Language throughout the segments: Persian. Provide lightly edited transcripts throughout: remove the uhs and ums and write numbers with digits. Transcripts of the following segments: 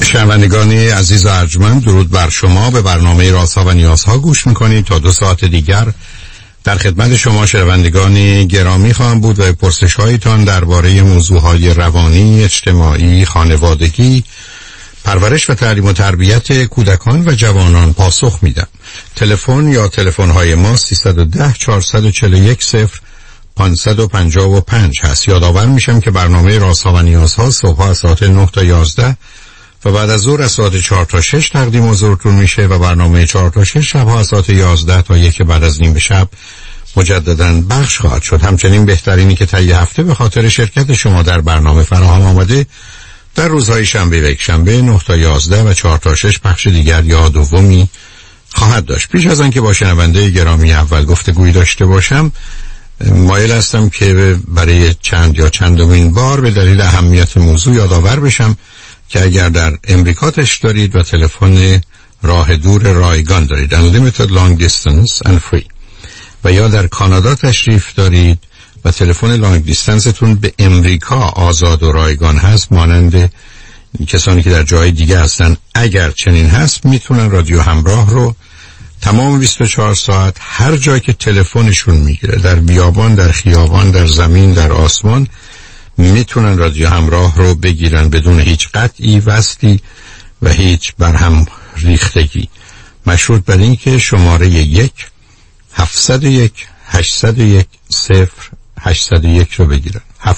شنوندگان عزیز و ارجمند، درود بر شما. به برنامه رازها و نیازها گوش میکنید. تا 2 ساعت دیگر در خدمت شما شنوندگان گرامی خواهم بود و پرسش هایتان درباره موضوعهای روانی، اجتماعی، خانوادگی، پرورش و تعلیم و تربیت کودکان و جوانان پاسخ میدم. تلفن یا تلفن های ما 310 441 0555 هست. یادآور میشم که برنامه رازها و نیازها صبح از ساعت 9 تا 11 و بعد از ظهر از ساعت 4 تا 6 تقدیم حضورتون میشه و برنامه 4 تا 6 شبها از ساعت 11 تا 1 بعد از نیم شب مجدداً پخش خواهد شد. همچنین بهترینی که طی هفته به خاطر شرکت شما در برنامه فراهم آمده در روزهای شنبه و یکشنبه 9 تا 11 و 4 تا 6 پخش دیگر یا دومی خواهد داشت. پیش از آنکه با شنونده گرامی اول گفتگویی داشته باشم، مایل هستم که برای چندمین بار به دلیل اهمیت موضوع یادآور بشم که اگر در امریکا تشریف دارید و تلفن راه دور رایگان دارید Unlimited Long Distance and Free و یا در کانادا تشریف دارید و تلفن لانگ دیستنستون به امریکا آزاد و رایگان هست، مانند کسانی که در جای دیگه هستن، اگر چنین هست میتونن رادیو همراه رو تمام 24 ساعت هر جایی که تلفنشون میگیره، در بیابان، در خیابان، در زمین، در آسمان، میتونن رادیو همراه رو بگیرن بدون هیچ قطعی، وصلی و هیچ برهم ریختگی. مشروط بر این که شماره 1-701-801-0801 رو بگیرن. 701-801-0801.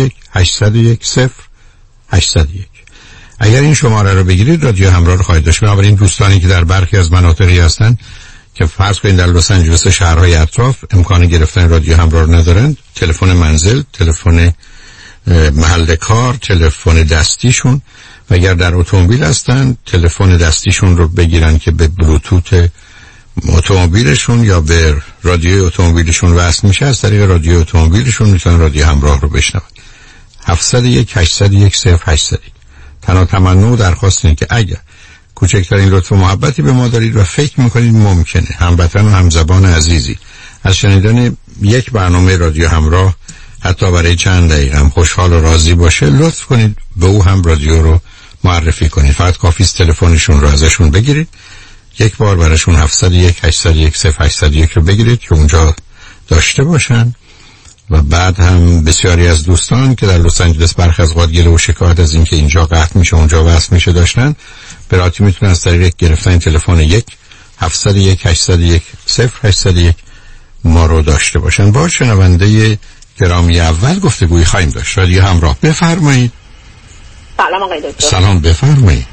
اگر این شماره رو بگیرید رادیو همراه رو خواهید داشت. بنابراین دوستانی که در برخی از مناطقی هستن که فرض کنید در لس آنجلس شهرهای اطراف امکان گرفتن رادیو همراه رو ندارن، تلفن منزل، تلفن محل کار، تلفن دستیشون، و اگر در اتومبیل هستن تلفن دستیشون رو بگیرن که به بلوتوت اتومبیلشون یا به رادیوی اتومبیلشون وصل میشه، از طریق رادیوی اتومبیلشون میتونن رادیو همراه رو بشنون. 701-801-0801. تنها تمنا و درخواست اینه که اگر کوچکترین لطف و محبتی به ما دارید و فکر میکنید ممکنه هموطن و همزبان عزیزی از شنیدن یک برنامه رادیو همراه حتی برای چند دقیقه هم خوشحال و راضی باشه، لطف کنید به او هم رادیو رو معرفی کنید. فقط کافی است تلفنشون رو ازشون بگیرید، یک بار براشون 701-801-0801 رو بگیرید که اونجا داشته باشن. و بعد هم بسیاری از دوستان که در لس آنجلس برخی از اوقات گله و شکایت از این که اینجا قطع میشه اونجا وصل میشه داشتن، به راحتی میتونن از طریق گرفتن تلفن 1-701-801-0801 ما رو داشته باشن. با شنونده گرامی اول گفتگویی خواهیم داشت. رادیو همراه، بفرمایید. سلام آقای دکتر. سلام، بفرمایید.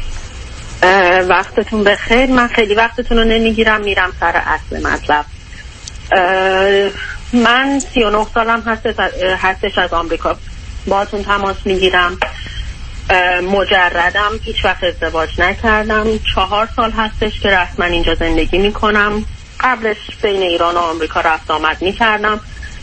وقتتون بخیر. من خیلی وقتتون رو نمیگیرم، میرم سر اصل مطلب. من 39 سالم هستش از آمریکا باهاتون تماس میگیرم. مجردم، هیچ وقت ازدواج نکردم. 4 سال هستش که رسما اینجا زندگی میکنم. قبلش بین ایران و آمریکا رفت آمد میکردم.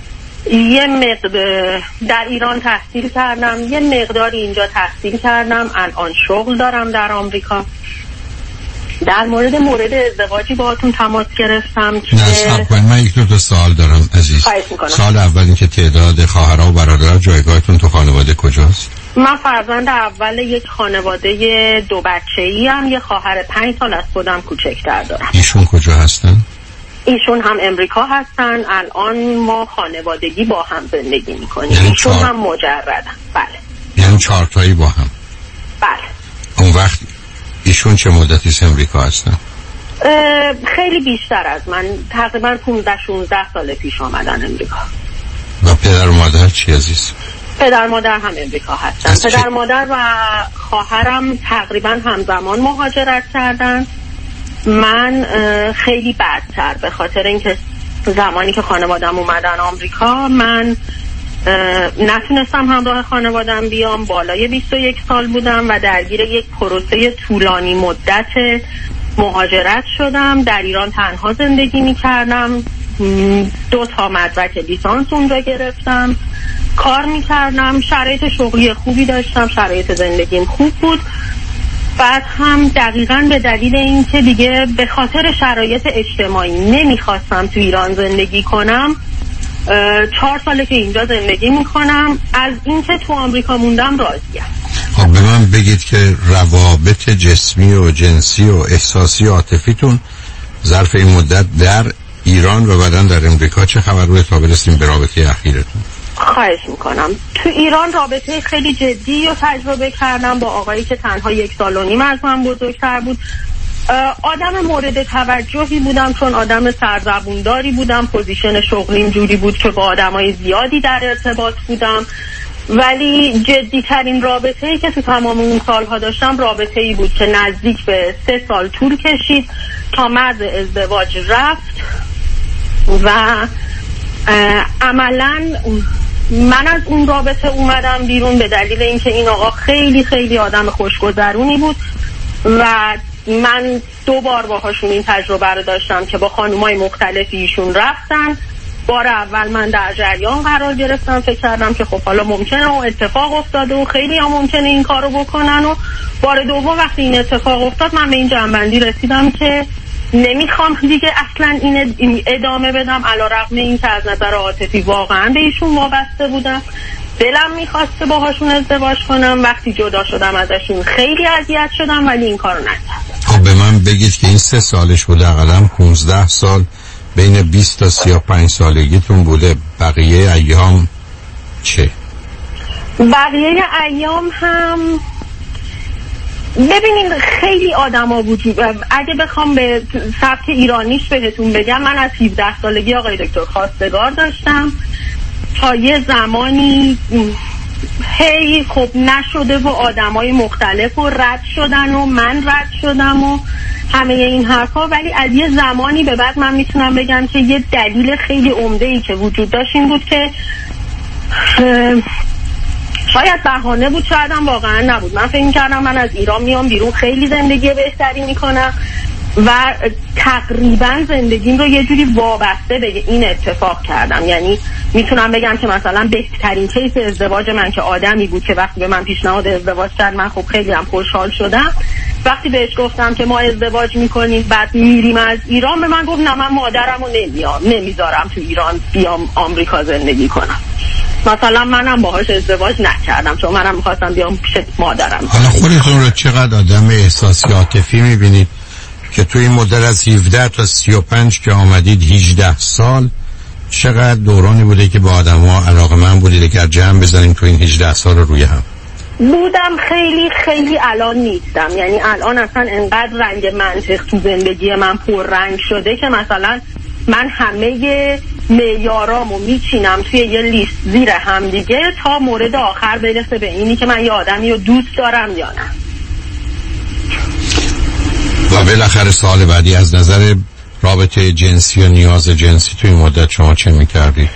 در ایران تحصیل کردم، یه مقداری اینجا تحصیل کردم، الان شغل دارم در آمریکا. در مورد ازدواجی باهاتون تماس گرفتم که من یک دو سوال دارم عزیز. سوال اول این که تعداد خواهرها و برادرها جایگاهتون تو خانواده کجاست؟ من فرزند اول یک خانواده 2 بچه‌ای ام. یه خواهر 5 سال از خودم کوچکتر دارم. ایشون کجا هستن؟ ایشون هم امریکا هستن. الان ما خانوادگی با هم زندگی میکنیم. ایشون هم مجردن. بله. یعنی 4 تایی با هم؟ بله. اون وقت ایشون چه مدتی امریکا هستن؟ خیلی بیشتر از من، تقریبا 15-16 سال پیش آمدن امریکا. و پدر و مادر چی عزیز؟ پدر مادر هم امریکا هستن. پدر مادر و خواهرم تقریبا همزمان مهاجرت کردن. من خیلی بدتر، به خاطر اینکه زمانی که خانوادم اومدن آمریکا من نتونستم همراه خانوادم بیام. بالای 21 سال بودم و درگیر یک پروسه طولانی مدت مهاجرت شدم. در ایران تنها زندگی می‌کردم. 2 تا مدرک لیسانس اونجا گرفتم. کار می‌کردم. شرایط شغلی خوبی داشتم. شرایط زندگیم خوب بود. بعد هم دقیقاً به دلیل اینکه دیگه به خاطر شرایط اجتماعی نمیخواستم تو ایران زندگی کنم، 4 ساله که اینجا زندگی میکنم. از اینکه تو آمریکا موندم راضیم. خب به من بگید که روابط جسمی و جنسی و احساسی و عاطفیتون ظرف این مدت در ایران و بعداً در امریکا چه خبر بوده تا برسیم به رابطه اخیرتون؟ خواهش میکنم. تو ایران رابطه خیلی جدی رو تجربه کردم با آقایی که تنها 1.5 سال از من بزرگتر بود. آدم مورد توجهی بودم چون آدم سرزبونداری بودم، پوزیشن شغلیم جوری بود که با آدمای زیادی در ارتباط بودم، ولی جدی ترین رابطه‌ای که تو تمام اون سالها داشتم رابطه‌ای بود که نزدیک به 3 سال طول کشید تا مرز ازدواج رفت و عملاً من از اون رابطه اومدم بیرون به دلیل اینکه این آقا خیلی خیلی آدم خوشگذرونی بود و من 2 بار باهاشون این تجربه رو داشتم که با خانومای مختلفی ایشون رفتن. بار اول من در جریان قرار گرفتم، فکر کردم که خب حالا ممکنه و اتفاق افتاده و خیلی ها ممکنه این کارو بکنن و بار دوم وقتی این اتفاق افتاد من به این جنبندی رسیدم که نمیخوام دیگه اصلا این ادامه بدم، علیرغم این که از نظر عاطفی واقعا به ایشون وابسته بودم، دلم میخواسته باهاشون ازدواج کنم. وقتی جدا شدم ازشون خیلی اذیت شدم ولی این کارو نکردم. خب به من بگید که این 3 سالش بوده، اقلا 15 سال بین 20 تا 35 سالگیتون بوده، بقیه ایام چه؟ بقیه ایام هم ببینید خیلی آدما وجود، اگه بخوام به سبک ایرانیش بهتون بگم، من از 17 سالگی آقای دکتر خواستگار داشتم تا یه زمانی هی خب نشده و آدمای مختلف و رد شدن و من رد شدم و همه این حرفا، ولی از یه زمانی به بعد من میتونم بگم که یه دلیل خیلی عمده‌ای که وجود داشت این بود که شاید بهانه بود، شاید هم واقعا نبود. من فکر می‌کردم من از ایران میام بیرون خیلی زندگی بهتری میکنم و تقریبا زندگیم رو یه جوری وابسته به این اتفاق کردم. یعنی میتونم بگم که مثلا بهترین کیس ازدواج من که آدمی بود که وقتی به من پیشنهاد ازدواج کرد من خب خیلی هم خوشحال شدم. وقتی بهش گفتم که ما ازدواج میکنیم بعد میریم از ایران، به من گفت نه من مادرم رو نمیذارم تو ایران بیام آمریکا زندگی کنم. مثلا منم باهاش ازدواج نکردم چون منم میخواستم بیام پیش مادرم. حالا خودتون رو چقدر آدم احساسی عاطفی میبینید که توی این مدت از 17 تا 35 که آمدید 18 سال چقدر دورانی بوده که با آدم ها علاقه‌مند بودید؟ که جمع بزنیم تو این 18 سال رو روی هم بودم. خیلی خیلی الان نیستم، یعنی الان اصلا انقدر رنگ منطق تو زندگی من پر رنگ شده که مثلا من همه معیارامو میچینم توی یه لیست زیر هم دیگه تا مورد آخر برسه به اینی که من یه آدمی رو دوست دارم یا نه. و بالاخره سال بعدی از نظر رابطه جنسی و نیاز جنسی توی مدت شما چه میکردی؟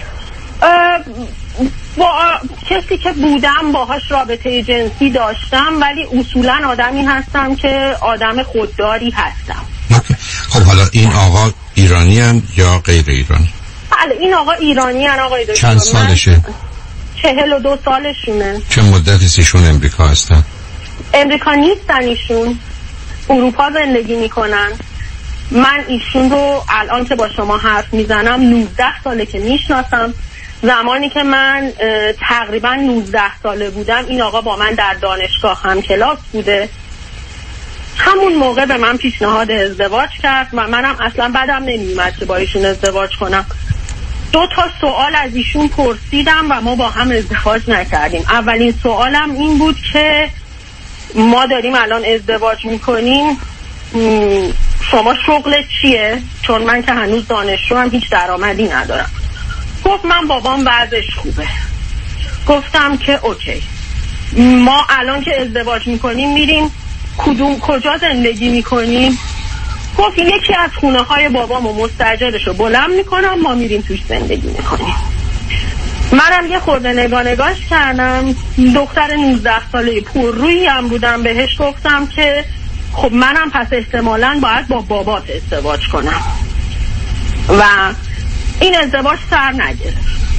با کسی که بودم باهاش رابطه جنسی داشتم، ولی اصولا آدمی هستم که آدم خودداری هستم. خب حالا این آقا ایرانی هن یا غیر ایرانی؟ بله این آقا ایرانی هن آقای دکتر. چند سالشه؟ 42 سالشونه. چه مدتی ایشون امریکا هستن؟ امریکا نیستن، ایشون اروپا زندگی میکنن. من ایشون رو الان که با شما حرف میزنم 19 ساله که میشناسم. زمانی که من تقریبا 19 ساله بودم این آقا با من در دانشگاه هم کلاس بوده. همون موقع به من پیشنهاد ازدواج کرد و منم اصلا بدم نمیومد که با ایشون ازدواج کنم. 2 تا سوال از ایشون پرسیدم و ما با هم ازدواج نکردیم. اولین سوالم این بود که ما داریم الان ازدواج میکنیم، شما شغلت چیه؟ چون من که هنوز دانشجوام هیچ درآمدی ندارم. گفت من بابام وضعش خوبه. گفتم که اوکی، ما الان که ازدواج میکنیم میریم کجا زندگی میکنیم؟ گفت یکی از خونه های بابامو مستاجرشو بلند میکنم ما میریم توش زندگی میکنیم. منم یه خورده نگاهش کردم، دختر 19 ساله پررویی هم بودم، بهش گفتم که خب منم پس احتمالاً باید با بابات ازدواج کنم و این ازدواج سر نگرفت.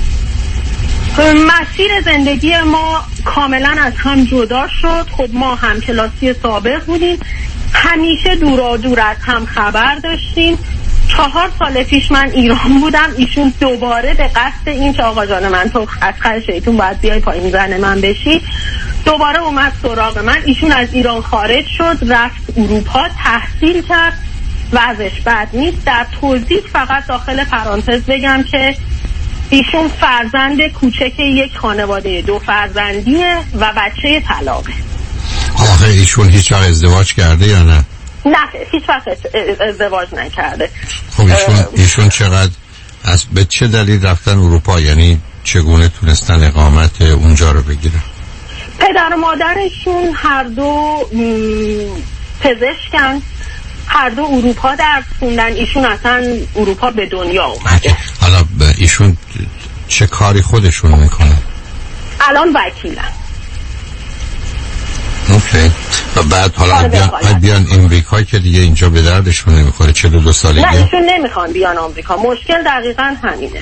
مسیر زندگی ما کاملا از هم جدا شد. خب ما هم کلاسی سابق بودیم، همیشه دورا دور از هم خبر داشتیم. 4 سال پیش من ایران بودم، ایشون دوباره به قصد این که آقا جان من تو از خر شیطون باید بیای پایین زن من بشی، دوباره اومد سراغ من. ایشون از ایران خارج شد، رفت اروپا، تحصیل کرد، وضعش بد نیست. در توضیح فقط داخل پرانتز بگم که ایشون فرزند کوچک یک خانواده 2 فرزندیه و بچه طلاقه. آخه ایشون هیچ وقت ازدواج کرده یا نه؟ نه هیچ وقت ازدواج نکرده. خب ایشون چقدر به چه دلیل رفتن اروپا؟ یعنی چگونه تونستن اقامت اونجا رو بگیرن؟ پدر و مادرشون هر دو پزشکن، هر دو اروپا درس خوندن. ایشون اصلا اروپا به دنیا اومده. حالا ایشون چه کاری خودشون میکنن؟ الان وکیلن. اوکی. و بعد حالا بیان امریکا که دیگه اینجا به دردشون نمیخوره. 42 سالگی. نه ایشون نمیخوان بیان آمریکا. مشکل دقیقا همینه.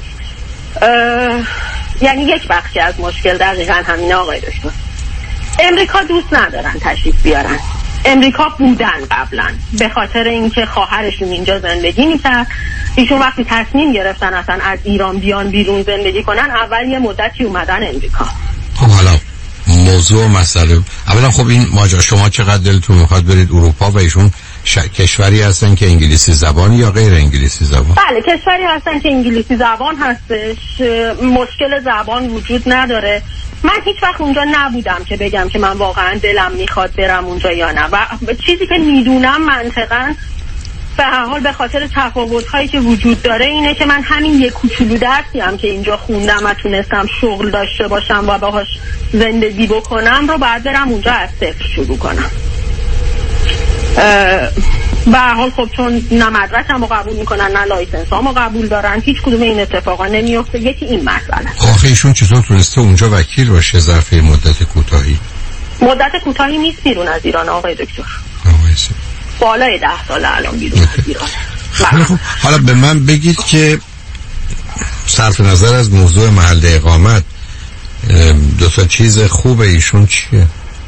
یعنی یک بخشی از مشکل دقیقا همینه آقای دکتر. امریکا دوست ندارن تشریف بیارن. امریکا بودن قبلا به خاطر اینکه خواهرشون اینجا زندگی میکرد. ایشون وقتی تصمیم گرفتن اصلا از ایران بیان بیرون زندگی کنن، اول یه مدتی اومدن امریکا. خب حالا موضوع مسئله اولا، خب این ماجرا شما چقدر دلتون میخواد برید اروپا و ایشون کشوری هستن که انگلیسی زبان یا غیر انگلیسی زبان؟ بله کشوری هستن که انگلیسی زبان هستش، مشکل زبان وجود نداره. من هیچ وقت اونجا نبودم که بگم که من واقعا دلم میخواد برم اونجا یا نه، و چیزی که میدونم منطقاً به هر حال به خاطر تفاوت‌هایی که وجود داره اینه که من همین یک کوچولو درسی هم که اینجا خوندم و تونستم شغل داشته باشم و باهاش زندگی بکنم رو باید برم اونجا از صفر شروع کنم. به هر حال خب چون نه مدرکم رو قبول میکنن نه لایسنسامو قبول دارن، هیچ کدوم این اتفاقا نمیفته. یکی این مسئله. آخه ایشون چطور تونسته اونجا وکیل باشه ظرف مدت کوتاهی؟ مدت کوتاهی نیست بیرون از ایران آقای دکتر. بالای 10 سال الان بیرون از ایران. حالا به من بگید که صرف نظر از موضوع محل اقامت 2 تا چیز خوب ایشون چیه؟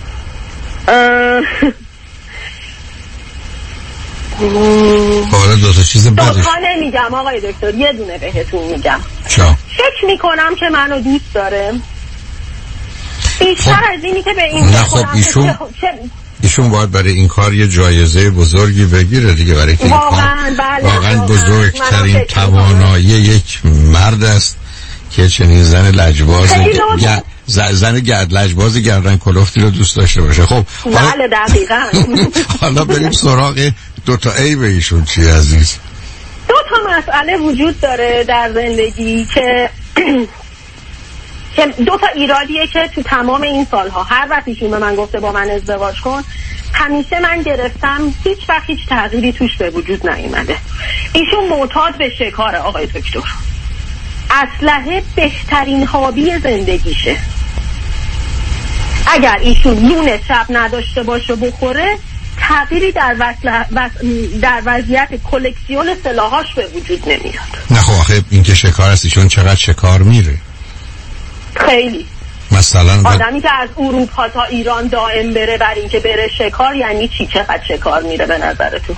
حالا 2 تا چیز بدش 2 تا نمیگم آقای دکتر، یه دونه بهتون میگم. چا؟ فکر میکنم که منو دوست داره بیشتر از اینی که به این نه. خب ایشون باید برای این کار یه جایزه بزرگی بگیره دیگه، برای که این کار واقعا بزرگترین توانایی یک مرد است که چنین زن لجباز زن لجباز گردن کلفتی رو دوست داشته باشه. خب بله دقیقاً. حالا بریم سراغ 2 تا عیب ایشون چی عزیز؟ 2 تا مسئله وجود داره در زندگی که 2 تا ایرادیه که تو تمام این سالها هر وقت ایشون به من گفته با من ازدواج کن، همیشه من گرفتم، هیچ وقت هیچ تغییری توش به وجود نیومده. ایشون معتاد به شکاره آقای دکتر. اسلحه بهترین هابی زندگیشه. اگر ایشون نون شب نداشته باشه بخوره، تغییری در وضعیت کلکسیون سلاحاش به وجود نمیاد. نه خب آخه این که شکار است، ایشون چقدر شکار میره؟ خیلی. مثلا آدمی که از اروپا تا ایران دائم بره برای اینکه بره شکار یعنی چی؟ چقدر شکار میره به نظرتون؟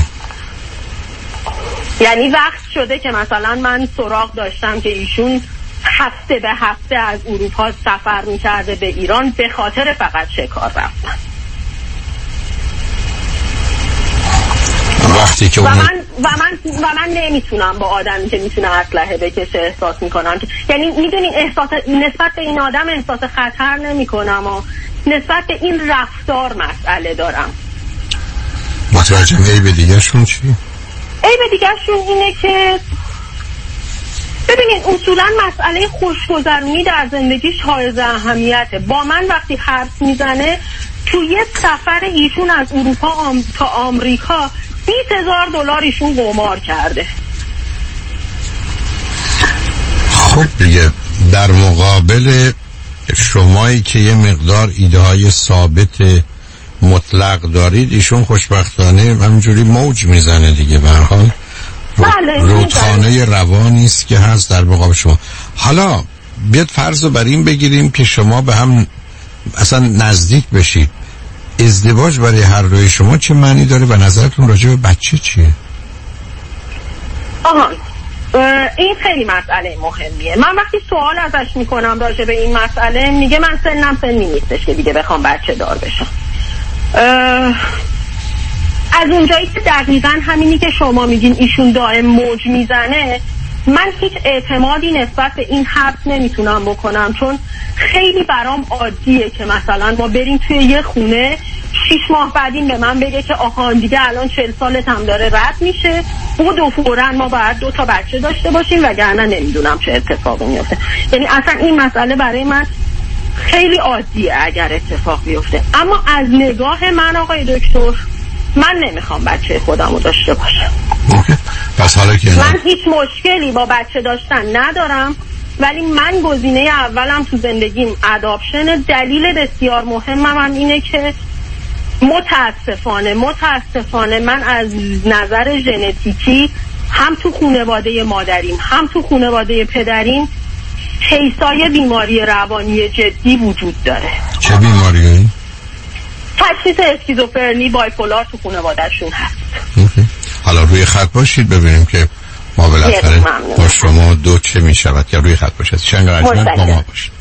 یعنی وقت شده که مثلا من سراغ داشتم که ایشون هفته به هفته از اروپا سفر میکرده به ایران به خاطر فقط شکار رفتن. وقتی که و من نمیتونم با آدمی که میتونه اسلحه بکشه احساس میکنم که، یعنی میدونین احساس نسبت به این آدم احساس خطر نمیکنم و نسبت به این رفتار مسئله دارم. متوجهم. عیب دیگه شون چی؟ عیب دیگه شون اینه که ببینین اصولا مسئله خوشگذرونی در زندگیش حائز اهمیته. با من وقتی حرف میزنه تو یک سفر ایشون از اروپا تا آمریکا $20,000 ایشون قمار کرده. خب دیگه در مقابل شمایی که یه مقدار ایده های ثابت مطلق دارید، ایشون خوشبختانه همینجوری موج میزنه دیگه. به هر حال رودخانه روانی است که هست در مقابل شما. حالا بیاد فرض رو بر این بگیریم که شما به هم اصلا نزدیک بشید. ازدواج برای هر دوی شما چه معنی داره و نظرتون راجع به بچه چیه؟ این خیلی مسئله مهمیه. من وقتی سوال ازش میکنم راجع به این مسئله میگه من سنم سنی نیستش که دیگه بخوام بچه دار بشم. از اونجایی که دقیقاً همینی که شما میگین ایشون دائم موج میزنه، من هیچ اعتمادی نسبت به این حرف نمیتونم بکنم، چون خیلی برام عادیه که مثلا ما بریم توی یه خونه 6 ماه بعدین به من بگه که آها دیگه الان 40 سالت هم داره رد میشه، و فوراً ما باید 2 تا بچه داشته باشیم وگرنه نمیدونم چه اتفاقی میفته. یعنی اصلا این مسئله برای من خیلی عادیه اگر اتفاق بیفته. اما از نگاه من آقای دکتر، من نمیخوام بچه خودم رو داشته باشم. پس حالا که من هیچ مشکلی با بچه داشتن ندارم، ولی من گزینه اولم تو زندگیم اداپشن. دلیل بسیار مهمم هم اینه که متاسفانه من از نظر ژنتیکی هم تو خانواده مادریم هم تو خانواده پدریم کیسای بیماری روانی جدی وجود داره. چه بیماریایی؟ تشخیص اسکیزوفرنی، بایپولار تو خانواده‌شون هست. حالا روی خط باشید ببینیم که ما بالاخره با شما دو چه می شود. یا روی خط باشید چند قرار با ما باشید.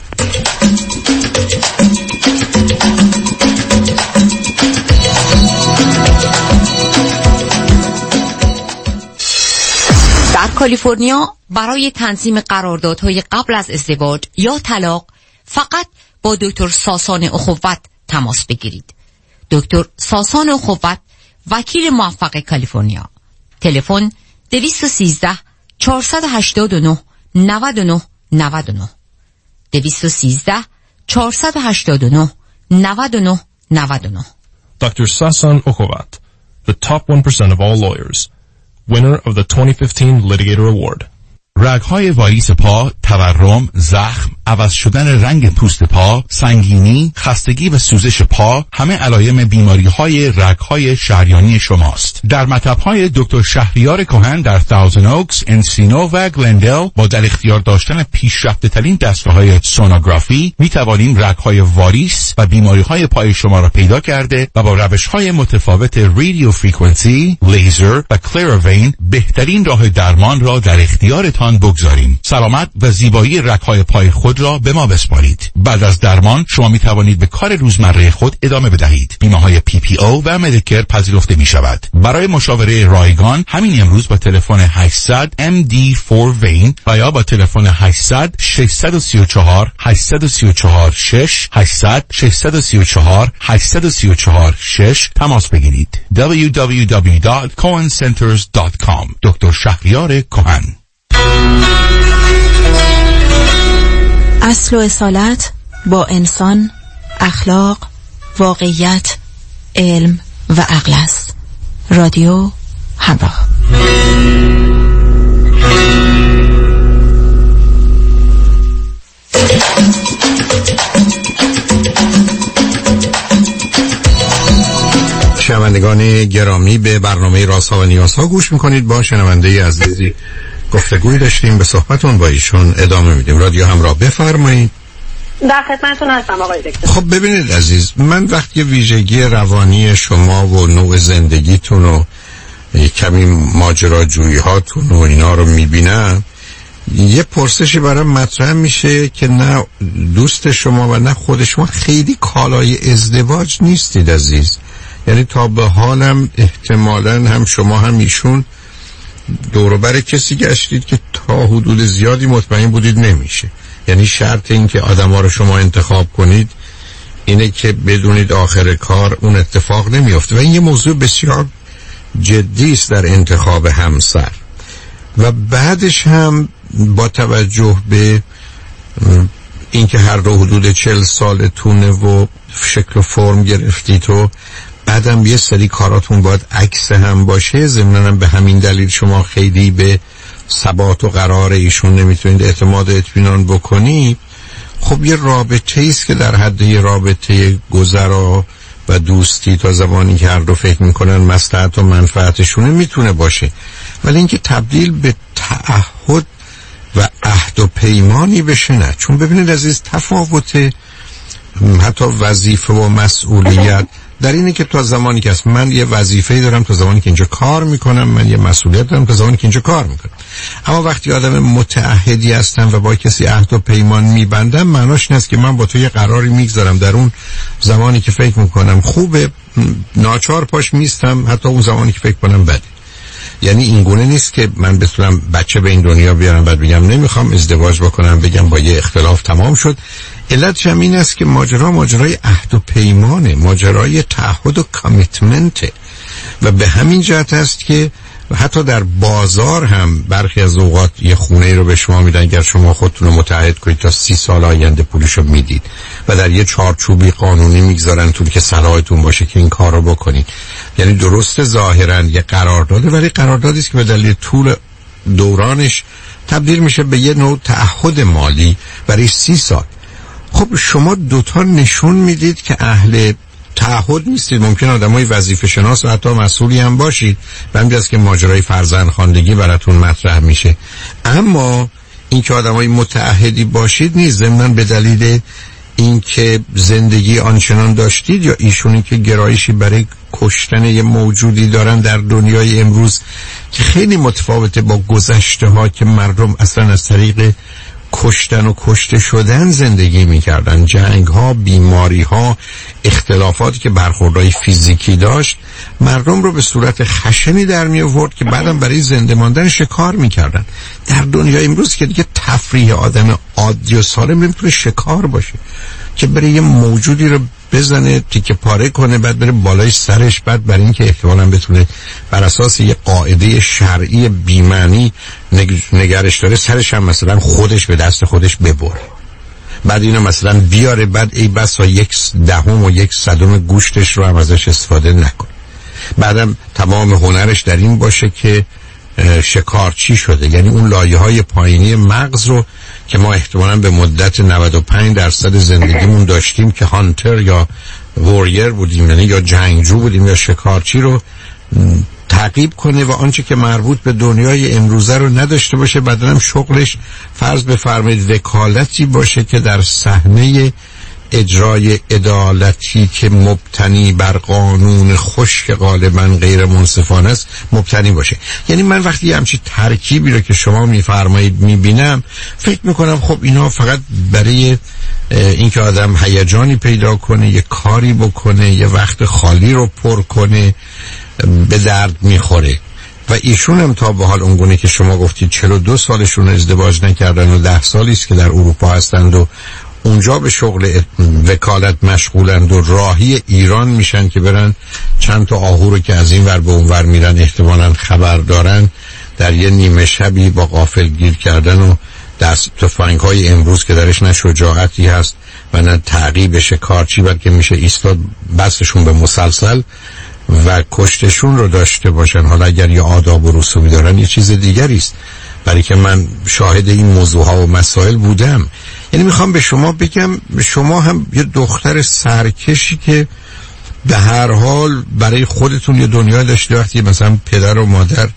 در کالیفرنیا برای تنظیم قراردادهای قبل از ازدواج یا طلاق فقط با دکتر ساسان اخوت تماس بگیرید. دکتر ساسان اخوت، وکیل موفق کالیفرنیا. تلفن 213 489 99 99 213 489 99 99. Dr. Sasan Okhovat, the top 1% of all lawyers, winner of the 2015 Litigator Award. رگ‌های واریس پا، تورم، زخم، عوض شدن رنگ پوست پا، سنگینی، خستگی و سوزش پا همه علائم بیماری‌های رگ‌های شریانی شماست. در مطب‌های دکتر شهریار کهن در تاوزن اوکس، انسینو و گلندل با در اختیار داشتن پیشرفته‌ترین دستگاه‌های سونوگرافی می‌توانیم رگ‌های واریس و بیماری‌های پای شما را پیدا کرده و با روش‌های متفاوت رادیو فرکانسی، لیزر و کلیرووین بهترین راه درمان را در اختیارتان بگذاریم. سلامت و زیبایی رگ‌های پای خود را به ما بسپارید. بعد از درمان شما می توانید به کار روزمره خود ادامه بدهید. بیمه‌های PPO و مدیکر پذیرفته می شود. برای مشاوره رایگان همین امروز با تلفن 800 MD4 وین و یا با تلفن 800 634 834 6 800 634 834 6 تماس بگیرید. www.cohencenters.com. دکتر شهریار کهن. اصل و اصالت با انسان، اخلاق، واقعیت، علم و عقل است. رادیو همراه. شنوندگان گرامی، به برنامه رازها و نیازها گوش میکنید. با شنونده عزیزی گفتگوی داشتیم، به صحبتون با ایشون ادامه میدیم. رادیو همراه، بفرمایید. در خدمتتون هستم آقای دکتر. خب ببینید عزیز، من وقتی ویژگی روانی شما و نوع زندگیتون و کمی ماجراجویی هاتون و اینا رو میبینم، یه پرسشی برام مطرح میشه که نه دوست شما و نه خود شما خیلی کالای ازدواج نیستید عزیز. یعنی تا به حالم احتمالاً هم شما هم ایشون دوروبر کسی گشتید که تا حدود زیادی مطمئن بودید نمیشه. یعنی شرط این که آدم‌ها رو شما انتخاب کنید اینه که بدونید آخر کار اون اتفاق نمیفته. و این یه موضوع بسیار جدی است در انتخاب همسر. و بعدش هم با توجه به اینکه هر دو حدود 40 سالتونه و شکل و فرم گرفتید و بعدم یه سری کاراتون باید عکس هم باشه، ضمناً به همین دلیل شما خیلی به ثبات و قرار ایشون نمیتونید اعتماد و اطمینان بکنید. خب یه رابطه ایست که در حد یه رابطه گذرا و دوستی تا زمانی که هر دو فکر میکنن مصلحت و منفعتشونه میتونه باشه، ولی اینکه تبدیل به تعهد و عهد و پیمانی بشه نه. چون ببینید عزیز، تفاوت حتی وظیفه و مسئولیت در اینه که تا زمانی که من یه وظیفه‌ای دارم، تا زمانی که اینجا کار میکنم، من یه مسئولیت دارم تا زمانی که اینجا کار میکنم. اما وقتی آدم متعهدی هستم و با کسی عهد و پیمان میبندم، معناش این است که من با تو یه قراری میگذارم، در اون زمانی که فکر میکنم خوبه ناچار پاش میستم، حتی اون زمانی که فکر کنم بده. یعنی این گونه نیست که من بتونم بچه به این دنیا بیارم بعد بگم نمیخوام ازدواج بکنم، بگم با یه اختلاف تمام شد. علتش هم این است که ماجرای عهد و پیمانه، ماجرای تعهد و کامیتمنته و به همین جهت است که حتی در بازار هم برخی از اوقات یه خونه رو به شما میدن اگر شما خودتون رو متعهد کنید تا 30 سال آینده پولشو میدید و در یه چارچوبی قانونی میگذارن طوری که صلاحتون باشه که این کار رو بکنید. یعنی درست ظاهرا یه قرارداده، ولی قراردادی است که به دلیل طول دورانش تبدیل میشه به یه نوع تعهد مالی برای 30 سال. خب شما دوتا نشون میدید که اهل تعهد نیستید. ممکن آدمای وظیفه شناس و حتی مسئولی هم باشید و همین است که ماجرای فرزندخواندگی براتون مطرح میشه. اما این که آدمای متعهدی باشید نیست، ضمن به دلیل اینکه زندگی آنچنان داشتید یا ایشونی که گرایشی برای کشتن یه موجودی دارن در دنیای امروز که خیلی متفاوته با گذشته ها که مردم اصلا از طریق کشتن و کشته شدن زندگی میکردن. جنگ ها، بیماری ها، اختلافاتی که برخوردهای فیزیکی داشت مردم رو به صورت خشنی در می آورد که بعدم برای زنده ماندن شکار میکردن. در دنیای امروز که دیگه تفریح آدم عادی و سالم نمیتونه شکار باشه که برای یه موجودی رو بزنه تیکه پاره کنه بعد بره بالای سرش، بعد برای اینکه احتمالاً بتونه بر اساس یه قاعده شرعی بی‌معنی نگرش داره سرش هم مثلا خودش به دست خودش ببره، بعد اینو مثلا بیاره، بعد ای بسا 1/10 و 1/100 گوشتش رو هم ازش استفاده نکنه، بعدم تمام هنرش در این باشه که شکارچی شده. یعنی اون لایه‌های پایینی مغز رو که ما احتمالاً به مدت 95% زندگیمون داشتیم که هانتر یا ووریر بودیم، یعنی یا جنگجو بودیم یا شکارچی، رو تعقیب کنه و آنچه که مربوط به دنیای امروزه رو نداشته باشه. بعداً هم شغلش فرض بفرمایید وکالتی باشه که در صحنه اجرای عدالتی که مبتنی بر قانون خشک غالبا غیر منصفانه است مبتنی باشه. یعنی من وقتی همچی ترکیبی رو که شما میفرمایید میبینم فکر میکنم خب اینا فقط برای اینکه آدم هیجانی پیدا کنه، یه کاری بکنه، یه وقت خالی رو پر کنه به درد میخوره. و ایشون هم تا به حال اونگونه که شما گفتید 42 سالشون ازدواج نکردن و 10 سالی است که در اروپا هستند و اونجا به شغل وکالت مشغولند و راهی ایران میشن که برن چند تا آهو رو که از این ور به اون ور میرن احتمالاً خبر دارن در یه نیمه شبی با غافلگیر کردن و دست تفنگ‌های امروز که درش نه شجاعتی هست و نه تعقیب شکارچی بلکه میشه ایستاد بسشون به مسلسل و کشتشون رو داشته باشن. حالا اگر یه آداب و رسومی دارن یه چیز دیگری است، برای که من شاهد این موضوع ها و مسائل بودم. یعنی میخوام به شما بگم شما هم یه دختر سرکشی که به هر حال برای خودتون یه دنیا داشته. وقتی مثلا پدر و مادر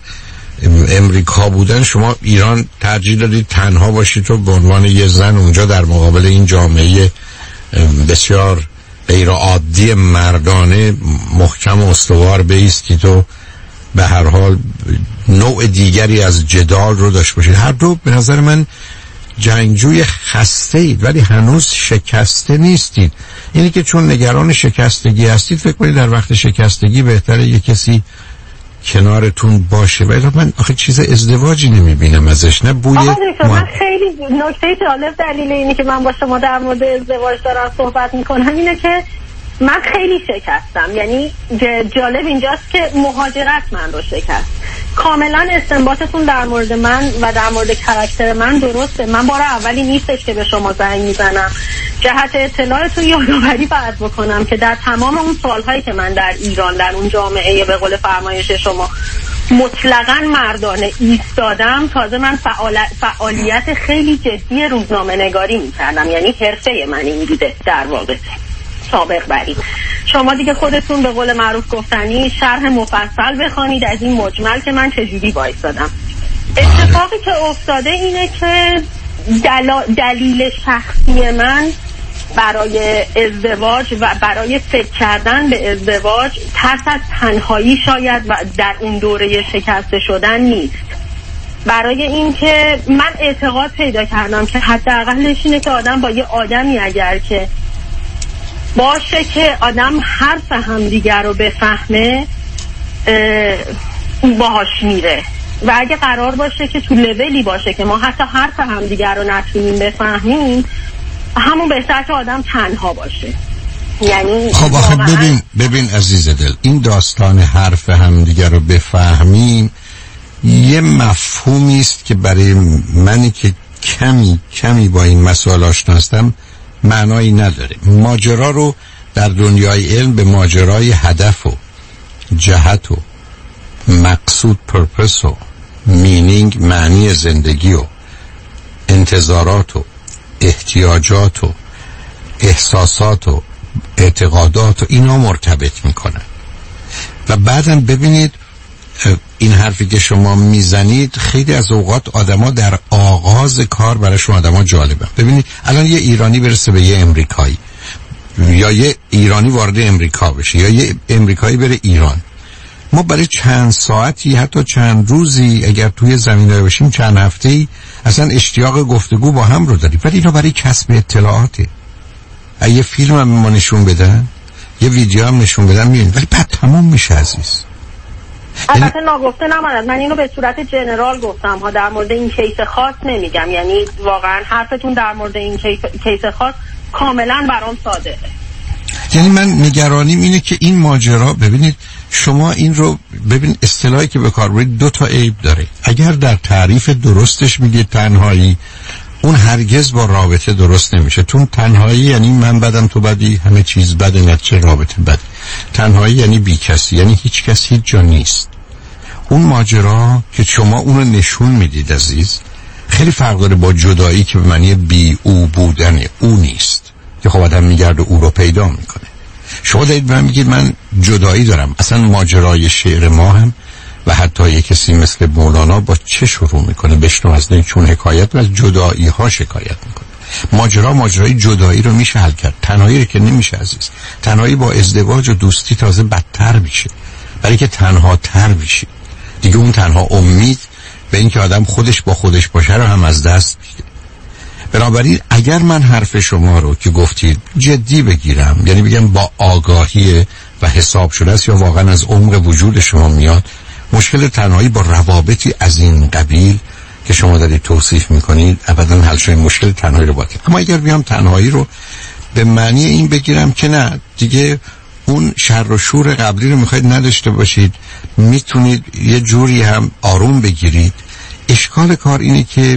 امریکا بودن شما ایران ترجیح دادید تنها باشید و به عنوان یه زن اونجا در مقابل این جامعه بسیار غیر عادی مردانه محکم و استوار بایستید و به هر حال نوع دیگری از جدال رو داشت باشید. هر دو به نظر من جنگجوی خسته اید ولی هنوز شکسته نیستید. یعنی که چون نگران شکستگی هستید فکر کنید در وقت شکستگی بهتره یک کسی کنارتون باشه. ولی من آخه چیز ازدواجی نمیبینم ازش. نه بوی من خیلی نکته جالب دلیل اینی که من با شما در مورد ازدواج دارم صحبت میکنم اینه که من خیلی شکستم. یعنی جالب اینجاست که مهاجرت من رو شکست. کاملا استنباطتون در مورد من و در مورد کاراکتر من درسته. من بار اولی نیستش که به شما زنگ میزنم. جهت اطلاعتون یادآوری باید بکنم که در تمام اون سالهایی که من در ایران در اون جامعه به قول فرمایش شما مطلقاً مردانه ایستادم، تازه من فعالیت خیلی جدی روزنامه نگاری میکردم. یعنی حرفه من این بوده در واقع سابق برید. شما دیگه خودتون به قول معروف گفتنی شرح مفصل بخوانید از این مجمل که من چجوری وایسادم. اتفاقی که افتاده اینه که دلیل شخصی من برای ازدواج و برای فکر کردن به ازدواج ترس از تنهایی شاید و در اون دوره شکسته شدن نیست. برای اینکه من اعتقاد پیدا کردم که حداقلش اینه که آدم با یه آدمی اگر که باشه که آدم حرف همدیگر رو بفهمه باهاش میره، و اگه قرار باشه که تو لولی باشه که ما حتی حرف همدیگر رو نتونیم بفهمیم، همون بهتر که آدم تنها باشه. یعنی خب آخه ببین عزیز دل، این داستان حرف همدیگر رو بفهمیم یه مفهومی است که برای منی که کمی با این مسائل آشنا هستم معنایی نداره. ماجرا رو در دنیای علم به ماجرای هدف و جهت و مقصود، پرپس و مینینگ، معنی زندگی و انتظارات و احتیاجات و احساسات و اعتقادات و اینا مرتبط میکنن. و بعدم ببینید این حرفی که شما میزنید خیلی از اوقات آدما در آغاز کار براشون آدما جالبه. ببینید الان یه ایرانی برسه به یه امریکایی، یا یه ایرانی وارد امریکا بشه، یا یه امریکایی بره ایران، ما برای چند ساعتی حتی چند روزی اگر توی زمینه باشیم چند هفته‌ای اصلا اشتیاق گفتگو با هم رو داریم، ولی اینا برای کسب اطلاعاته. یه فیلم هم ما نشون بدن، یه ویدیو هم نشون بدن، میبینید، ولی بعد تمام میشه عزیز. البته ناگفته نماند، من اینو به صورت جنرال گفتم ها، در مورد این کیس خاص نمیگم. یعنی واقعا حرفتون در مورد این کیس خاص کاملا برام صادقه. یعنی من نگرانیم اینه که این ماجرا، ببینید شما این رو ببین، اصطلاحی که به کار برید دو تا عیب داره. اگر در تعریف درستش میگه تنهایی، اون هرگز با رابطه درست نمیشه. چون تنهایی یعنی من بدم تو بدی، همه چیز بده، نتیجه رابطه بده. تنهایی یعنی بی کسی، یعنی هیچ کسی هیچ جا نیست. اون ماجرا که شما اون رو نشون میدید عزیز خیلی فرق داره با جدایی که به معنی بی او بودن او نیست، که خب آدم میگرد او رو پیدا میکنه. شما دارید من میگید من جدایی دارم. اصلا ماجرای شعر ما هم و حتی یک کسی مثل مولانا با چه شروع میکنه؟ بشنو از چون حکایت و از جدایی ها شکایت میکنه. ماجرای جدایی رو میشه حل کرد، تنهایی رو که نمیشه عزیز. تنهایی با ازدواج و دوستی تازه بدتر میشه، برای که تنها تر میشه دیگه. اون تنها امید به این که آدم خودش با خودش باشه رو هم از دست میده. بنابراین اگر من حرف شما رو که گفتید جدی بگیرم، یعنی بگم با آگاهی و حساب شده است یا واقعا از عمق وجود شما میاد، مشکل تنهایی با روابطی از این قبیل که شما دارید توصیف میکنید ابدا حل شده. مشکل تنهایی رو باید. اما اگر بیام تنهایی رو به معنی این بگیرم که نه دیگه اون شر و شور قبلی رو میخواید نداشته باشید، میتونید یه جوری هم آروم بگیرید. اشکال کار اینه که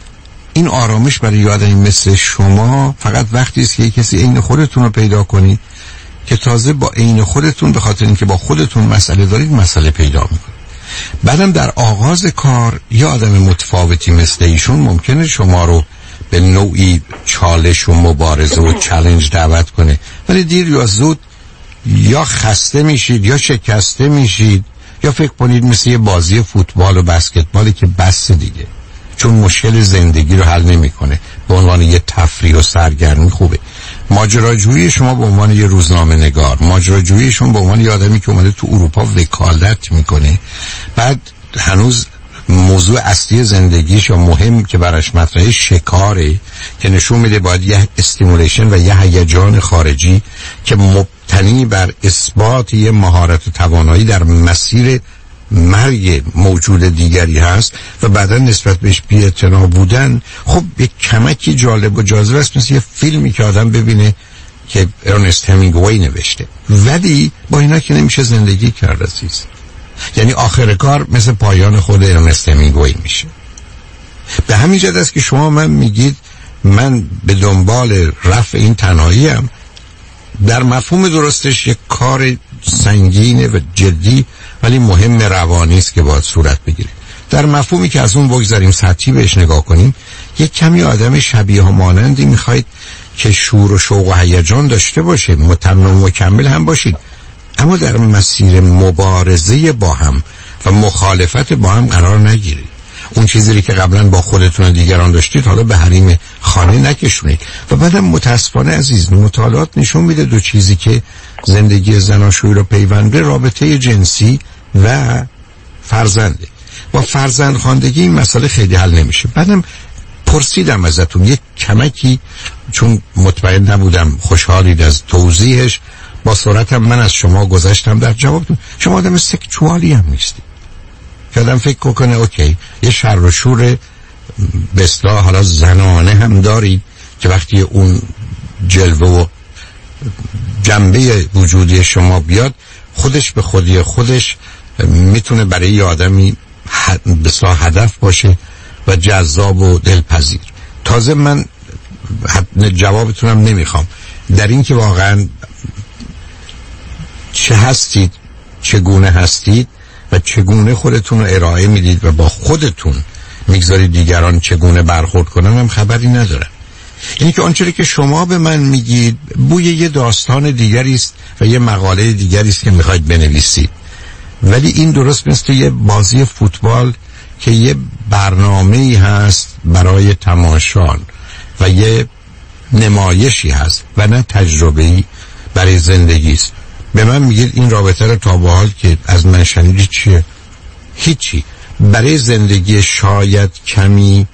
این آرامش برای یه آدمی مثل شما فقط وقتی است که یه کسی عین خودتون رو پیدا کنید که تازه با عین خودتون، به خاطر اینکه با خودتون مسئله دارید، مسئله پیدا میکنید. بعدم در آغاز کار یه آدم متفاوتی مثل ایشون ممکنه شما رو به نوعی چالش و مبارزه و چالش دعوت کنه، ولی دیر یا زود یا خسته میشید یا شکسته میشید، یا فکر کنید مثل یه بازی فوتبال و بسکتبالی که بس دیگه، چون مشکل زندگی رو حل نمیکنه. به عنوان یه تفریح و سرگرمی خوبه. ماجراجویی شما به عنوان یه روزنامه نگار، ماجراجویی شما به عنوان یه آدمی که اومده تو اروپا وکالت میکنه، بعد هنوز موضوع اصلی زندگیش یا مهم که براش مطرحه شکاره، که نشون میده باید یه استیمولیشن و یه هیجان خارجی که مبتنی بر اثبات یه مهارت و توانایی در مسیر مرگ موجود دیگری هست و بعدا نسبت بهش بی‌اعتنا بودن. خب یک کمکی جالب و جاذبه است، مثل یه فیلمی که آدم ببینه که ارنست همینگوی نوشته، ولی با اینا که نمیشه زندگی کرد عزیز. یعنی آخر کار مثل پایان خود ارنست همینگوی میشه. به همین جهت است که شما من میگید من به دنبال رفع این تنهایی ام. در مفهوم درستش یک کار سنگینه و جدی ولی مهم روانی است که باید صورت بگیره. در مفهومی که از اون بگذاریم سطحی بهش نگاه کنیم، یک کمی آدم شبیه و مانندی میخواید که شور و شوق و هیجان داشته باشه، متمم و مکمل هم باشید، اما در مسیر مبارزه با هم و مخالفت با هم قرار نگیرید. اون چیزی که قبلا با خودتون و دیگران داشتید حالا به حریم خانه نکشونید. و بعدم متاسفانه عزیز مطالعات نشون میده دو چیزی که زندگی زناشویی رو پیونده رابطه جنسی و فرزنده. با فرزند خواندگی این مسئله خیلی حل نمیشه. بعدم پرسیدم ازتون یک کمکی، چون مطمئن نبودم خوشحالید از توضیحش، با سرعتم من از شما گذشتم در جوابتون. شما آدم سکشوالی هم نیستید که آدم فکر کنه اوکی یه شر و شور به اصطلاح حالا زنانه هم دارید که وقتی اون جلوه و جنبه وجودی شما بیاد خودش به خودی خودش میتونه برای یه آدمی بسیار هدف باشه و جذاب و دلپذیر. تازه من جوابتونم نمیخوام در این که واقعا چه هستید، چگونه هستید و چگونه خودتون رو ارائه میدید و با خودتون میگذارید دیگران چگونه برخورد کنن هم خبری ندارم. یعنی که آنچه که شما به من میگید بوی یه داستان دیگری است و یه مقاله دیگری است که میخواید بنویسید، ولی این درست مثل یه بازی فوتبال که یه برنامه‌ای هست برای تماشان و یه نمایشی هست و نه تجربه‌ای برای زندگی است. به من میگید این رابطه رو تا به حال که از من شنیدید چیه؟ هیچی. برای زندگی شاید کمی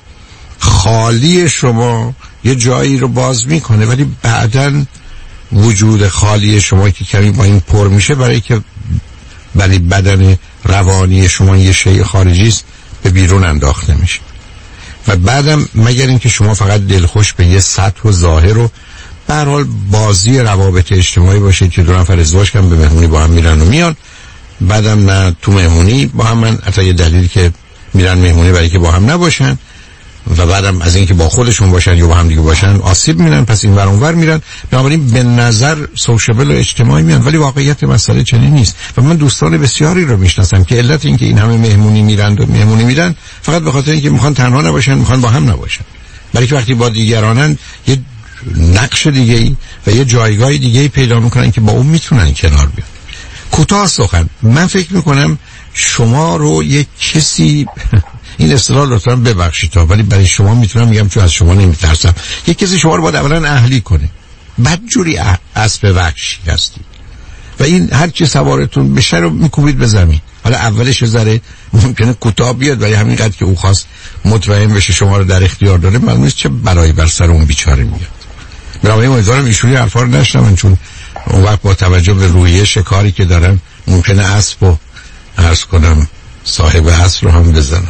خالی شما یه جایی رو باز میکنه، ولی بعداً وجود خالی شما که کمی با این پر میشه برای که برای بدن روانی شما یه شیء خارجی است به بیرون انداخته میشه. و بعدم مگر اینکه شما فقط دلخوش به یه سطح و ظاهر و به هر حال بازی روابط اجتماعی باشه که دو نفر ازدواج کردن به مهمونی با هم میرن و میان، بعدم نه تو مهمونی با هم، من حتی یه دلیل که میرن مهمونی برای که با هم نباشن و بعدم از اینکه با خودشون باشن یا با هم دیگه باشن آسیب میبینن، پس این ور اون ور میرن. بنابراین به نظر سوشیبل و اجتماعی میان، ولی واقعیت مسئله چنین نیست. و من دوستان بسیاری رو میشناسم که علت این که این همه مهمونی میرن فقط به خاطر اینکه میخوان تنها نباشن، میخوان با هم نباشن. برای که وقتی با دیگرانن یه نقش دیگه‌ای و یه جایگاه دیگه‌ای پیدا میکنن که با اون میتونن کنار بیان. کوتاه سخن من فکر میکنم شما رو یک کسی این اصطلاح لطفاً ببخشید ولی برای شما میتونم میگم چون از شما نمیترسم، یک کسی شما رو باید اولا اهلی کنه، بدجوری اسب وحشی هستید و این هر چی سوارتون بشه رو میکوبید به زمین. حالا اولش ذره ممکنه کوتاه بیاد ولی همینقدر که او خواست مطمئن بشه شما رو در اختیار داره، معلومه چه بلایی بر سر اون بیچاره میاد. بنابراین امیدوارم ایشون حرفا رو نشنون، چون اون وقت با توجه به رویه شکاری که دارن ممکنه اسب و عرض کنم صاحب اسب رو هم بزنن.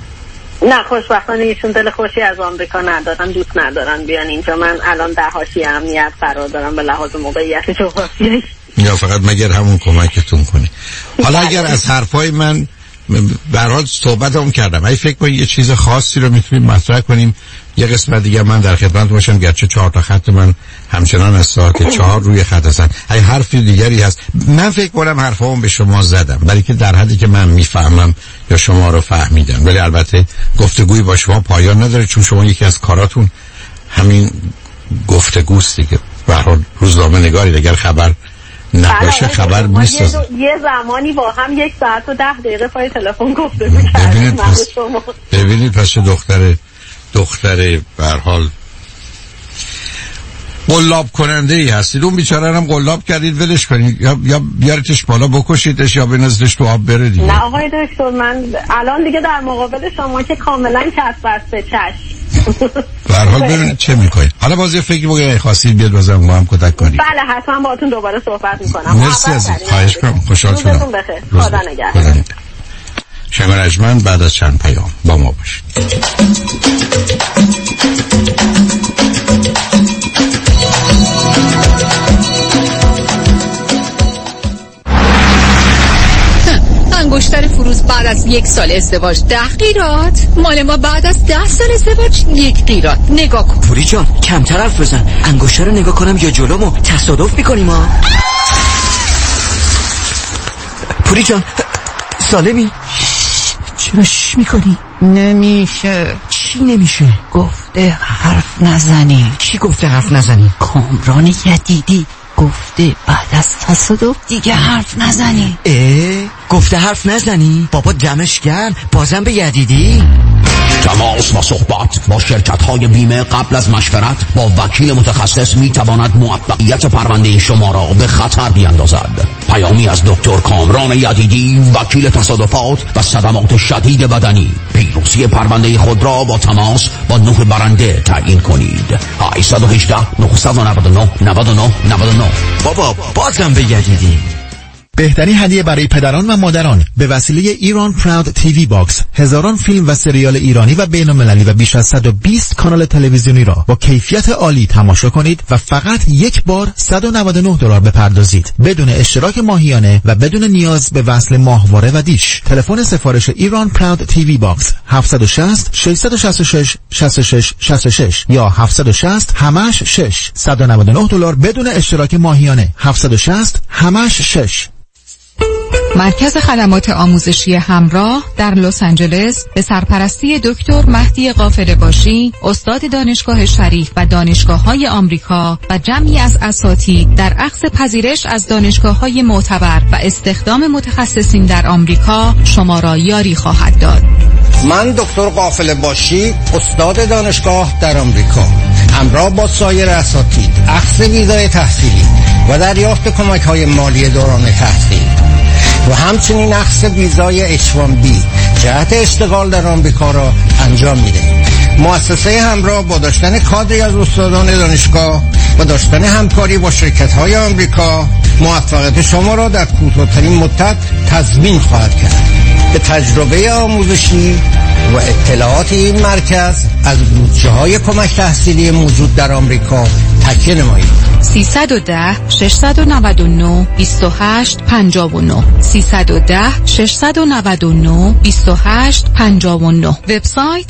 نه خوشبختانه ایشون دل خوشی از آمریکا ندارن، دوست ندارن بیان اینجا. من الان در حاشیه امنیت قرار دارم به لحاظ موقعیت جغرافیایی. یا فقط مگر همون کمکتون کنه. حالا اگر از حرفای من به هر حال صحبتام کردم، اگه فکر کنید یه چیز خاصی رو میتونیم مطرح کنیم یه قسمت دیگه من در خدمت باشم، گرچه 4 تا خط من همچنان از ساعت 4 روی خط هستن. اگه حرفی دیگری هست من فکر کنم حرفامو به شما زدم، ولی که در حدی که من میفهمم یا شما رو فهمیدم. ولی البته گفتگوی با شما پایان نداره، چون شما یکی از کاراتون همین گفتگوست دیگه. به هر حال روزنامه نگارید، اگر خبر نباشه خبر نیست. یه زمانی با هم 1 ساعت و 10 دقیقه پای تلفن گفتگو کردیم. ببینید پس دختر به هر حال قلاب کننده ای هستید، اون بیچاره هم قلاب کردید ولش کنید یا بیارتش بالا بکشیدش یا بنازدش تو آب بره دیگه. نه آقای دکتر من الان دیگه در مقابل شما که کاملا کف بسته چشم. به هر حال ببینید چه میکنید. حالا باز یه فکر بگید خواستید بیاد بازم با هم کتک کنید. بله حتما باهاتون دوباره صحبت میکنم. مرسی عزیز، خواهش میکنم. خوشحال شدم. خدا نگهدار. شنگ رجمن بعد از چند پیام با ما باشید. انگشتر فروز بعد از 1 سال ازدواج 10 قیراط، مال ما بعد از 10 سال ازدواج 1 قیراط. نگاه کن پوری جان، کمتر حرف بزن. انگشتر رو نگاه کنم یا جلومو تصادف میکنیم ها. پوری جان سالمی؟ چرا میکنی؟ نمیشه. چی نمیشه؟ گفته حرف نزنی. کی گفته حرف نزنی؟ کامران یدیدی گفته بعد از تصادف دیگه حرف نزنی. گفته حرف نزنی؟ بابا دمش گرم، بازم به یدیدی؟ تماس و صحبت با شرکت‌های بیمه قبل از مشورت با وکیل متخصص می‌تواند موفقیت پرونده شما را به خطر بیندازد. پیامی از دکتر کامران یدیدی، وکیل تصادفات و صدمات شدید بدنی. پیروزی پرونده خود را با تماس با 9 برنده تعیین کنید. 818 999 99 99. بابا بازم به یدیدی. بهترین هدیه برای پدران و مادران به وسیله ایران پراود تیوی باکس، هزاران فیلم و سریال ایرانی و بین‌المللی و بیش از 120 کانال تلویزیونی را با کیفیت عالی تماشا کنید و فقط یک بار $199 بپردازید بدون اشتراک ماهیانه و بدون نیاز به وصل ماهواره و دیش. تلفن سفارش ایران پراود تیوی باکس 760 666 66 66 یا 760 همش 6 $199 بدون اشتراک ماهیانه. 760 همش 6. مرکز خدمات آموزشی همراه در لس آنجلس به سرپرستی دکتر مهدی غافله‌باشی، استاد دانشگاه شریف و دانشگاه‌های آمریکا و جمعی از اساتید در اخذ پذیرش از دانشگاه‌های معتبر و استخدام متخصصین در آمریکا شما را یاری خواهد داد. من دکتر غافله‌باشی، استاد دانشگاه در آمریکا، همراه با سایر اساتید اخذ ویزای تحصیلی و دریافت کمک‌های مالی دوران تحصیل و همچنین اخذ ویزای H1B جهت اشتغال در آمریکا را انجام میده. مؤسسه همراه با داشتن کادری از استادان دانشگاه و داشتن همکاری با شرکت‌های آمریکا موفقیت شما را در کوتاه‌ترین مدت تضمین خواهد کرد. به تجربه آموزشی و اطلاعات این مرکز از بودجه‌های کمک تحصیلی موجود در آمریکا تکیه نمایید. 310 699 28 59 310 699 28 59. وبسایت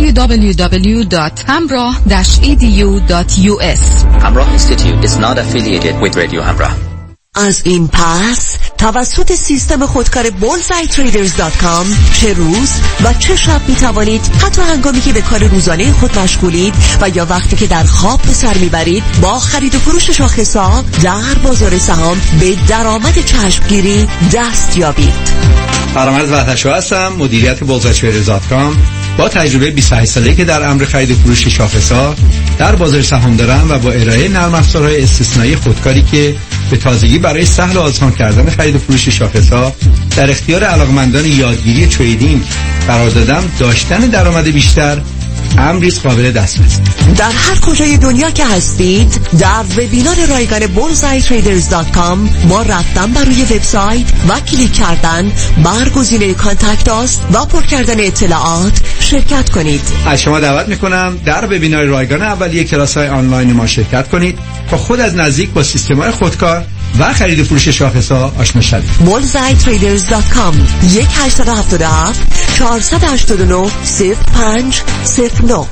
www.hamrah-edu.us. Hamrah Institute is not affiliated with Radio Hamrah. از این پس توسط سیستم خودکار bullseyetraders.com چه روز و چه شب می توانید حتی هنگامی که به کار روزانه خود مشغولید و یا وقتی که در خواب به سر میبرید با خرید و فروش شاخص‌ها در بازار سهام به درآمد چشمگیری دست یابید. فرامرز وحدت‌شو هستم، مدیریت bullseyetraders.com. با تجربه 28 ساله‌ای که در امر خرید و فروش شاخص‌ها در بازار سهام دارم و با ارائه نرم افزارهای استثنایی خودکاری که به تازگی برای سهل و آسان کردن خرید و فروش شاخص‌ها در اختیار علاقمندان یادگیری تریدینگ قرار دادم، داشتن درآمد بیشتر امری قابل دسترس. در هر کجای دنیا که هستید در وبینار رایگان bullseyetraders.com با رفتن بر روی وبسایت و کلیک کردن بر گزینه کانتکت آس و پر کردن اطلاعات شرکت کنید. از شما دعوت میکنم در وبینار رایگان اولیه کلاس‌های آنلاین ما شرکت کنید تا خود از نزدیک با سیستم‌های خودکار و خرید و فروش شاخص‌ها آشنا شوید. bullseyetraders.com 1877 489 0509.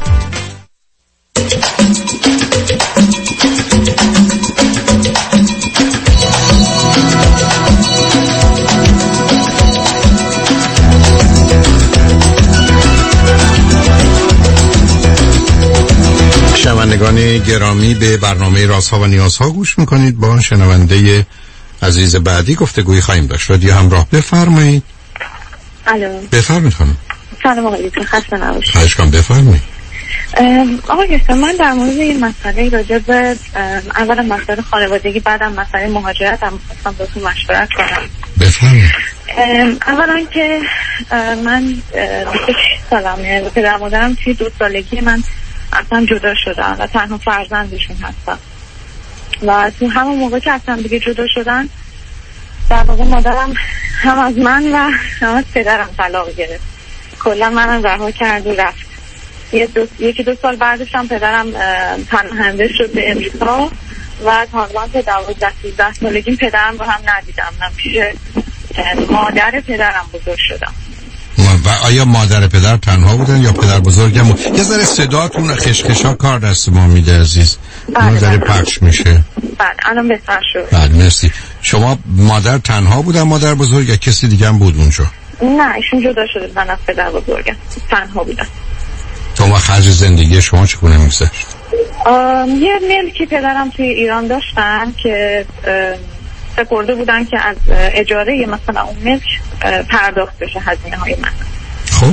شنوندگان گرامی، به برنامه رازها و نیازها گوش میکنید. با شنونده عزیز بعدی گفتگویی خواهیم داشت. رادیو همراه، بفرمایید. الو، بفرمایید خانم. سلام آقای دکتر، خسته نباشید. خواهش کنم، بفرمایید. آقای دکتر، من در مورد این مسئله راجع به اولا مسئله خانوادگی، بعدم مسئله مهاجرت هم خواستم باهاتون مشورت کنم. بفرمایید. اولا که من 26 سالمه و پدر مادرم توی 2 سالگی من اصلا جدا شدن و تنها فرزندشون هستم و تو همون موقع که اصلا دیگه جدا شدن در واقع مادرم هم از من و هم از پدرم طلاق گرفت، کلا منم رها کرد و رفت. 1-2 سال بعدش هم پدرم پناهنده شد به امریکا و تقریبا تا 12 سالگی پدرم رو هم ندیدم. من پیش مادر پدرم بزرگ شدم. و آیا مادر پدر تنها بودن یا پدر بزرگم؟ یه ذره صداتون خشخشا کار دست ما میده عزیز. بله، ذره پخش میشه. بله الان بهتر شد. بله مرسی. شما مادر تنها بودن، مادر بزرگ یا کسی دیگه هم بود اونجا؟ نه ایشون جدا شده، من از پدر بزرگم تنها بودم. شما خرج زندگی شما چگونه میگذشت؟ یه ملکی پدرم توی ایران داشتن که سپرده بودن که از اجاره مثلا اون ملک پرداخت بشه هزینه های من. خب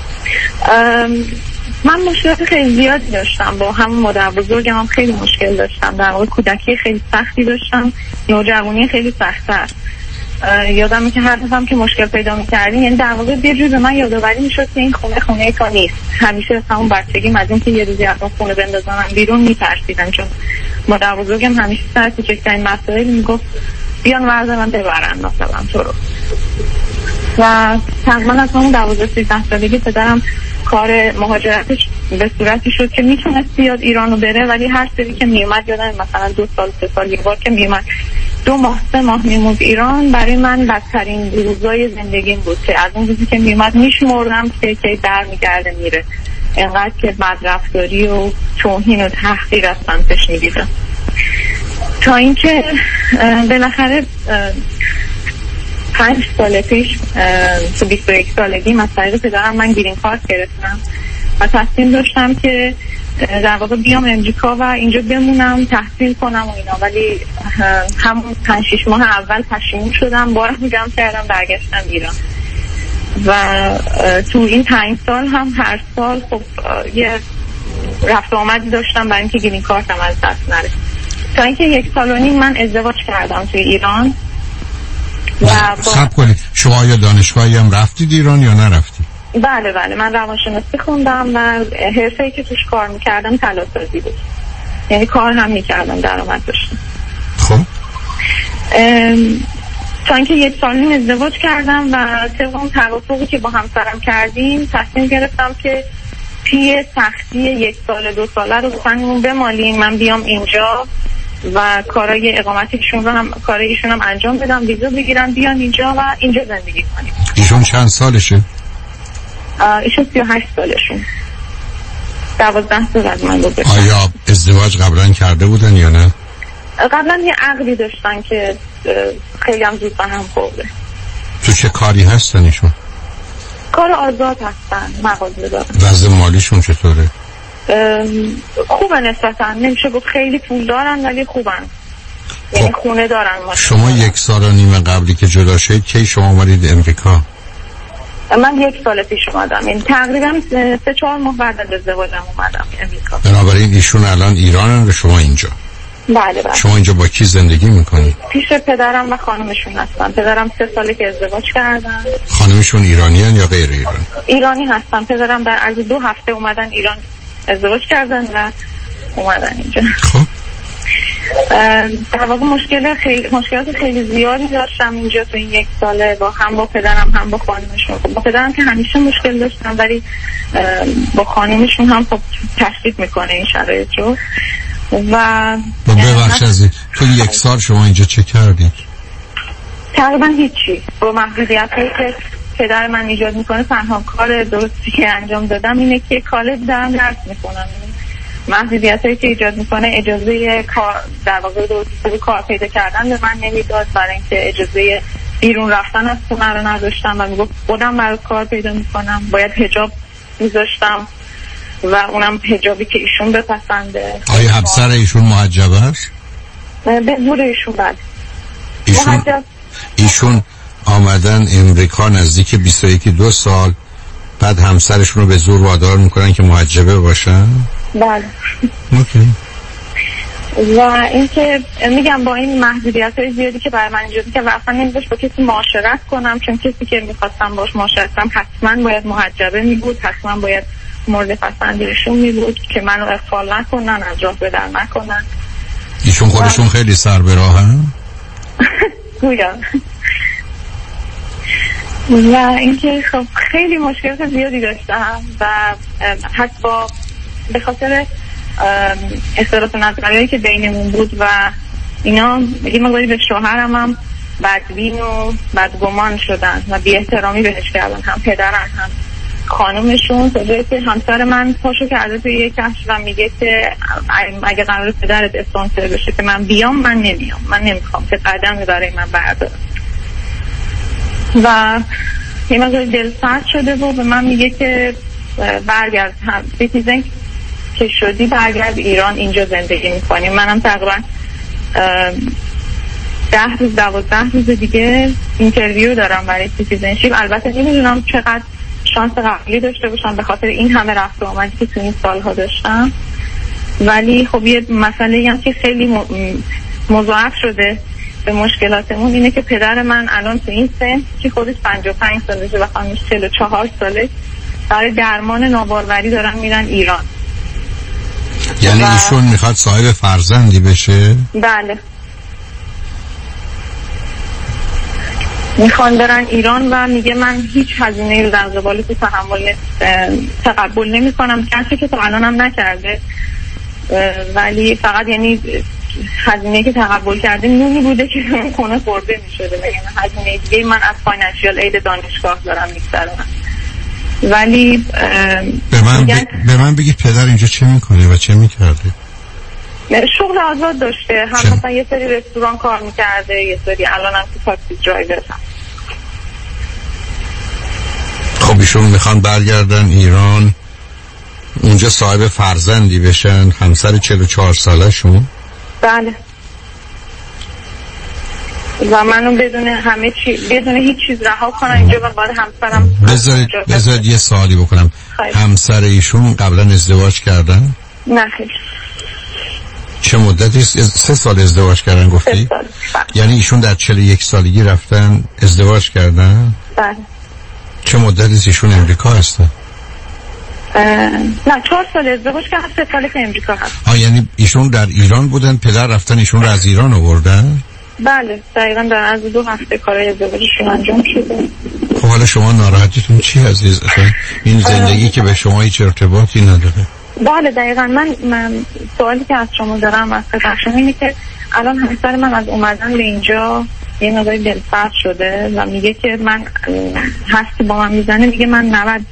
من مشکلات خیلی زیادی داشتم با همون مادر بزرگم، هم خیلی مشکل داشتم، در واقع کودکی خیلی سختی داشتم، نوجوانی خیلی سخت‌تر. یادمه که هر دفعه که مشکل پیدا می‌کردیم، یعنی در واقع یه جور به من یادآوری می‌شد که این خونه تا نیست. همیشه از همون بچگیم از اینکه یه روزی از اون خونه بندازنم بیرون می‌ترسیدم، چون مادر بزرگم همیشه سر کوچکترین مسائل میگفت بیان ورزه من ببرن مثلا تو رو. و تقریبا از همون 12-13 سالگی پدرم کار مهاجرتش به صورتی شد که میتونست بیاد ایران رو بره، ولی هر سری که میومد، یادم مثلا 2 سال 3 سال یه بار که میومد 2 ماه 3 ماه میموند ایران، برای من بدترین روزای زندگیم بود که از اون روزی که میومد میشمردم که برمیگرده میره، انقدر که بدرفتاری و توهین و تحقیر از سمتش میدیدم. تا اینکه بالاخره 5 سال پیش تو 21 سالگی از طریق پدرم من گرین کارت گرفتم و تصمیم داشتم که در واقع بیام امریکا و اینجا بمونم، تحصیل کنم و اینا، ولی همون 5-6 ماه اول پشیمون شدم، بارم جمع کردم برگشتم ایران. و تو این 5 سال هم هر سال خب یه رفت و آمدی داشتم برای اینکه گرین کارتم از دست نره، تا اینکه 1 سال و نیم من ازدواج کردم توی ایران. صبر کنید، شما یا دانشگاهی هم رفتید ایران یا نرفتی؟ بله من روانشناسی خوندم و حرفه‌ای که توش کار میکردم طلاسازی بود، یعنی کار هم میکردم، درآمد داشتم. خب تا اینکه 1 سال نیم ازدواج کردم و طبق اون توافقی که با همسرم کردیم تصمیم گرفتم که پی سختی 1 سال 2 ساله رو بسنمون بمالیم، من بیام اینجا و کارای اقامتشون رو هم کارایشون هم انجام بدم، ویزا بگیرم بیان اینجا و اینجا زندگی کنیم. ایشون چند سالشه؟ ایشون 38 سالشون، 12 سال از من بزرگتر. آیا ازدواج قبلا کرده بودن یا نه؟ قبلا یه عقدی داشتن که خیلی هم زود به هم خورده. تو چه کاری هستن ایشون؟ کار آزاد هستن، مغازه دارن. وضع مالیشون چطوره؟ خوبه نسبتا، نمیشه گفت خیلی پول دارن ولی خوبن، یعنی خونه دارن. شما 1 سال و نیم قبلی که جدا شدید کی شما اومدید امریکا؟ من 1 سال پیش اومدم، یعنی تقریبا 3-4 ماه بعد از ازدواجم اومدم امریکا. بنابراین ایشون الان ایرانن و شما اینجا؟ بله. شما اینجا با کی زندگی میکنید؟ پیش پدرم و خانمشون هستن. پدرم 3 ساله که ازدواج کردن. خانمشون ایرانیان یا غیر ایرانی؟ ایرانی هستن. پدرم در عرض 2 هفته اومدن ایران، ازدواج کردن و اومدن اینجا. خب در واقع مشکلات خیلی زیادی داشتم اینجا تو این 1 ساله، با پدرم هم با خانمشون. با پدرم که همیشه مشکل داشتم، ولی با خانمشون هم خب تشدید میکنه این شرایط رو. و ببخش عزیز، تو 1 سال شما اینجا چه کردید؟ تقریبا هیچی. با محدودیت‌هایی که پدر من ایجاد میکنه، تنها کار درستی که انجام دادم اینه که کالج دارم درس میکنم. محدودیت‌هایی که ایجاد میکنه اجازه کار، در واقع درستی کار پیدا کردن به من نمیداد، برای اینکه اجازه بیرون رفتن از خونه رو نداشتم و میگفت خودم برای کار پیدا میکنم، باید حجاب میذاشتم و اونم حجابی که ایشون بپسنده. آیا همسر ایشون محجب است؟ به زور ایشون بعد ایشون آمدن امریکا نزدیک 21-22 سال، بعد همسرشون رو به زور وادار میکنن که محجبه باشن؟ بله. اوکی. و اینکه میگم با این محدودیت‌های زیادی که برای من ایجاد که اصلا نمی‌ذاشت با کسی معاشرت کنم، چون کسی که می‌خواستم باش معاشرت کنم حتما باید محجبه می‌بود، حتما باید مورد پسند ایشون می‌بود که منو اغفال نکنن، از راه بدر نکنن. ایشون خودشون خیلی سر به راهن؟ گویا. و اینکه خب خیلی مشکلات زیادی داشتم و حتی به خاطر اختلاف نظریهایی که بینمون بود و اینا یه مقداری به شوهرم هم بدبین و بدگمان شدن و بی احترامی بهش کردن، هم پدرم هم خانومشون. تا جایی که همسر من پاشو کرده توی یک کشف و میگه که اگه قرار پدرت اسپانسر بشه که من بیام، من نمیام، من نمیخوام که قدمی برای من بردارم. و یه مقداری دل سرد شده و به من میگه که برگرد، هم سیتیزن که شدی برگرد ایران، اینجا زندگی میکنیم. منم تقریبا 12 روز دیگه اینترویو دارم برای سیتیزنشیپ. البته نمیدونم چقدر شانس قبلی داشته باشم به خاطر این همه رفت و آمدی که تو این سالها داشتم، ولی خب یه مسئله هم که خیلی مضاعف شده به مشکلاتمون اینه که پدر من الان تو این سن که خودش 55 سالشه و خانمش 44 ساله برای درمان ناباروری دارن میرن ایران. یعنی ایشون میخواد صاحب فرزندی بشه؟ بله، میخوان برن ایران و میگه من هیچ هزینه‌ای رو در قبال تو تقبل نمی کنم، کسی که تا الان هم نکرده، ولی فقط یعنی هزینه‌ای که تقبل کرده نونی بوده که خونه خورده میشده، یعنی هزینه دیگه من از فاینانشیال اید دانشگاه دارم میگذرونم. ولی به من بگید پدر اینجا چه میکنه و چه میکرده؟ شغل آزاد داشته، هم مثلا یه سری رستوران کار میکرده، یه سری الان هم تو تاکسی درایور هم. خب ایشون میخوان برگردن ایران اونجا صاحب فرزندی بشن، همسر 44 ساله شون؟ بله، و منو بدون همه چی، بدون هیچ چیز رها کنن اینجا و بعد همسرم. بذارید یه سوالی بکنم، همسر ایشون قبلا ازدواج کردن؟ نه خیلی. چه مدتی؟ 3 سال ازدواج کردن گفتی؟ 3 سال. یعنی ایشون در 41 سالگی رفتن ازدواج کردن؟ بله. چه مدتی ایشون امریکا هستن؟ نه 4 سال ازدواج کردن، 3 ساله که امریکا هست. یعنی ایشون در ایران بودن، پدر رفتن ایشون رو از ایران آوردن؟ بله دقیقاً، در از 2 هفته کارهای ازدواجشون انجام شده. خب حالا شما ناراحتیتون چی عزیز؟ این زندگی که به شما هیچ ارتباطی نداره. بله دقیقاً. من سوالی که از شما دارم از خدمتشون اینه که الان همسر من از اومدن به اینجا یه مقدار دلسرد شده و میگه که من هستی با من میزنه، میگه من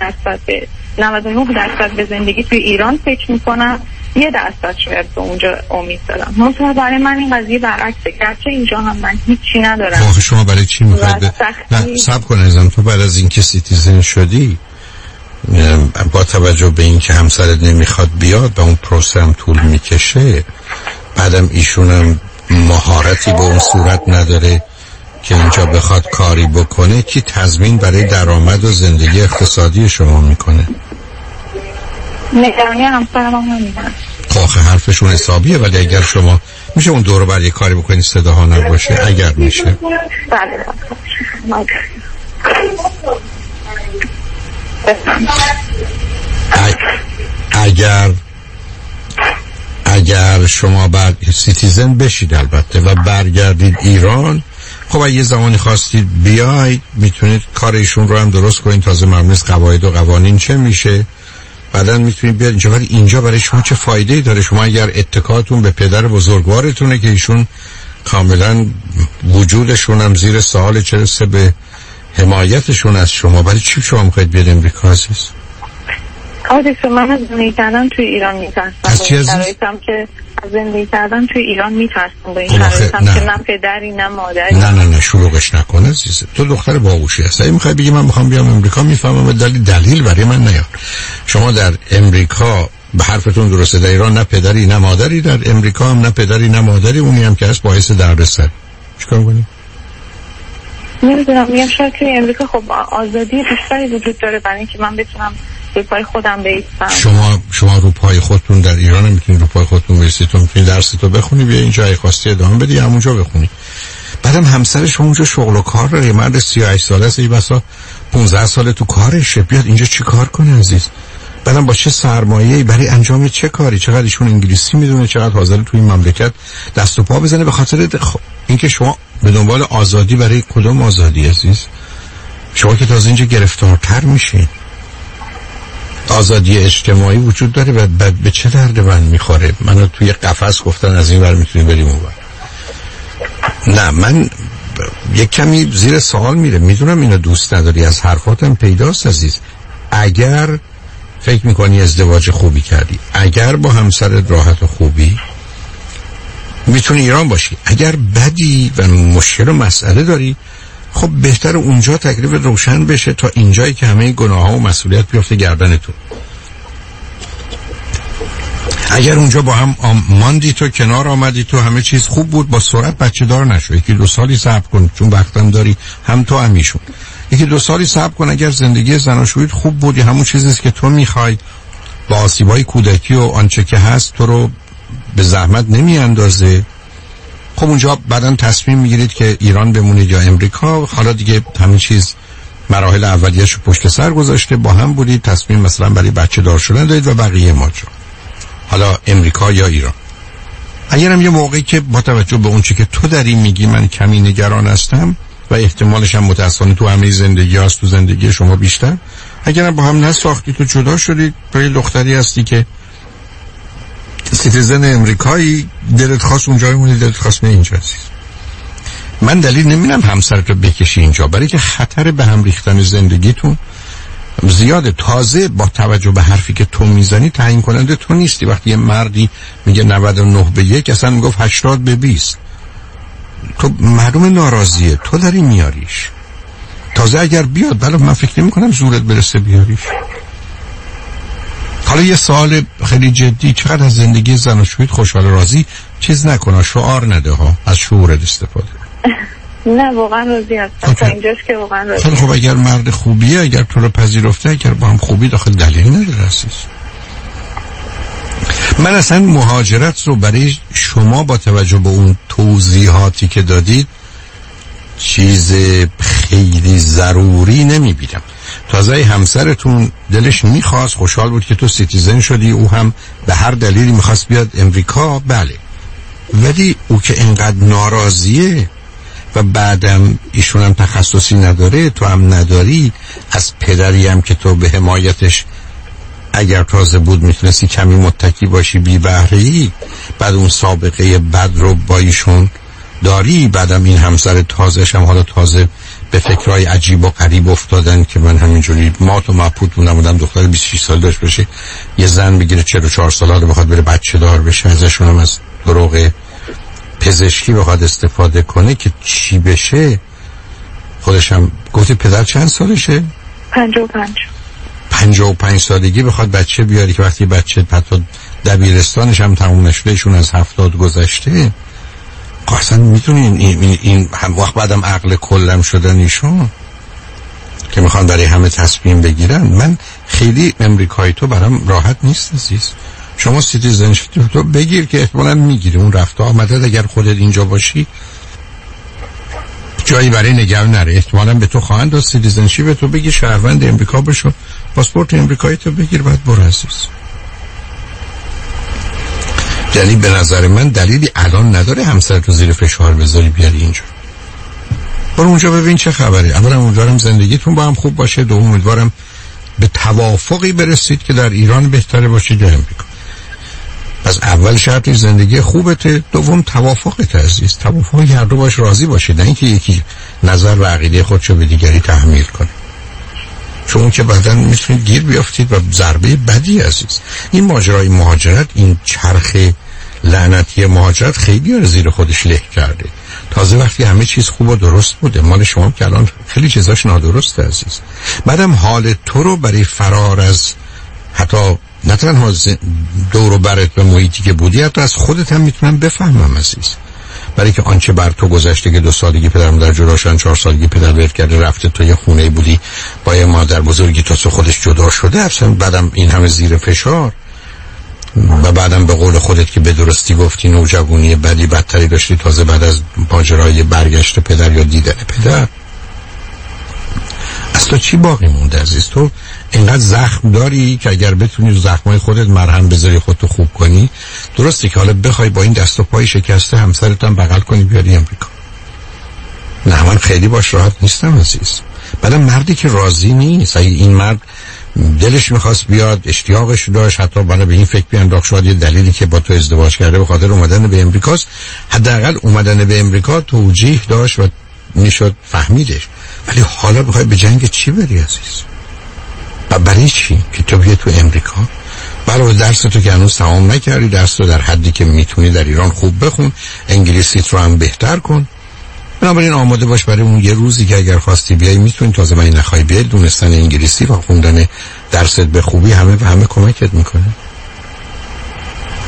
99% به زندگی توی ایران فکر میکنم، 1% شاید به اونجا امید دارم. مثلا برای من این قضیه برعکسه، گرچه اینجا هم من هیچی ندارم. خب شما برای چی میخواید؟ نه صبر کن عزیزم، تو بعد از اینکه سیتیزن شدی با توجه به اینکه همسرت نمیخواد بیاد و اون پروسه هم طول میکشه، بعدم ایشونم مهارتی به اون صورت نداره که اینجا بخواد کاری بکنه، کی تضمین برای درآمد و زندگی اقتصادی شما میکنه؟ نگرانی همسرم هم نمیدن. خب حرفشون حسابیه، ولی اگر شما میشه اون دور بر یه کاری بکنید صداها نباشه، اگر میشه. بله اگر شما بعد سیتیزن بشید البته و برگردید ایران، خب یه زمانی خواستید بیاید میتونید کار ایشون رو هم درست کنید، تازه مبنی قواعد و قوانین چه میشه، بعدن میتونید بیاد اینجا. ولی اینجا برای شما چه فایده‌ای داره؟ شما اگر اتکاتون به پدر بزرگوارتونه که ایشون کاملا وجودشون هم زیر سوال، چه رسه به حمایتشون از شما، برای چی شما میخواید بیاد امریکا عزیز؟ آدیسو من از زندگی کردن توی ایران میترسم. از چی عزیز؟ که از زندگی کردن توی ایران میترسم، با این شرایطم که نه پدری نه مادری. نه شلوغش نکنه عزیزه، تو دختر باهوشی هستی، میخوای بگی من میخوام بیام امریکا، میفهمم، دلیل برای من نیار. شما در امریکا به حرفتون درسته، در ایران نه پدری نه مادری، در امریکا هم نه پدری نه مادری، اونی هم که هست باعث دردسر. چیکار کنی؟ نمیدونم، میگم شاید توی امریکا خب آزادی بیشتری وجود داره برای اینکه من بتونم رو پای خودم بایستم. شما رو پای خودتون در ایران هم میتونید رو پای خودتون بایستید، تو میتونید درستو بخونی، بیا اینجا اگه خواستی ادامه بدی همونجا بخونی. بعدم همسر شما اونجا شغل و کار داره، مرد 38 ساله است، بسا 15 ساله تو کارشه، بیاد اینجا چی کار کنه عزیز؟ بعدم با چه سرمایه‌ای برای انجام چه کاری؟ چقدر ایشون انگلیسی میدونه، چقدر حاضر تو این مملکت دست و پا بزنه به خاطر اینکه شما به دنبال آزادی. برای کدوم آزادی عزیز؟ شما که تازه اینجا گرفتارتر میشین. آزادی اجتماعی وجود داره و به چه درد من میخوره؟ منو توی قفس گفتن از این ور میتونی بریم اون ور. نه من یک کمی زیر سوال میره، میدونم اینو دوست نداری، از حرفاتم پیداست عزیز. اگر فکر میکنی ازدواج خوبی کردی، اگر با همسرت راحت و خوبی، میتونی ایران باشی. اگر بدی و مشکل و مسئله داری، خب بهتر اونجا تکلیف روشن بشه تا اینجایی که همه گناه ها و مسئولیت بیفته گردنتون. اگر اونجا با هم ماندی تو کنار آمدی تو همه چیز خوب بود، با سرعت بچه دار نشو. 1-2 سالی صبر کن، چون وقتم داری، هم تو هم ایشون. 1-2 سالی صبر کن. اگر زندگی زناشوییت خوب بودی، همون چیزیست که تو میخوای، با آسیبای کودکی و آنچه که هست تو رو به زحمت نمی اندازه، خب اونجا بعداً تصمیم میگیرید که ایران بمونید یا امریکا. حالا دیگه همین چیز مراحل اولیه‌اش رو پشت سر گذاشته، با هم بودید، تصمیم مثلا برای بچه دار شدن دارید و بقیه ماجرا، حالا امریکا یا ایران. اگرم یه موقعی که با توجه به اون چی که تو داری میگی من کمی نگران هستم و احتمالش هم متأسفانه تو همه زندگی هست، تو زندگی شما بیشتر، اگرم با هم نساختی تو جدا شدید، برای دختری هستی که سیتیزن امریکایی، دلت خواست اونجا بمونی، دلت خواست نه اینجا هستی. من دلیل نمیدونم همسرتو بکشی اینجا، برای که خطر به هم ریختن زندگیتون زیاده. تازه با توجه به حرفی که تو میزنی تعیین کننده تو نیستی. وقتی یه مردی میگه 99-1، اصلا میگفت 80-20، تو معلوم ناراضیه، تو داری میاریش. تازه اگر بیاد، بله من فکر نمی کنم زورت برسه بیاریش. حالا یه سوال خیلی جدی، چقدر از زندگی زناشوییت خوشحال راضی؟ چیز نکنه، شعار نده ها، از شعورت استفاده. نه واقعا راضی هستم تا اینجاش که واقعا راضی. خیلی خب، اگر مرد خوبیه، اگر تو رو پذیرفته، اگر با هم خوبی، داخل دلیلی نداره عزیز. من اصلا مهاجرت رو برای شما با توجه به اون توضیحاتی که دادید چیز خیلی ضروری نمیبینم. تازه همسرتون دلش میخواست، خوشحال بود که تو سیتیزن شدی، او هم به هر دلیلی میخواست بیاد امریکا، بله، ولی او که انقدر ناراضیه و بعدم ایشون هم تخصصی نداره، تو هم نداری، از پدری هم که تو به حمایتش اگر تازه بود میتونستی کمی متکی باشی، بی بهره‌ای، بعد اون سابقه بد رو با ایشون داری، بعدم این همسر تازه‌ش هم حالا تازه به فکرهای عجیب و غریب افتادن که من همینجوری مات و مبهوت بودم. دختر 26 سال داشت بشه، یه زن بگیره 44 ساله رو بخواد بره بچه دار بشه، ازشون هم از دروغ پزشکی بخواد استفاده کنه که چی بشه. خودش هم گفتی پدر چند سالشه؟ 55 سالگی بخواد بچه بیاری که وقتی بچه حتی دبیرستانش هم تموم نشده، ایشون از 70 گذشته. اصلا میتونین این هم وقت بعدم عقل کلم شدن ایشون که میخوان برای همه تصمیم بگیرن. من خیلی امریکایی تو برام راحت نیست عزیز. شما سیتیزنشیپ تو بگیر که احتمالاً میگیری، اون رفته آمده، اگر خودت اینجا باشی جایی برای نگه نره، احتمالاً به تو خواهند داد سیتیزنشیپ تو بگیر، شهروند امریکا بشو، پاسپورت امریکایی تو بگیر، بعد برو عزیز. یعنی به نظر من دلیلی الان نداره همسرتو زیر فشار بذاری بیاری اینجا. برو اونجا ببین چه خبره. اولا امیدوارم زندگیتون با هم خوب باشه، دوم امیدوارم به توافقی برسید که در ایران بهتره باشه یا امریکا. پس اول شرطی زندگی خوبته، دوم توافقت عزیز. توافق هر دو باش راضی باشید، نه اینکه یکی نظر و عقیده خودشو به دیگری تحمیل کنه، چون که بعداً میتونید گیر بیافتید و ضربه بدی عزیز. این ماجرای مهاجرت، این چرخ لعنتی مهاجرت خیلی زیر خودش له کرده. تازه وقتی همه چیز خوب و درست بوده، مال شما که الان خیلی چیزاش نادرسته عزیز. بعدم حال تو رو برای فرار از حتی نه تنها دور و برت به محیطی که بودی، حتی از خودت هم میتونم بفهمم عزیز. برای که آنچه بر تو گذشته که 2 سالگی پدر مادر جدا شدن، 4 سالگی پدر ول کرده رفته، تو یه خونه بودی با یه مادر بزرگی تا خودش جدا شده، اصلا بعدم این همه زیر فشار و بعدم به قول خودت که به درستی گفتی نوجوانی بدی بدتری داشتی، تازه بعد از ماجرای برگشت پدر یا دیدن پدر. اصلا چی باقی مونده عزیز؟ تو اینقدر زخم داری که اگر بتونی زخمای خودت مرهم بذاری، خودتو خوب کنی، درسته که حالا بخوای با این دست و پای شکسته همسرت هم بغل کنی بیاری امریکا. نه من خیلی باش راحت نیستم عزیز. بعدم مردی که راضی نیست، اگه این مرد دلش میخواست بیاد، اشتیاقش داشت، حتی بالا به این فکر بیانداخت شاید یه دلیلی که با تو ازدواج کرده به خاطر اومدن به امریکاست، حداقل اومدن به امریکا توجیه داشت و میشد فهمیدش. ولی حالا بخوای به جنگ چی بری عزیز؟ و برای چی که تو بیای تو امریکا؟ برای درس تو که هنوز تمام نکردی، درس رو در حدی که میتونی در ایران خوب بخون، انگلیسیت رو هم بهتر کن. بنابراین آماده باش برای اون یه روزی که اگر خواستی بیای میتونی، تازه من نخوای بیای، دونستن انگلیسی و خوندن درست به خوبی همه کمکت میکنه.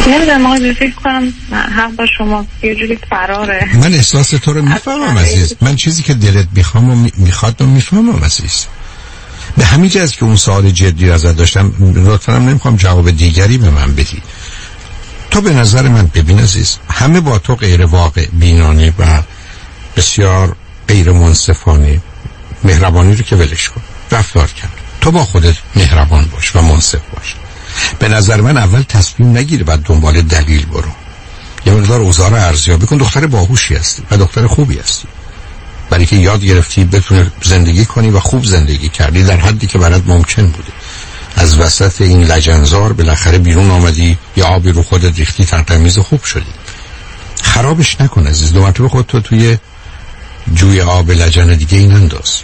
نمیدونم آقای فکر کنم حق با شما یه جوری فراره. من احساس تو رو میفهمم عزیز. من چیزی که دلت میخواد و میفهمم عزیز. به همین جهت که اون سوال جدی رو ازت داشتم، لطفاً نمیخوام جواب دیگری به من بدی. تو به نظر من ببین عزیز، همه با تو غیر واقع بینانه و بسیار غیر منصفانه، مهربانی رو که ولش کن، رفتار کرد. تو با خودت مهربان باش و منصف باش. به نظر من اول تصمیم نگیر، بعد دنبال دلیل برو. یه مقدار اوضاع رو ارزیابی کن. دختر باهوشی هستی و دختر خوبی هستی، برای که یاد گرفتی بتونی زندگی کنی و خوب زندگی کردی در حدی که برات ممکن بوده. از وسط این لجنزار بالاخره بیرون آمدی، یا آبی رو خودت ریختی، ترتمیز خوب شدی. خرابش نکن عزیز. دو مرتبه خودتو توی جوی آب لجن دیگه این انداز.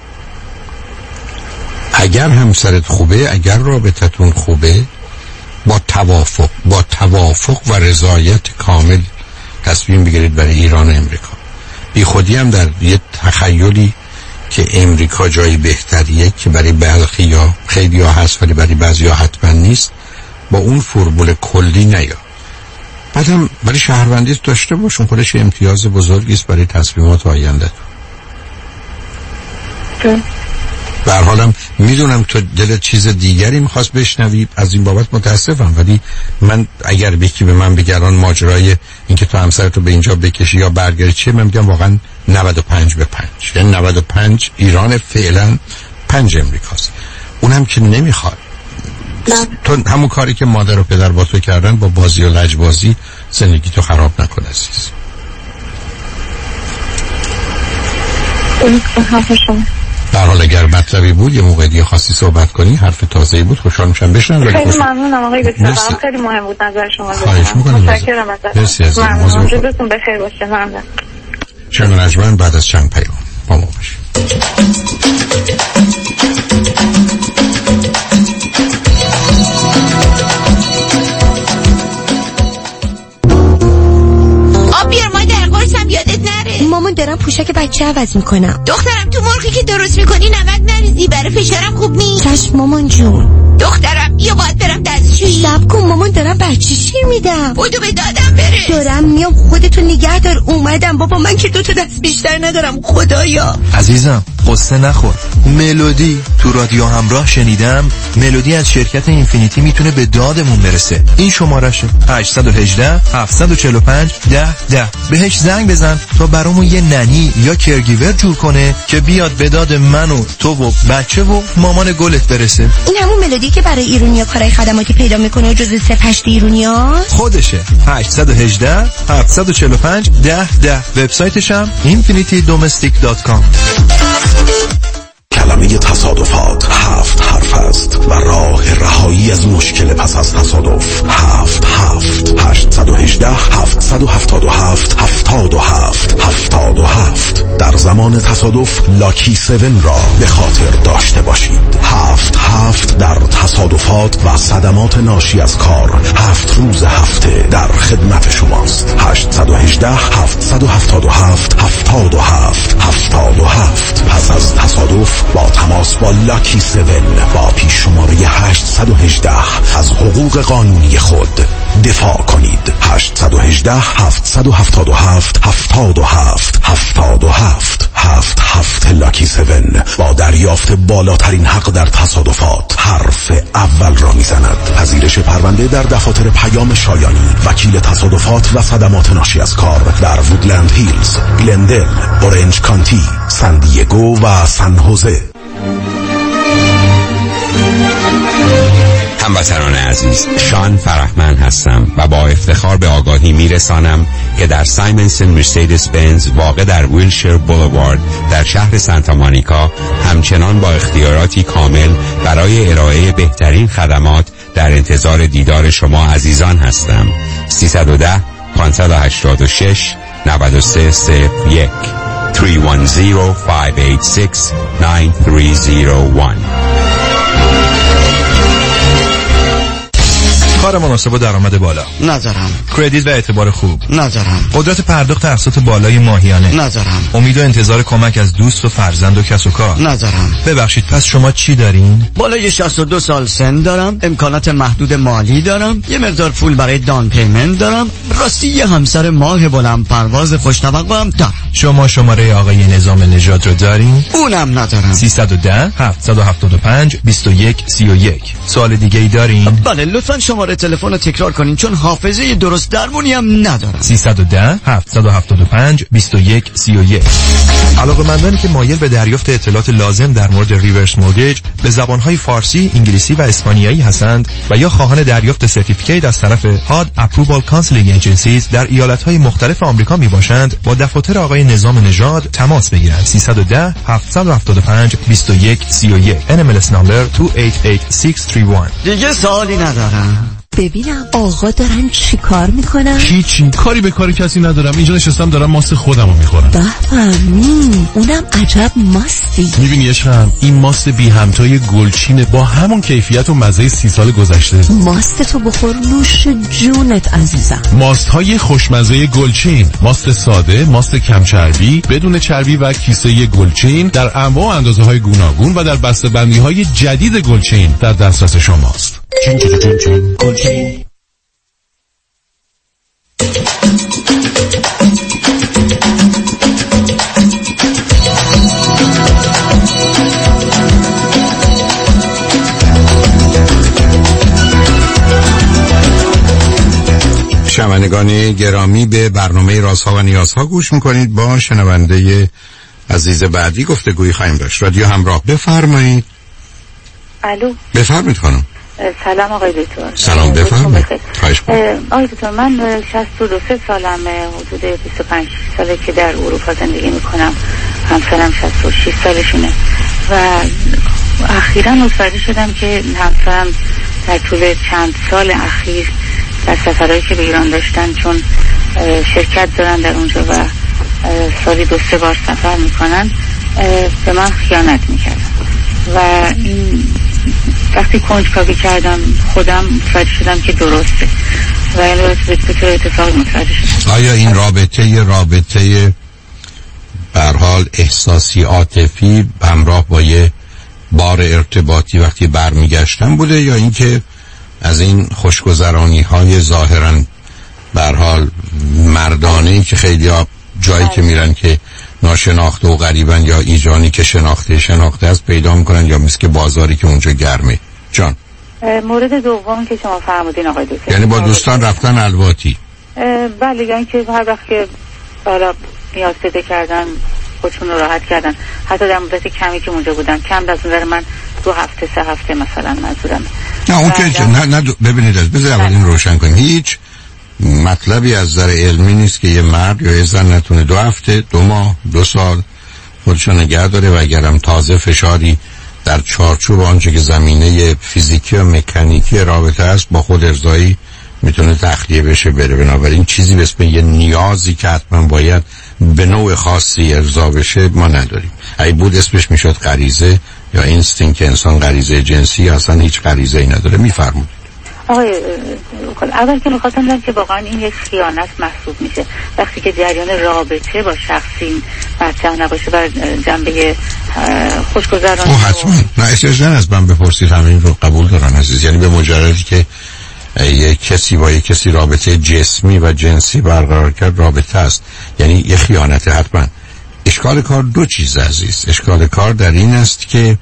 اگر همسرت خوبه، اگر رابطتون خوبه، با توافق و رضایت کامل تصمیم بگیرید برای ایران و امریکا. بی خودی هم در یه تخیلی که امریکا جایی بهتریه که برای برخی یا خیلی ها هست ولی برای بعضی ها حتما نیست، با اون فرمول کلی نیا. بعدم برای شهروندیت داشته باشون، خودش امتیاز بزرگی است برای تصمیمات آینده. به هر حالم میدونم تو دلت چیز دیگری میخواست بشنوی، از این بابت متاسفم، ولی من اگر یکی به من بگه الان ماجرای اینکه تو همسرتو به اینجا بکشی یا برگردی چیه، من میگم واقعا 95-5، یعنی 95 ایران فعلا 5 امریکاست. اونم که نمیخواد. تو همون کاری که مادر و پدر با تو کردن، با بازی و لجبازی زندگی تو خراب نکن عزیز. در حال اگر مطلبی بود یه موقع دیگه خواستی صحبت کنی، حرف تازه‌ای بود، خوشحال میشم بشنوم. خیلی ممنونم آقای دکتر، خیلی مهم بود نظر شما. خواهش می‌کنم. متشکرم ازت. ممنون. روزتون بخیر باشه. ممنون. شنگ نجمن بعد از چند پیام با ما باشید. مامان دارم پوشک بچه عوض میکنم. دخترم تو مرغی که درست میکنی نمک نریزی، برای فشارم خوب نیست. چشم مامان جون. دخترم یا باید برم دستشویی؟ صبر کن مامان، دارم بچه شیر میدم. بودو به دادم برس. دارم میام، خودتو نگه دار. اومدم بابا، من که 2 تا دست بیشتر ندارم خدایا. عزیزم قصه نخور. ملودی تو رادیو همراه شنیدم. ملودی از شرکت اینفینیتی میتونه به دادمون برسه. این شمارهشه 818 745 1010. بهش زنگ بزن تا برامون یه ننی یا کرگیور جور کنه که بیاد به داد من و تو و بچه و مامان گلت برسه. این همون ملودی که برای ایرونیا کارهای خدماتی پیدا میکنه و جزء 08 ایرونیا خودشه. 818 745 1010. وبسایتش هم infinitydomestic.com. کلمه تصادفات 7 حرف است و راه رهایی از مشکل پس از تصادف 7 818 777 77 در زمان تصادف لاکی 7 را به خاطر داشته باشید. 7 در تصادفات و صدمات ناشی از کار 7 روز هفته در خدمت شماست. 818 777 77 پس از تصادف با تماس با لاکی 7 با پیش شماره 818 از حقوق قانونی خود دفاع کنید. 818 777 77 لاکی 7 با دریافت بالاترین حق در تصادفات حرف اول را میزند. پذیرش پرونده در دفاتر پیام شایانی، وکیل تصادفات و صدمات ناشی از کار در وودلند هیلز، گلندل، اورنج کانتی، سان دیگو و سان هوزه. هموطنان عزیز، شان فرحمند هستم و با افتخار به آگاهی میرسانم که در سایمنسن مرسدس بنز واقع در ویلشیر بولوارد در شهر سانتا مونیکا همچنان با اختیاراتی کامل برای ارائه بهترین خدمات در انتظار دیدار شما عزیزان هستم. 310 586 9301 310-586-9301. کار مناسب و درآمد بالا. ندارم. کردیت و اعتبار خوب. ندارم. قدرت پرداخت اقساط بالای ماهیانه. ندارم. امید و انتظار کمک از دوست و فرزند و کس و کار. ندارم. ببخشید پس شما چی دارین؟ بالای 62 سال سن دارم، امکانات محدود مالی دارم، یه مقدار پول برای دان پیمنت دارم، راستی یه همسر ماه بلند پرواز خوش‌توقع هم دارم. شما شماره آقای نظام نژاد رو دارین؟ اونم ندارم. 310 775 2131. سوال دیگه ای دارین؟ بله لطفاً شماره تلفن رو تکرار کنین چون حافظه درست درمونی هم ندارم. 310 775 2131. علاقه‌مندانی که مایل به دریافت اطلاعات لازم در مورد ریورس مورگیج به زبان‌های فارسی، انگلیسی و اسپانیایی هستند و یا خواهان دریافت سرتیفیکیت از طرف هاد اپرووال کانسلینگ ایجنسیز در ایالت‌های مختلف آمریکا میباشند، با دفاتر آقای نظام نژاد تماس بگیرند. 310 775 2131. NMLS نمبر 288631. دیگه سوالی ندارم. ببینم آقا دارن چی کار میکنن؟ هیچی، کاری به کار کسی ندارم. اینجا نشستم دارم ماست خودمو میخورم. بفهمی اونم عجب ماستی. میبینی عشقم، این ماست بی همتای گلچینه با همون کیفیت و مزه 30 سال گذشته. ماست تو بخور نوش جونت عزیزم. ماست های خوشمزه گلچین، ماست ساده، ماست کم چربی، بدون چربی و کیسه گلچین در انواع و اندازه های گوناگون و در بسته‌بندی های جدید گلچین در دسترس شماست. گلچین. شنوندگان گرامی به برنامه رازها و نیازها گوش میکنید. با شنونده عزیز بعدی گفتگویی خواهیم داشت. رادیو همراه، بفرمایید. الو، بفرمایید خانم. سلام آقای دکتر. سلام، بفرمایید. خواهش می‌کنم. آقای دکتر من 62 سالمه، حدود 25 ساله که در اروپا زندگی میکنم. همسرم 66 سالشونه و اخیراً متوجه شدم که همسرم در طول چند سال اخیر در سفرهایی که به ایران داشتن، چون شرکت دارن در اونجا و سالی 2-3 بار سفر میکنن، به من خیانت میکردن و این وقتی کنجکاوی کردم خودم متوجه شدم که درسته و این به طور اتفاق متوجه شدم. آیا این رابطه به هر حال احساسی عاطفی همراه با یه بار ارتباطی وقتی برمیگشتن بوده، یا اینکه از این خوشگذرانی های ظاهرا به هر حال مردانه‌ای که خیلی ها جایی که میرن که ناشناخته و غریبن یا ایجانی که شناخته است پیدا میکنن، یا مثل که بازاری که اونجا گرمه؟ جان، مورد دوم که شما فرمودین آقای دکتر، یعنی با دوستان رفتن الواتی؟ بله، یعنی که هر وقت که بالا نیاز پیدا کردن خودشون رو راحت کردن، حتی در مدت کمی که اونجا بودن، کم از نظر من 2 هفته 3 هفته مثلا منظورم. نه اون که نه ببینید، بذار اول این روشن کنیم. هیچ مطلبی از نظر علمی نیست که یه مرد یا یه زن نتونه 2 هفته، 2 ماه، 2 سال خودشو نگه داره و اگرم تازه فشاری در چارچوب آنچه که زمینه فیزیکی و مکانیکی رابطه است با خود ارضایی میتونه تخلیه بشه بره. بنابراین چیزی به اسم یه نیازی که حتما باید به نوع خاصی ارضا بشه ما نداریم. اگه بود اسمش میشد غریزه یا اینستینکت که انسان غریزه جنسی، اصلا هیچ غریزه ای نداره. میفرمایید. آقای اول که میخواستم بگم که واقعا این یک خیانت محسوب میشه وقتی که جریان رابطه با شخصی مطرح نباشه و جنبه خوشگذرانی. حتما نه اجازه از من بپرسید، همین رو قبول دارن عزیز. یعنی به مجردی که یک کسی با یک کسی رابطه جسمی و جنسی برقرار کرد رابطه است، یعنی یه خیانت. حتما اشکال کار 2 چیز عزیز. اشکال کار در این است که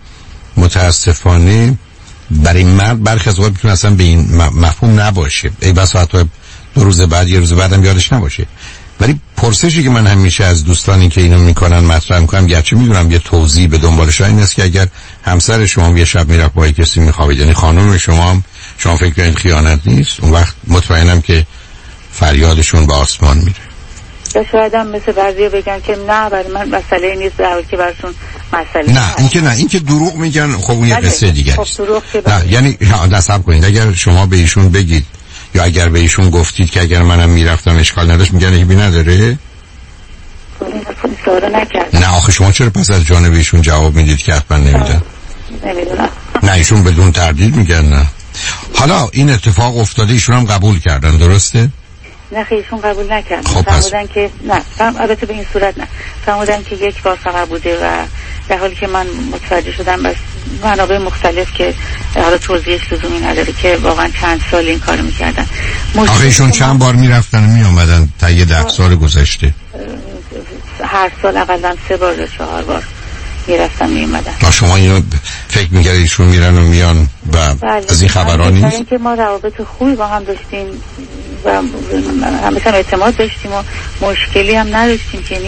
متاسفانه برای مرد برخی از اوقات میتونه اصلا به این مفهوم نباشه، ای بس حتی 2 روز بعد، 1 روز بعدم یادش نباشه. ولی پرسشی که من همیشه از دوستانی که اینو میکنن مطرح میکنم، گرچه میدونم یه توضیح به دنبالش این است که اگر همسر شما یه شب میرفت با کسی میخوابید، یعنی خانم شما فکر کنید خیانت نیست، اون وقت مطمئنم که فریادشون به آسمان میره. یا شاید هم مثل بعضیا بگن که نه برای من مسئله نیست، در حالی که براشون مسئله. نه این که دروغ میگن، خب اون یه قصه دیگه است. نه یعنی نصب کنید، اگر شما به ایشون بگید یا اگر به ایشون گفتید که اگر منم میرفتم اشکال نداشت، میگن ایبی نداره. نه آخه شما چرا پس از جانب ایشون جواب میدید که حتما نمیدن؟ نمیدونم. نه ایشون بدون تردید میگن نه. حالا این اتفاق افتاده، ایشون هم قبول کردن، درسته؟ نه ایشون قبول نکردن. خب فرمودن که نه، البته به این صورت نه، فرمودن که یک بار فقط بوده و در حالی که من متوجه شدم بس منابع مختلف که حالا توضیحش لزومی نداره که واقعا چند سال این کارو میکردن. آخه ایشون چند بار میرفتن و میامدن تا یه 10 سال گذشته؟ هر سال اقلا 3 بار یا 4 بار میرفتن میامدن. شما اینو فکر میکردید ایشون میرن و میان و از این خبرها نیست؟ بله، که ما روابط خوبی با هم داشتیم و همه اعتماد داشتیم و مشکلی هم نداشتیم که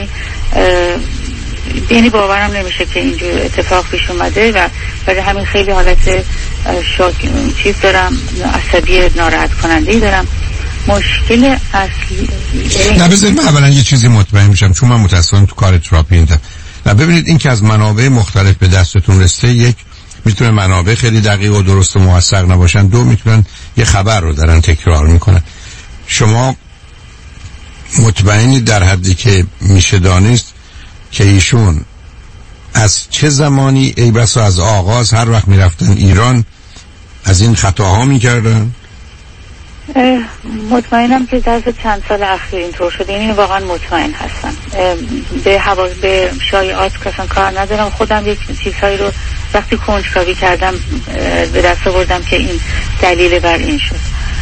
یعنی باورم نمیشه که اینجور اتفاق پیش اومده و برای همین خیلی حالت چیز دارم، عصبی ناراحت کننده‌ای دارم. مشکل اصلی نه بذارید من اولا یه چیزی مطمئن میشم، چون من متأسفانه تو کار تراپی هستم. نه ببینید این که از منابع مختلف به دستتون رسیده، یک میتونه منابع خیلی دقیق و درست و موثق نباشن، دو میتونن یه خبر رو دارن تکرار میکنن. شما مطمئنی در حدی که میشه دانست که ایشون از چه زمانی ای بسا از آغاز هر وقت میرفتن ایران از این خطاها میکردن؟ مطمئنم که در چند سال اخیر اینطور شده، یعنی واقعا مطمئن هستم. به شایعات کسان کار ندارم، خودم یک چیزهایی رو وقتی کنجکاوی کردم به دست آوردم که این دلیل بر این شد.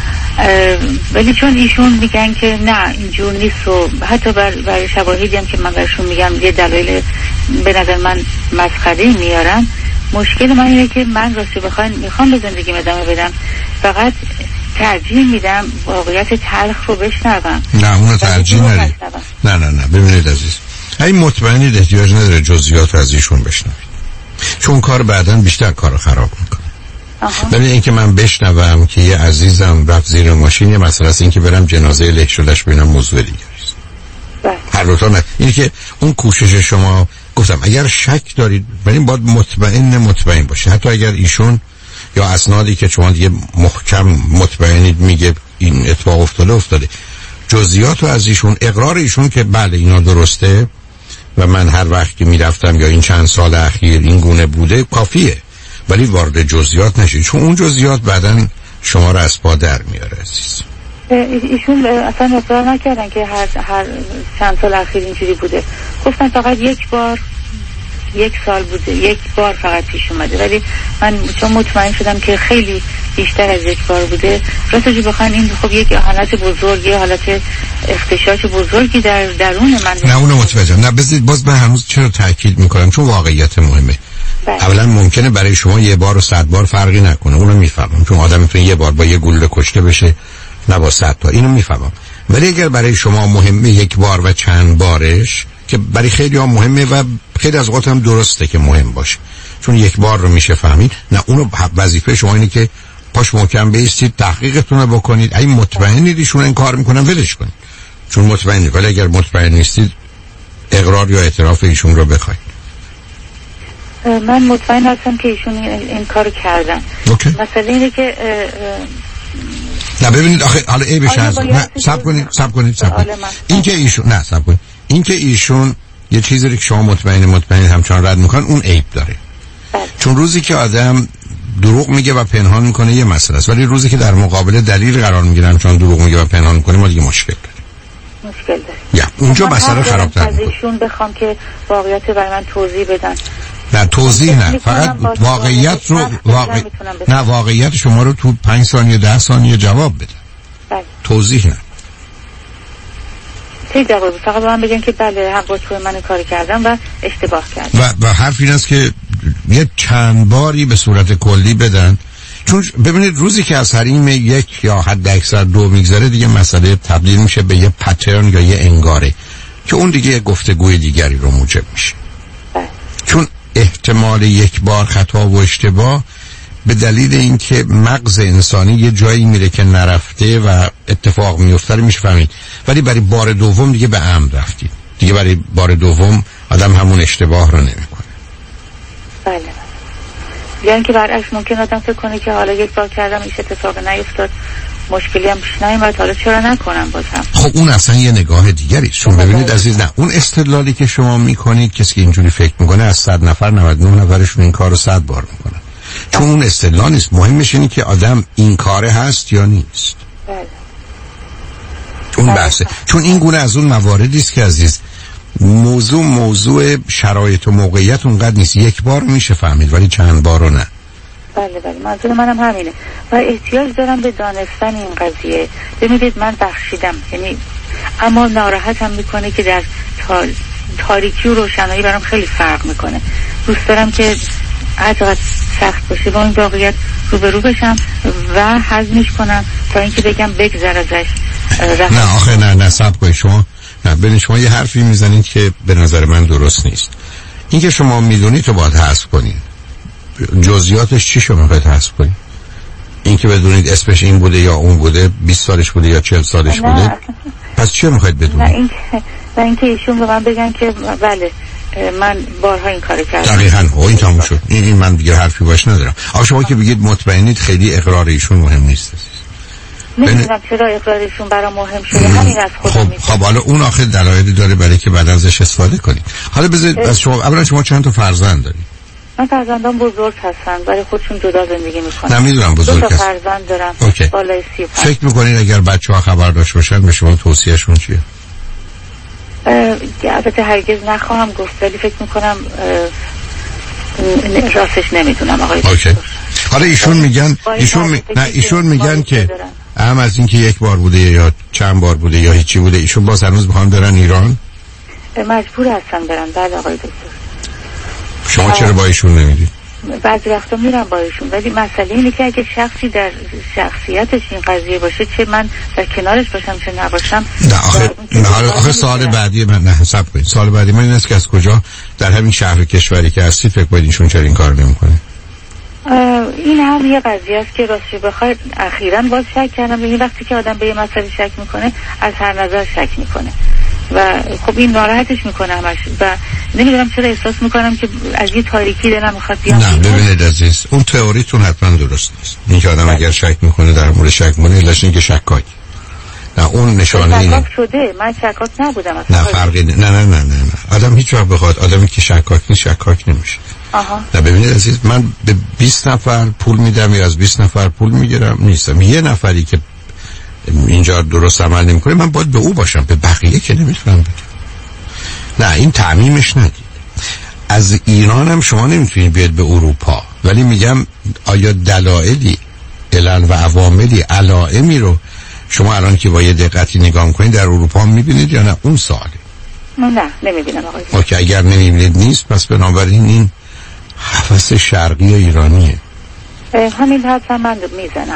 ولی چون ایشون میگن که نه اینجور نیست و حتی برای شواهدی هم که من برشون میگم یه دلایل به نظر من مسخره میارن، مشکل من اینه که من راستی میخوام به زندگی ادامه بدم، فقط ترجیح میدم واقعیت تلخ رو بشنوم. نه اونو ترجیح ندید. نه ببینید عزیز، این مطمئنید احتیاج نداره جزئیات از ایشون بشنوید، چون کار بعداً بیشتر کارو خراب میکنه. ببین این که من بشنوم که یه عزیزم رفت زیر ماشین، یه مسئله است، این که برم جنازه له شدهش ببینم موضوع دیگه است. هر دو تا نه. اینی که اون کوشش شما، گفتم اگر شک دارید ولی باید مطمئن باشید، حتی اگر ایشون یا اسنادی که شما دیگه محکم مطمئنید میگه این اتفاق افتاده، جزئیات رو از ایشون، اقرار ایشون که بله اینا درسته و من هر وقت که میرفتم یا این چند سال اخیر این گونه بوده کافیه، ولی وارد جزئیات نشید، چون اون جزئیات بعداً شما رو از پا در میاره عزیز. ایشون اصلا اصرار نکردن که هر چند سال اخیر اینجوری بوده، گفتن فقط یک سال بوده، یک بار فقط پیش اومده، ولی من چون مطمئن شدم که خیلی بیشتر از یک بار بوده، راستش بخواین این خب یک حالت بزرگی، حالت اختشاش بزرگی در درون من. نه اونو متوجهم. نه بذارید باز من هنوز چرا تاکید میکنم، چون واقعیت مهمه. اولا ممکنه برای شما یه بار و 100 بار فرقی نکنه، اونو میفهمم، چون آدم میتونه یه بار با یه گلوله کشته بشه نه با 100 تا، اینو میفهمم. ولی اگر برای شما مهمه یک بار و چند بارش، که برای خیلی ها مهمه و خیلی از اوقات هم درسته که مهم باشه، چون یک بار رو میشه فهمید، نه اونو وظیفه شما اینه که پاش محکم بیستید، تحقیقتون رو بکنید. اگه مطمئنید ایشون این کار میکنن ولش کنید، چون مطمئنید. ولی اگر مطمئن نیستید اقرار یا اعتراف ایشون رو بخواید. من مطمئن هستم که ایشون این کار کردن. مثلا اینه که نه ببینید آخه حالا ای بشه از نه صبر کنید این که ایشون نه صبر کنید، این که ایشون یه چیزی رو که شما مطمئن همچنان رد میکنن، اون عیب داره. چون روزی که آدم دروغ میگه و پنهان میکنه یه مسئله است، ولی روزی که در مقابل دلیل قرار میگیرن چون دروغ میگه و پنهان میکنه ما دیگه مشکل داره. یا اونجا مسئله خراب‌تر میشه. از ایشون بخوام که واقعیت برای من توضیح بدن. نه توضیح نه، فقط واقعیت رو واقعیت شما رو تو 5 ثانیه 10 ثانیه جواب بده. توضیح نه. چه جوابی؟ فقط من بگن که بله حق با توی من کار کردم و اشتباه کردم. و حرف این است که یه چند باری به صورت کلی بدن، چون ببینید روزی که از حریم یک یا حد اکثر 2 میگذره دیگه مسئله تبدیل میشه به یه پترن یا یه انگاره که اون دیگه گفتگوی دیگری رو موجب میشه. چون احتمال یک بار خطا و اشتباه به دلیل اینکه مغز انسانی یه جایی میره که نرفته و اتفاق میفته میشه فهمید، ولی برای بار دوم دیگه به عمد رفتید، دیگه برای بار دوم آدم همون اشتباه رو نمیکنه. بله. یعنی که برعکس ممکن آدم فکر کنه که حالا یک بار کردم این اتفاق نیفتاد، مشکلی هم پیش نیومد، حالا چرا نکنم بازم. خب اون اصلا یه نگاه دیگری است. چون ببینید عزیز، نه اون استدلالی که شما میکنید، کسی که اینجوری فکر میکنه از 100 نفر 99 نفرشون این کارو 100 بار میکنن. چون اون اصطلاح نیست، مهمش اینه که آدم این کاره هست یا نیست. بله. اون بحثه. چون این گونه از اون مواردی است که عزیز موضوع شرایط و موقعیت اونقدر نیست، یک بار میشه فهمید ولی چند بار رو نه. بله منظور منم همینه و احتیاج دارم به دانستن این قضیه. ببینید من بخشیدم، یعنی اما ناراحتم میکنه که در تاریکی و روشنایی برام خیلی فرق میکنه. دوست دارم که هر چقدر سخت باشه با این واقعیت روبرو بشم و هضمش کنم تا اینکه بگم بگذر ازش. نه آخه نه صبر کنید شما. نه ببین شما یه حرفی میزنید که به نظر من درست نیست. این که شما میدونید تو باید حذف کنید. جزئیاتش چی شما باید حذف کنید؟ این که بدونید اسمش این بوده یا اون بوده، 20 سالش بوده یا 40 سالش بوده، پس چه میخواید بدونید؟ نه اینکه ایشون به من بگن که بله من بارها این کارو کردم. دقیقاً این تموم شد. این من دیگه حرفی باش ندارم. آخه شما که بگید مطمئنید خیلی اقرار ایشون مهم نیست. نمیدونم چرا اقرارشون برام مهم شده. همین از خودم میگم. خب حالا اون آخه دلایلی داره برای که بعد ازش استفاده کنید. حالا بذارید از شما اولا شما چند تا فرزند دارید؟ من فرزندان بزرگ هستن، برای خودشون جدا زندگی میکنن. نمیدونم بزرگ هستن. 2 تا فرزند دارم. بالای 35. فکر میکنین اگر بچه‌ها خبر داشته باشن به شما توصیهشون چیه؟ البته هرگز نخواهم گفت ولی فکر میکنم راستش نمیدونم آقای دکتر. حالا ایشون میگن که هم از اینکه یک بار بوده یا چند بار بوده یا هیچی بوده، ایشون باز هنوز بخوان برن ایران؟ مجبور هستن برن. بله آقای دکتر. شما چرا با ایشون نمیرید؟ بعضی وقتا میرم با ایشون ولی مسئله اینه که اگه شخصی در شخصیتش این قضیه باشه، چه من در کنارش باشم چه نباشم. نه آخه سوال بعدی من نه حساب کنید. سوال بعدی من این است که از کجا در همین شهر کشوری که هستید فکر کنید ایشون چرا این کار نمیکنه؟ این هم یه قضیه است که راستش بخواید اخیراً باز شک کردم. این وقتی که آدم به یه مسئله شک میکنه از هر نظر شک میکنه و خب این ناراحتش میکنه همش و نمیدونم چرا احساس میکنم که از یه تاریکی دلم میخواد بیام. نه ببینید عزیز، اون تئوریتون حتما درست نیست. این که آدم اگر شک میکنه در مورد شک میکنه علتش اینه که شکاک. نه اون نشانه اینه. شکاک شده، من شکاک نبودم اصلا. نه فرقی نه. آدم هیچ وقت بخواد آدمی که شکاک نیست شکاک نمیشه. نه ببینید عزیز، من به 20 نفر پول میدم یا از 20 نفر پول میگیرم نیستم. یه نفری که اینجا درست عمل نمیکنه من باید به او باشم، به بقیه که نمیتونم بدم. نه این تعمیمش ندید. از ایران هم شما نمیتونید بیاد به اروپا، ولی میگم آیا دلایلی علل و عواملی علائمی رو شما الان که با یه دقتی نگاه میکنید در اروپا هم میبینید یا نه؟ اون سواله. نه نمیبینم آقای. اوکی، اگر نمیبینید نیست پس بنابراین این هوس شرقی ایرانیه. همین حرف من میزنم.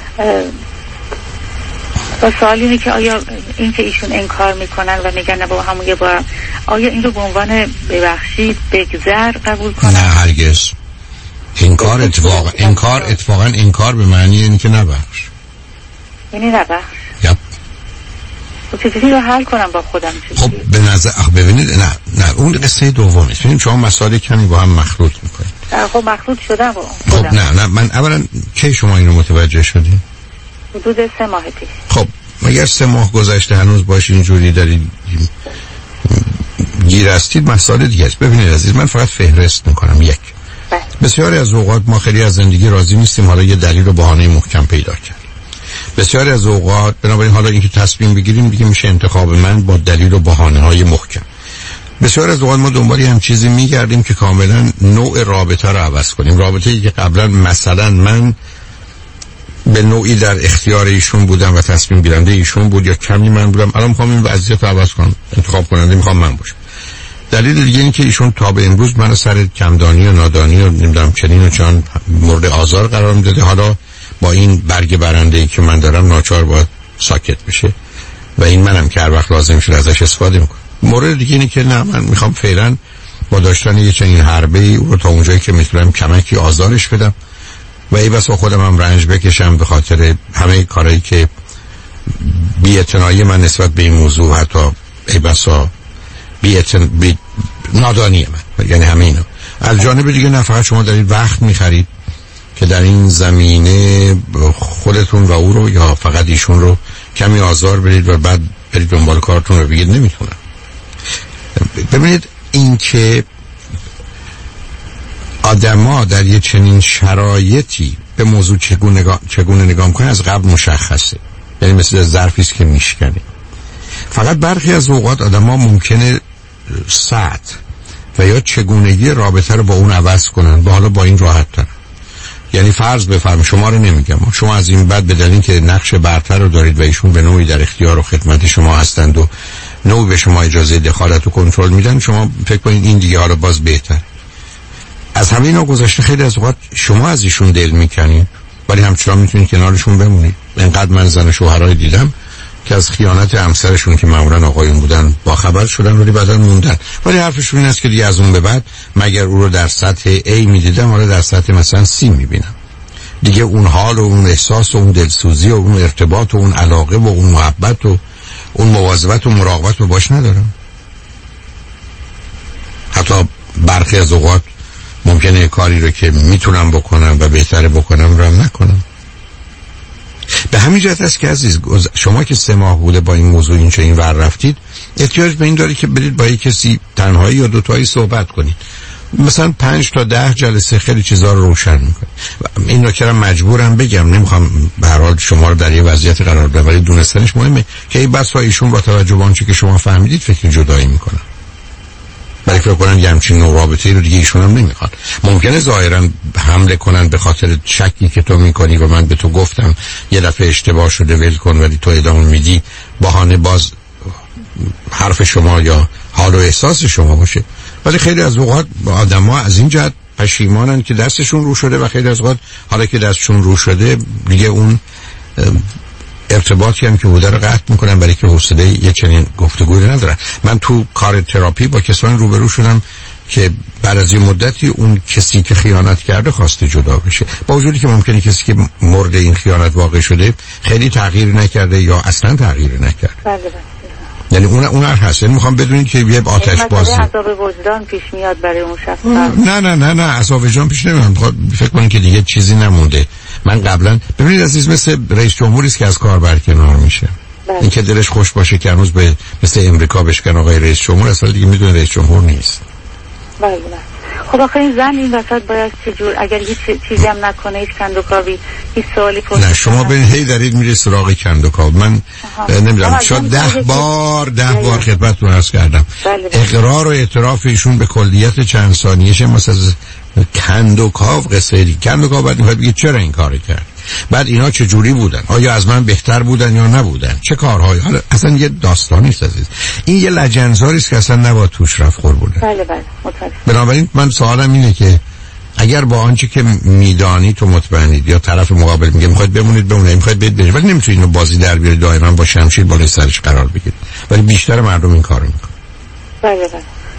و سوال اینه که آیا این که ایشون انکار میکنن و میگن نه با همون یه بار، آیا این رو به عنوان ببخشید بگذر قبول کنن؟ نه هرگز. انکار اتفاقا انکار به معنی اینه که نبخش. یعنی نبخش؟ یپ. چیزی رو حل کنم با خودم. خب به نظر ببینید نه اون قصه دومه. ببینید شما مسائل کمی با هم مخلوط میکنید. خب مخلوط شدم با خودم. خب نه من اولا کی شما اینو متوجه شدید؟ حدود 3 ماه پیش. خب مگر 3 ماه گذشته هنوز باش اینجوری دارید گیر هستید؟ مسائل دیگه است. ببینید عزیز، من فقط فهرست میکنم. یک، بسیاری از اوقات ما خیلی از زندگی راضی نیستیم، حالا یه دلیل و بهانه محکم پیدا کرد. بسیاری از اوقات بنابراین حالا اینکه تصمیم بگیریم دیگه میشه انتخاب من با دلیل و بهانه های محکم. بسیار از اوقات ما دنبالی هم چیزی میگردیم که کاملا نوع رابطه رو عوض کنیم. رابطه‌ای که قبلا مثلا من به نوعی در اختیار ایشون بودم و تصمیم گیرنده ایشون بود یا کمی من بودم، الان میخوام این وضعیت رو عوض کنم، انتخاب کننده میخوام من باشم. دلیل دیگه این که ایشون تا به امروز منو سر کمدانی و نادانی و نمیدونم چنین و چنان مورد آزار قرار میداده، حالا با این برگ برنده‌ای که من دارم ناچار باید ساکت بشه و این منم که هر وقت لازم شده ازش استفاده میکنم. مورد دیگه اینه که نه، من میخوام فعلا با داشتن یه چنین حربه‌ای او رو تا اونجایی که میتونم کمکی آزارش بدم و ای بسا خودم هم رنج بکشم به خاطر همه کارهایی که بی‌اعتنایی من نسبت به این موضوع، حتی ای بسا نادانی من، یعنی همه اینا. از جانب دیگه نه فقط شما دارید وقت میخرید که در این زمینه خودتون و او رو یا فقط ایشون رو کمی آزار برید و بعد برید دنبال کارتون رو بگید نمیتونم. ببینید این که آدما در یه چنین شرایطی به موضوع چگونه نگاه میکنن از قبل مشخصه، یعنی مثل ظرفی است که میشکنی. فقط برخی از اوقات آدما ممکنه سطح و یا چگونگی رابطه رو با اون عوض کنن و حالا با این راحت تر. یعنی فرض بفرم، شما رو نمیگم، شما از این بعد بدلین که نقش برتر رو دارید و ایشون به نوعی در اختیار و خدمت شما هستند و نوعی به شما اجازه دخالت و کنترل میدن، شما فکر کنید این دیگه حالا باز بهتر. از همین اینا گذشته خیلی از اوقات شما از ایشون دل میکنید ولی همچنان میتونید کنارشون بمونید. اینقدر من زن شوهرای دیدم که از خیانت همسرشون که معمولا آقایون بودن با خبر شدن ولی بعدا موندن، ولی حرفشون این است که دیگه از اون به بعد مگر او رو در سطح A میدیدم حالا در سطح مثلا C میبینم. دیگه اون حال و اون احساس و اون دلسوزی و اون ارتباط و اون علاقه و اون محبت و اون مواظبت و مراقبت رو باش ندارم. حتی برخی از اوقات ممکنه کاری رو که میتونم بکنم و بهتره بکنم رو هم نکنم. به همین جهت است که عزیز شما که 3 ماه بوده با این موضوع این ور رفتید، احتیاج به این داری که برید با یک کسی تنهایی یا دوتایی صحبت کنید. مثلا 5 تا 10 جلسه خیلی چیزا رو روشن میکنه. این نکته مجبورم بگم، نمیخوام به هر حال شما رو در یه وضعیت قرار بدم، ولی دونستنش مهمه که این بس ایشون با توجه به آنچه که شما فهمیدید فکر جدایی میکنن. برای فکر کنن یه همچین نوع رابطه‌ای رو دیگه ایشون هم نمیخواد. ممکنه ظاهرا حمله کنن به خاطر شکی که تو میکنی و من به تو گفتم یه دفعه اشتباه شده ول کن، ولی تو ادامه میدی، بهانه باز حرف شما یا حال و احساس شما باشه. ولی خیلی از اوقات آدم‌ها از این جهت پشیمانن که دستشون رو شده و خیلی از اوقات حالا که دستشون رو شده دیگه اون ارتباطی هم که بوده رو قطع میکنن برای که حوصله یه چنین گفتگویی ندارن. من تو کار تراپی با کسانی روبرو شدم که بعد از یه مدتی اون کسی که خیانت کرده خواسته جدا بشه، با وجودی که ممکنه کسی که مورد این خیانت واقع شده خیلی تغییر نکرده یا اصلا تغییر نکرده. بله. یعنی اون هست. یعنی میخوام بدونید که یه آتش بازی عذاب وجدان پیش میاد برای اون شخص. نه عذاب وجدان پیش نمیاد. فکر کنید که دیگه چیزی نمونده. من قبلا ببینید عزیز مثل رئیس جمهوری است که از کار برکنار میشه. این که دلش خوش باشه که هنوز به مثل امریکا بشکن آقای رئیس جمهور، اصلا دیگه میدونه رئیس جمهور نیست. بله. خب آخه این زن این وسط باید چجور اگر هیچ چیزی هم نکنه، هیچ کندوکاوی، هیچ سوالی پرسید نه، شما به هی دارید میره سراغ کندوکاو. من نمیدونم شاید 10 بار خدمتتون عرض کردم. اقرار و اعتراف ایشون به کلیت چند ثانیه‌ش مثلا کندوکاو قصه دی. کندوکاو بعد میخواد بگه چرا این کارو کرد، بعد اینا چه جوری بودن، آیا از من بهتر بودن یا نبودن، چه کارهایی. حالا اصلا یه داستانی است عزیز، این یه لجنزاری است که اصلا نباید توش رفت قربونه. بله متوجه. بنابراین من سوالم اینه که اگر با آنچه که میدانی تو مطمئنید یا طرف مقابل میگه میخواید بمونید میخواید برید، ولی نمیتونید اینو بازی در بیارید دائما با شمشیر بالای سرش قرار بگیرید، ولی بیشتر مردم این کارو میکنن. بله.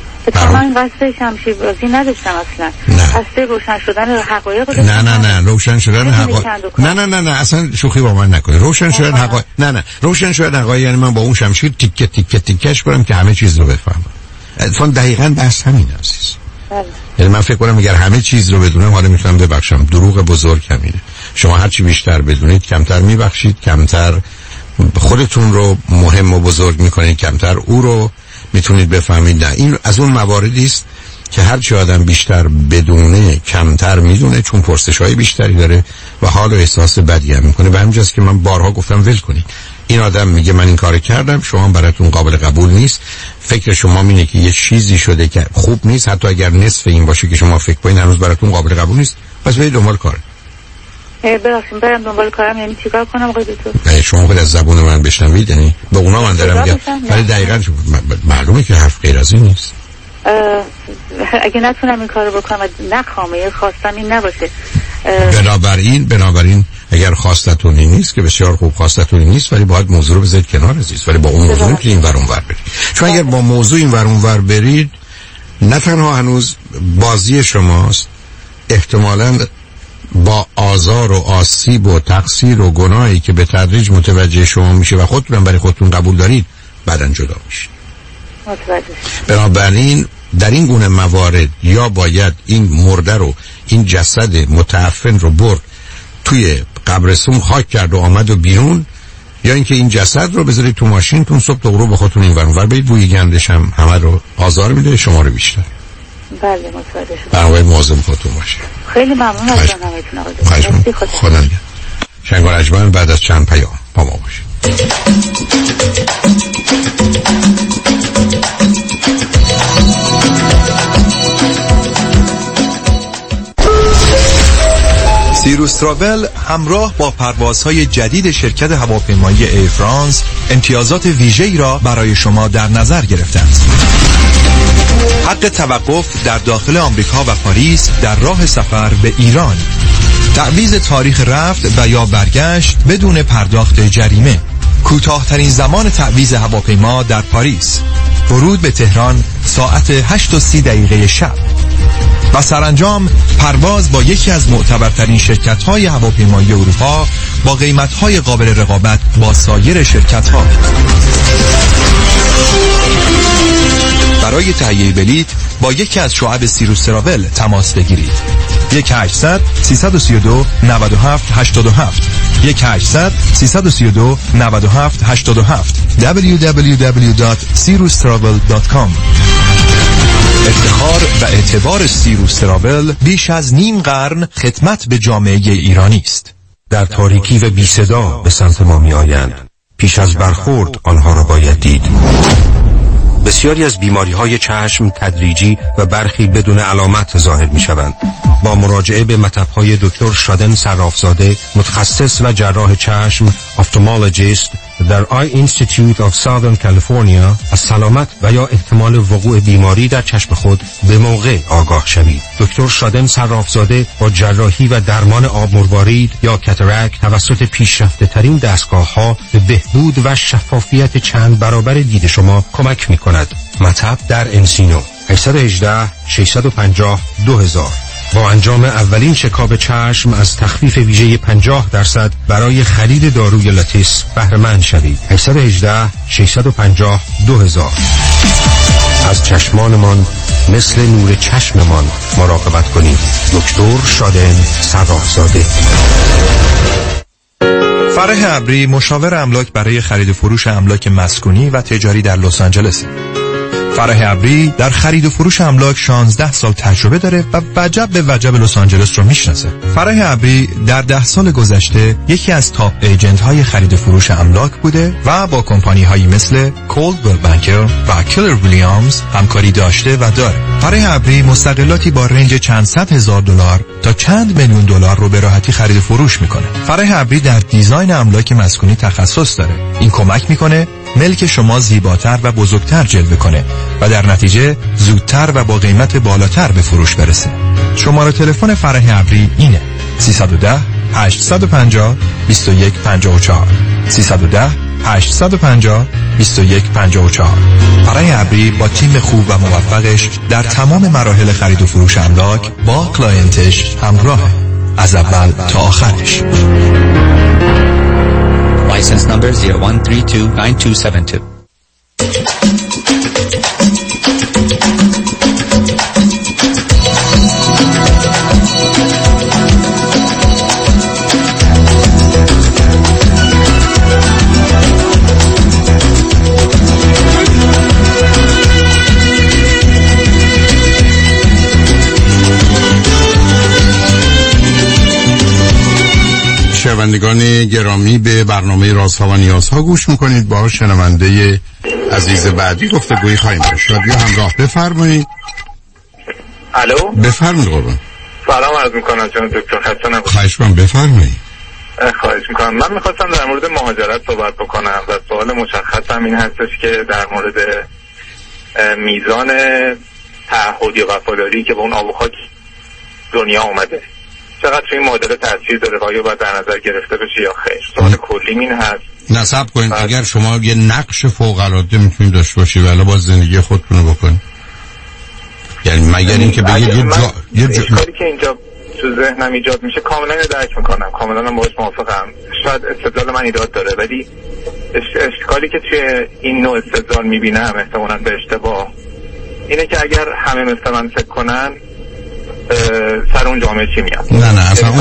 من قصد شمشیر بازی نداشتم اصلا. قصد روشن شدن حقایق رو نه روشن شدن حقایق نه اصلا شوخی با من نکنه. روشن شدن حقایق روشن شدن حقایق یعنی من با اون شمشیر تیکش کنم که همه چیز رو بفهمم. اتفاقا دقیقاً بحث همین عزیز. یعنی من فکر کنم اگر همه چیز رو بدونم حالا میتونم ببخشم. دروغ بزرگ همینه. شما هر چی بیشتر بدونید کمتر میبخشید، کمتر خودتون رو مهم و بزرگ میکنید، کمتر او رو میتونید بفهمید. نه، این از اون مواردی است که هر چی آدم بیشتر بدونه کمتر میدونه، چون پرسش‌های بیشتری داره و حال و احساس بدی هم میکنه. به همین جاست که من بارها گفتم ول کنید. این آدم میگه من این کارو کردم، شما براتون قابل قبول نیست، فکر شما اینه که یه چیزی شده که خوب نیست، حتی اگر نصف این باشه که شما فکر کنید هنوز براتون قابل قبول نیست، پس برید دنبال کار. برم دنبال کارم. یعنی چیکار کنم آقای دکتر؟ نه شما خود از زبون من بشنوید، یعنی به اونا من دارم میگم، ولی دقیقاً معلومه که حرف غیر از این نیست. اگه نتونم این کارو بکنم و نخوام، خواستم این نباشه. بنابراین اگر خواستتون این نیست که بسیار خوب، خواستتون این نیست، ولی باید موضوع رو بذارید کنار عزیز، ولی با اون موضوع که این ور اون ور برید. چون اگر با موضوع این ور اون ور برید، نه تنها هنوز بازی شماست، احتمالاً با آزار و آسیب و تقصیر و گناهی که به تدریج متوجه شما میشه و خودتون برای خودتون قبول دارید بعداً جدا میشید. بنابراین در این گونه موارد یا باید این مرده رو، این جسد متعفن رو برد توی قبرستون خاک کرد و آمد و بیرون، یا اینکه این جسد رو بذارید تو ماشینتون صبح تا غروب خودتون این ور اون ور برید. بوی گندش هم همه رو آزار میده، شما رو بیشتر. بله متوجه شدم. برنامه مواظب خودتون باشید. خیلی ممنون از برنامه‌تون آقای دکتر. خدا نگهدار. شنگار اجمن بعد از چند پیام با ما باشید. سیروس تراول همراه با پروازهای جدید شرکت هواپیمایی ایر فرانس امتیازات ویژه‌ای را برای شما در نظر گرفته است. حق توقف در داخل آمریکا و پاریس در راه سفر به ایران، تعویض تاریخ رفت و یا برگشت بدون پرداخت جریمه، کوتاه‌ترین زمان تعویض هواپیما در پاریس، ورود به تهران ساعت 8:30 شب و سرانجام پرواز با یکی از معتبرترین شرکت‌های هواپیمایی اروپا با قیمت‌های قابل رقابت با سایر شرکت‌ها. برای تهیه بلیط با یکی از شعب سیروس تراول تماس بگیرید. 1-800-332-9787 1-800-332-9787 www.sirustravel.com. افتخار و اعتبار سیروس تراول بیش از نیم قرن خدمت به جامعه ایرانی است. در تاریکی و بی صدا به سمت ما می آیند. پیش از برخورد آنها را باید دید. بسیاری از بیماری‌های چشم تدریجی و برخی بدون علامت ظاهر می‌شوند. با مراجعه به مطب‌های دکتر شادن صرافزاده، متخصص و جراح چشم، افتالمولوژیست در آی اینستیتیوت آف ساذرن کالیفرنیا، از سلامت و یا احتمال وقوع بیماری در چشم خود به موقع آگاه شوید. دکتر شادن صرافزاده با جراحی و درمان آب مروارید یا کاتاراکت توسط پیشرفته ترین دستگاه‌ها به بهبود و شفافیت چند برابر دید شما کمک می‌کند. مطب در انسینو 818-650-2000. با انجام اولین چکاپ چشم از تخفیف ویژه 50% برای خرید داروی لاتیس بهره مند شوید. 818-650-2000. از چشمانمان مثل نور چشممان مراقبت کنید. دکتر شادن صرافزاده. فرح ابری مشاور املاک برای خرید و فروش املاک مسکونی و تجاری در لس آنجلس. فرح ابری در خرید و فروش املاک 16 سال تجربه داره و وجب به وجب لس آنجلس رو میشناسه. فرح ابری در 10 سال گذشته یکی از تاپ ایجنت های خرید و فروش املاک بوده و با کمپانی هایی مثل کولدویل بانکر و کلر ویلیامز همکاری داشته و داره. فرح ابری مستقلاتی با رنج چند صد هزار دلار تا چند میلیون دلار رو به راحتی خرید و فروش میکنه. فرح ابری در دیزاین املاک مسکونی تخصص داره. این کمک میکنه ملک شما زیباتر و بزرگتر جلوه کنه و در نتیجه زودتر و با قیمت بالاتر به فروش برسه. شماره تلفن فرح ابری اینه 310-850-2154 310-850-2154. فرح ابری با تیم خوب و موفقش در تمام مراحل خرید و فروش املاک با کلاینتش همراهه، از اول تا آخرش. License number 01329272. شنوندگان گرامی، به برنامه رازها و نیازها گوش میکنید. با شنونده عزیز بعدی گفتگویی خواهیم داشت. رادیو همراه، بفرمایید. الو، بفرمایید قربان. سلام عرض میکنم جناب دکتر. خسته نباشید. خواهش میکنم، بفرمایید. خواهش میکنم. من میخواستم در مورد مهاجرت صحبت بکنم و سوال مشخصم این هستش که در مورد میزان تعهد یا وفاداری که به اون آب و خاک دنیا اومده چقدر توی این معادله تاثیر داره و آیا باید در نظر گرفته بشه یا خیر؟ سوال کلی این هست. نصب کنید اگر شما یه نقش فوق العاده میتونید داشته باشید ولی با زندگی خودتون رو بکنید، یعنی مگر اینکه بگید یه کاری که اینجا تو ذهنم ایجاد میشه کاملا درک میکنم، کاملا باهاش موافقم. شاید استدلال من ایراد داره ولی اشکالی که توی این نوع استدلال میبینم احتمالاً به اشتباه اینه که اگر همه مثل من فکر کنن سر اون جامعه چی میاد؟ نه اصلا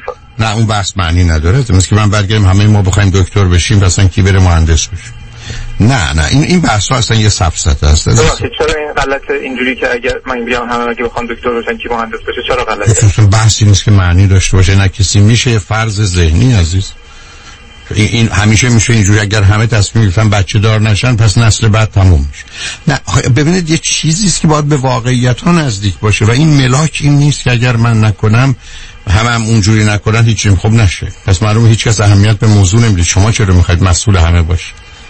اون بحث معنی نداره. مثل که من برگردم همه ما بخوایم دکتر بشیم اصلا کی بره مهندس بشه. نه این بحث اصلا یه سفسطه است. چرا این غلط اینجوری که اگر من بیام همه اگه بخوام دکتر باشن کی مهندس بشه چرا غلطه؟ بحثی نیست که معنی داشته باشه، نه کسی میشه فرض ذهنی عزیز. این همیشه میشه اینجوری اگر همه تصمیم گرفتن بچه دار نشن پس نسل بعد تموم میشه. نه ببینید یه چیزی است که باید به واقعیت ها نزدیک باشه و این ملاک این نیست که اگر من نکنم هم اونجوری نکنن هیچی خوب نشه. پس معلومه هیچ کس اهمیت به موضوع نمیده. شما چرا میخواید مسئول همه باشید؟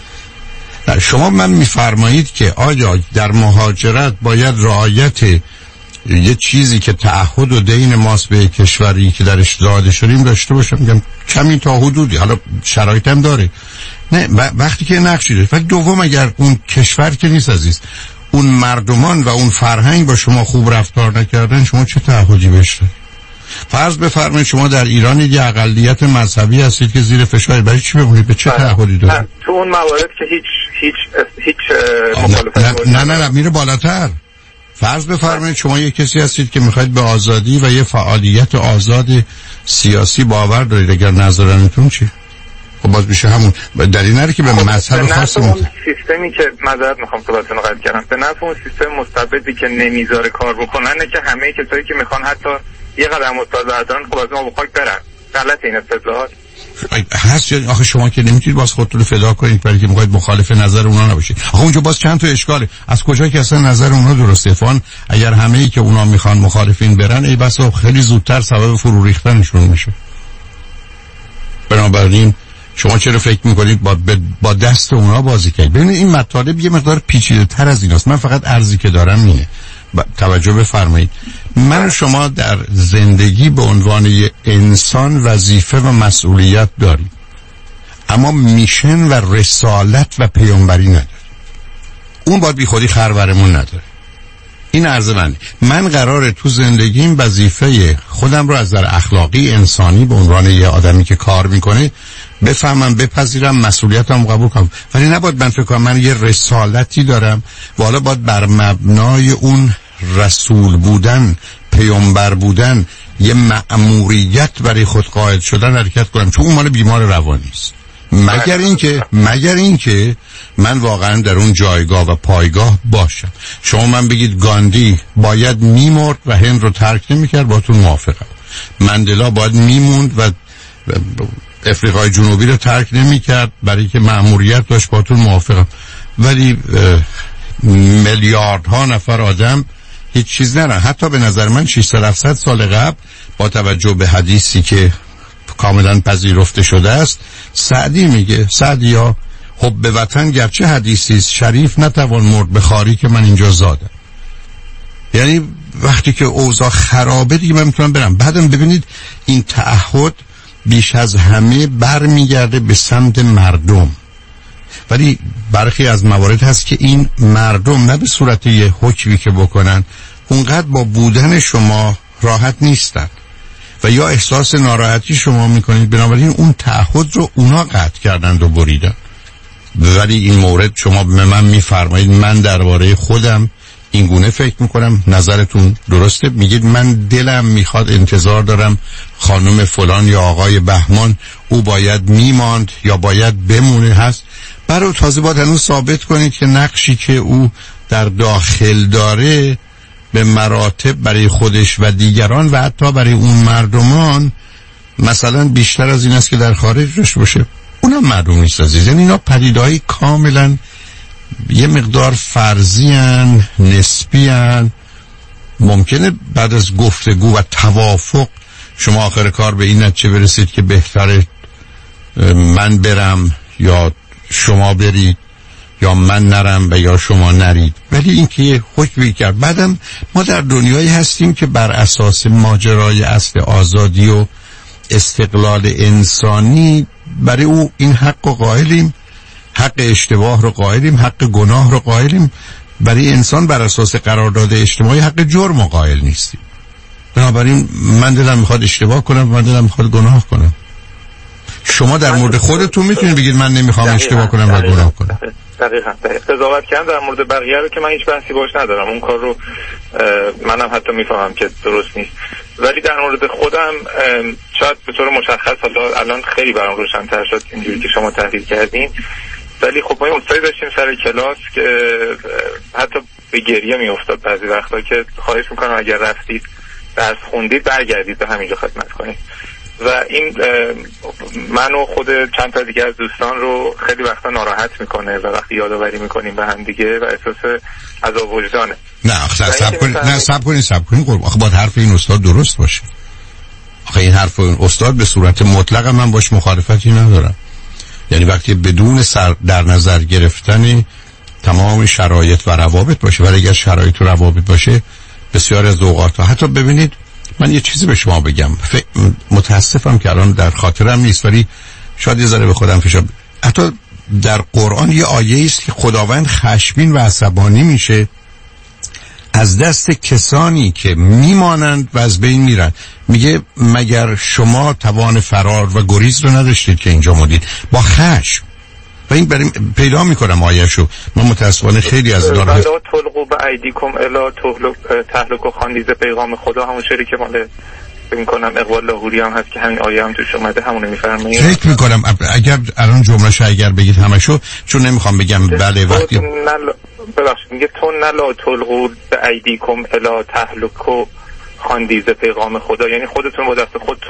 شما من میفرمایید که آیا در مهاجرت باید رعایت یه چیزی که تعهد و دین ماست به کشوری که درش زاده شدیم داشته باشم؟ میگم کمی تا حدودی، حالا شرایط هم داره. نه وقتی که نقشی داره. ولی دوم اگر اون کشور که نیست عزیز، اون مردمان و اون فرهنگ با شما خوب رفتار نکردن، شما چه تعهدی بهش دارید؟ فرض بفرمایید شما در ایران یه اقلیت مذهبی هستید که زیر فشار، برای چی بمونید؟ به چه تعهدی دارید؟ تو اون موارد که هیچ مخالفت نه میره بالاتر. فرض بفرمایید شما یه کسی هستید که میخواید به آزادی و یه فعالیت آزاد سیاسی باور دارید، اگر نظرانتون چی؟ خب باز میشه همون دلیل نره که به مذهب خاص اون سیستمی که معذرت میخوام صحبتتون رو قطع کردم، به نفع اون سیستم مستبدی که نمیذاره کار بکننه که همه کسایی که میخوان حتی یه قدم استاد بردارن خب از ما بخواک برن. غلط این استدلال هست. یعنی آخه شما که نمیتونید باز خودتون رو فدا کنید برای که میخواید مخالف نظر اونا نباشید. آخه اونجا باز چند تا اشکاله. از کجا که اصلا نظر اونا درسته؟ فان اگر همه‌ای که اونا میخوان مخالفین برن، ای بسا خیلی زودتر سبب فرو ریختنشون میشه. بنابراین شما چرا فکر میکنید با دست اونا بازی کنید؟ ببینید این مطالب یه مقدار پیچیده‌تر از ایناست. من فقط عرضی که دارم اینه. توجه بفرمایید. من و شما در زندگی به عنوان یه انسان وظیفه و مسئولیت داریم، اما میشن و رسالت و پیامبری نداریم. اون باید بی خودی خرورمون نداره. این عرض من قراره تو زندگیم وظیفه خودم رو از نظر اخلاقی انسانی به عنوان یه آدمی که کار میکنه بفهمم، بپذیرم، مسئولیتم قبول کنم. ولی نباید من فکر کنم من یه رسالتی دارم و حالا باید بر مبنای اون رسول بودن، پیامبر بودن، یه مأموریت برای خود قائل شدن حرکت کنم، چون اون مال بیمار روانی است. مگر اینکه من واقعا در اون جایگاه و پایگاه باشم. شما من بگید گاندی باید میمرد و هند رو ترک نمیکرد، باهاتون موافقم. مندلا باید میموند و افریقای جنوبی رو ترک نمیکرد برای که مأموریت داشت، باهاتون موافقم. ولی میلیاردها نفر آدم هیچ چیز نرن. حتی به نظر من 600-700 سال قبل با توجه به حدیثی که کاملا پذیرفته شده است، سعدی میگه سعدیا حب وطن گرچه حدیثی است، شریف نتوان مرد به خاری که من اینجا زادم. یعنی وقتی که اوضاع خرابه دیگه من میتونم برم. بعدم ببینید این تعهد بیش از همه برمیگرده به سمت مردم، ولی برخی از موارد هست که این مردم نه به صورت یه حکمی که بکنن اونقدر با بودن شما راحت نیستن و یا احساس ناراحتی شما میکنید، بنابراین اون تعهد رو اونا قطع کردند و بریدن. ولی این مورد شما به من میفرمایید من درباره خودم این گونه فکر میکنم، نظرتون درسته. میگید من دلم میخواد، انتظار دارم خانم فلان یا آقای بهمان او باید میماند یا باید بمونه هست، برای تازه باید هنوز ثابت کنید که نقشی که او در داخل داره به مراتب برای خودش و دیگران و حتی برای اون مردمان مثلا بیشتر از این است که در خارج داشته باشه. اونم معلوم نیست عزیز. یعنی اینا پدیده‌ای کاملا یه مقدار فرضی‌ان، نسبی‌ان. ممکنه بعد از گفتگو و توافق شما آخر کار به این نتیجه برسید که بهتره من برم یا شما برید یا من نرم و یا شما نرید. ولی این که یه حکمی کرد. بعدم ما در دنیایی هستیم که بر اساس ماجرای اصل آزادی و استقلال انسانی برای او این حق رو قائلیم، حق اشتباه رو قائلیم، حق گناه رو قائلیم. برای انسان بر اساس قرارداد اجتماعی حق جرم رو قائل نیستیم. بنابراین من دلم میخواد اشتباه کنم، من دلم میخواد گناه کنم. شما در مورد خودتون میتونید بگید من نمیخوام اشتباه کنم و گناه کنم. دقیقاً. قضاوت کردن در مورد بقیه رو که من هیچ بحثی باش ندارم، اون کار رو منم حتی میفهمم که درست نیست. ولی در مورد خودم شاید به طور مشخص الان خیلی برام روشن‌تر شد اینجوری که شما تحلیل کردین ولی خب ما استادی داشتیم سر کلاس که حتی به گریه میافتاد بعضی وقتا که خواهش میکنم اگر رفتید درس خوندید برگردید به همینجا خدمت کنید. و این من و خود چند تا دیگه از دوستان رو خیلی وقتا ناراحت میکنه و وقتی یادآوری میکنیم به هم دیگه و احساس عذاب وجدانه. نه صبر کنید آخه باید حرف این استاد درست باشه. آخه این حرف این استاد به صورت مطلق من باش مخالفتی ندارم. یعنی وقتی بدون در نظر گرفتن تمام شرایط و روابط باشه، ولی اگر شرایط و روابط باشه بسیار از اوقات حتی ببینید من یه چیزی به شما بگم، متاسفم که الان در خاطرم نیست ولی شاید یه ذره به خودم فشار. حتی در قرآن یه آیه است که خداوند خشمگین و عصبانی میشه از دست کسانی که میمانند و از بین میرن. میگه مگر شما توان فرار و گریز رو نداشتید که اینجا مودید با خشم. و این برای پیدا میکنم آیه‌شو. من متاسفانه خیلی از دارم الا تلقوا بایدیکم الا تهلک و خواندید پیغام خدا، همون شعری که مال فکر میکنم اقبال لاهوری هم هست که همین آیه هم توش اومده همون میفرمایید. فکر میکنم اگر الان جمله‌شو اگر بگید همشو، چون نمیخوام بگم بله وقتی ببخشید میگه تو نلا تلقوا بایدیکم الا تهلک و خواندید پیغام خدا، یعنی خودتون با دست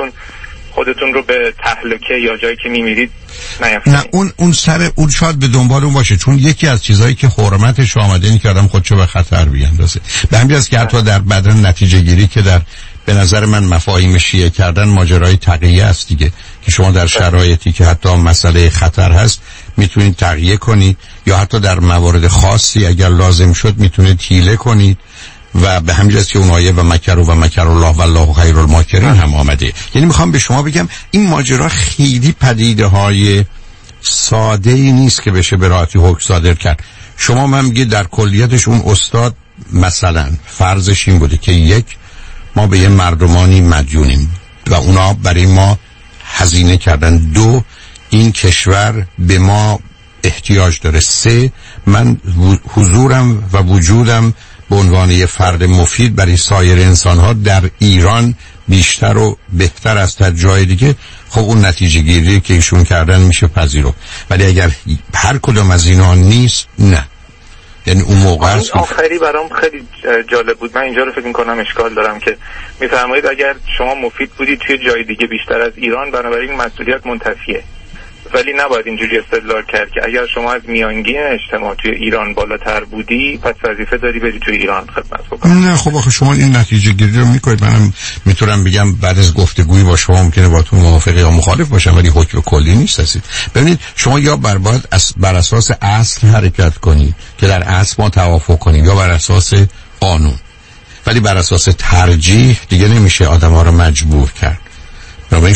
خودتون رو به تهلکه یا جایی که میمیرید نیفتید. نه اون شاید به دنبال اون باشه، چون یکی از چیزایی که حرمتش آمده اینه که آدم خودشو به خطر بیاندازه. به همین جاست که حتی در بدن نتیجه گیری که در به نظر من مفاهیم شیعه کردن ماجرای تقیه است دیگه، که شما در شرایطی که حتی مسئله خطر هست میتونید تقیه کنید یا حتی در موارد خاصی اگر لازم شد میتونید حیله کنید و به همین جاست که اون آیه و مکر الله والله خیر الماکرین هم آمده. یعنی میخوام به شما بگم این ماجرا خیلی پدیده های ساده ای نیست که بشه به راحتی حکم صادر کرد. شما من میگه در کلیتش اون استاد مثلا فرضش این بوده که یک، ما به یه مردمانی مدیونیم و اونا برای ما هزینه کردن. دو، این کشور به ما احتیاج داره. سه، من حضورم و وجودم به عنوان یه فرد مفید برای سایر انسان‌ها در ایران بیشتر و بهتر از در جای دیگه. خب اون نتیجه گیری که ایشون کردن میشه پذیرفت. ولی اگر هر کدام از اینا نیست، نه. یعنی اون موقع است. آخری برام خیلی جالب بود. من اینجا رو فکر می‌کنم اشکال دارم که می‌فرمایید اگر شما مفید بودید توی جای دیگه بیشتر از ایران، بنابراین مسئولیت منتفیه. ولی نباید اینجوری استدلال کرد که اگر شما از میانگین اجتماع توی ایران بالاتر بودی پس وظیفه داری بری توی ایران خدمت بکنی. نه خب آخه شما این نتیجه گیری رو میکنید. منم میتونم بگم بعد از گفتگویی با شما ممکنه باتون موافق یا مخالف باشم، ولی حکم کلی نیست هستید. ببینید شما یا باید بر اساس اصل حرکت کنید که در اصل ما توافق کنیم، یا بر اساس قانون. ولی بر اساس ترجیح دیگه نمیشه آدم‌ها رو مجبور کرد. بنابراین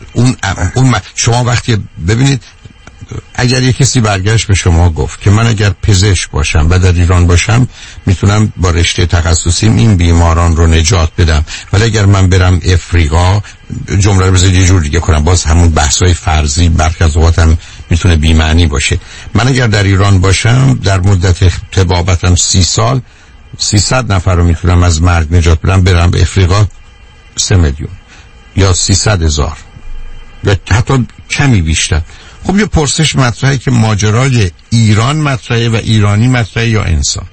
شما وقتی ببینید اگر یک کسی برگشت به شما گفت که من اگر پزشک باشم و در ایران باشم میتونم با رشته تخصصیم این بیماران رو نجات بدم، ولی اگر من برم افریقا، جمله رو بذارید یه جور دیگه کنم، باز همون بحث‌های فرضی برخی از اوقات هم میتونه بی‌معنی باشه. من اگر در ایران باشم در مدت طبابتم 30 سال 300 نفر رو میتونم از مرگ نجات بدم، برم به افریقا 3 میلیون یا 300,000 یا حتی کمی بیشتر. خب یه پرسش مطرحه که ماجرای ایران مطرحه و ایرانی مطرحه یا انسان.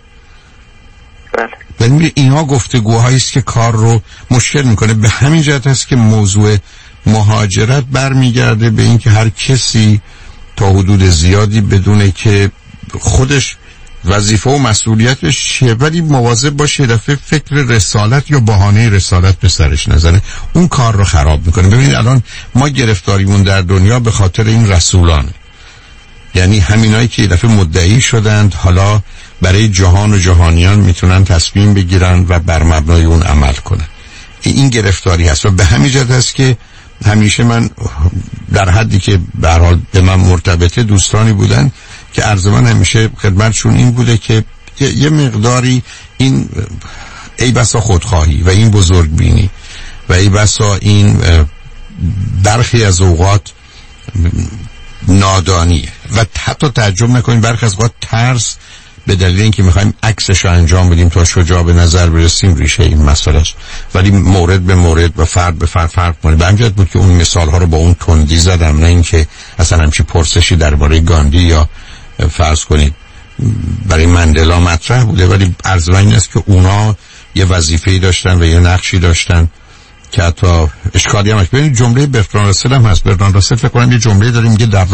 بله. اینها گفتگوهایی است که کار رو مشکل میکنه. به همین جهت است که موضوع مهاجرت برمیگرده به این که هر کسی تا حدود زیادی بدونه که خودش وظیفه و مسئولیتش چیه، ولی مواظب باشه دفعه فکر رسالت یا بهانه رسالت به سرش نزنه، اون کار رو خراب میکنه. ببینید الان ما گرفتاریمون در دنیا به خاطر این رسولانه، یعنی همینایی که دفعه مدعی شدند حالا برای جهان و جهانیان میتونن تصمیم بگیرن و بر مبنای اون عمل کنن. این گرفتاری هست و به همین جهت است که همیشه من در حدی که به هر حال به من مرتبطه دوستانی بودن که عرض من همیشه خدمتشون این بوده که یه مقداری این ای بسا خودخواهی و این بزرگبینی و ای بسا این برخی از اوقات نادانی و حتی تعجب نکنید برخی از اوقات ترس به دلیل اینکه میخوایم عکسش رو انجام بدیم تا شجاع به نظر برسیم ریشه این مسئله است. ولی مورد به مورد و فرد به فرق کنه. به همین جهت بود که اون مثال ها رو با اون تندی زدم، نه اینکه اصلا همچی پرسشی درباره گاندی یا فرض کنید برای مندلا مطرح بوده، ولی عرض این است که اونا یه وظیفه‌ای داشتن و یه نقشی داشتن که حتی اشکالی هم هست. ببینید جمله برتراند راسل هم هست. برتراند راسل فکر کنم یه جمله داریم که در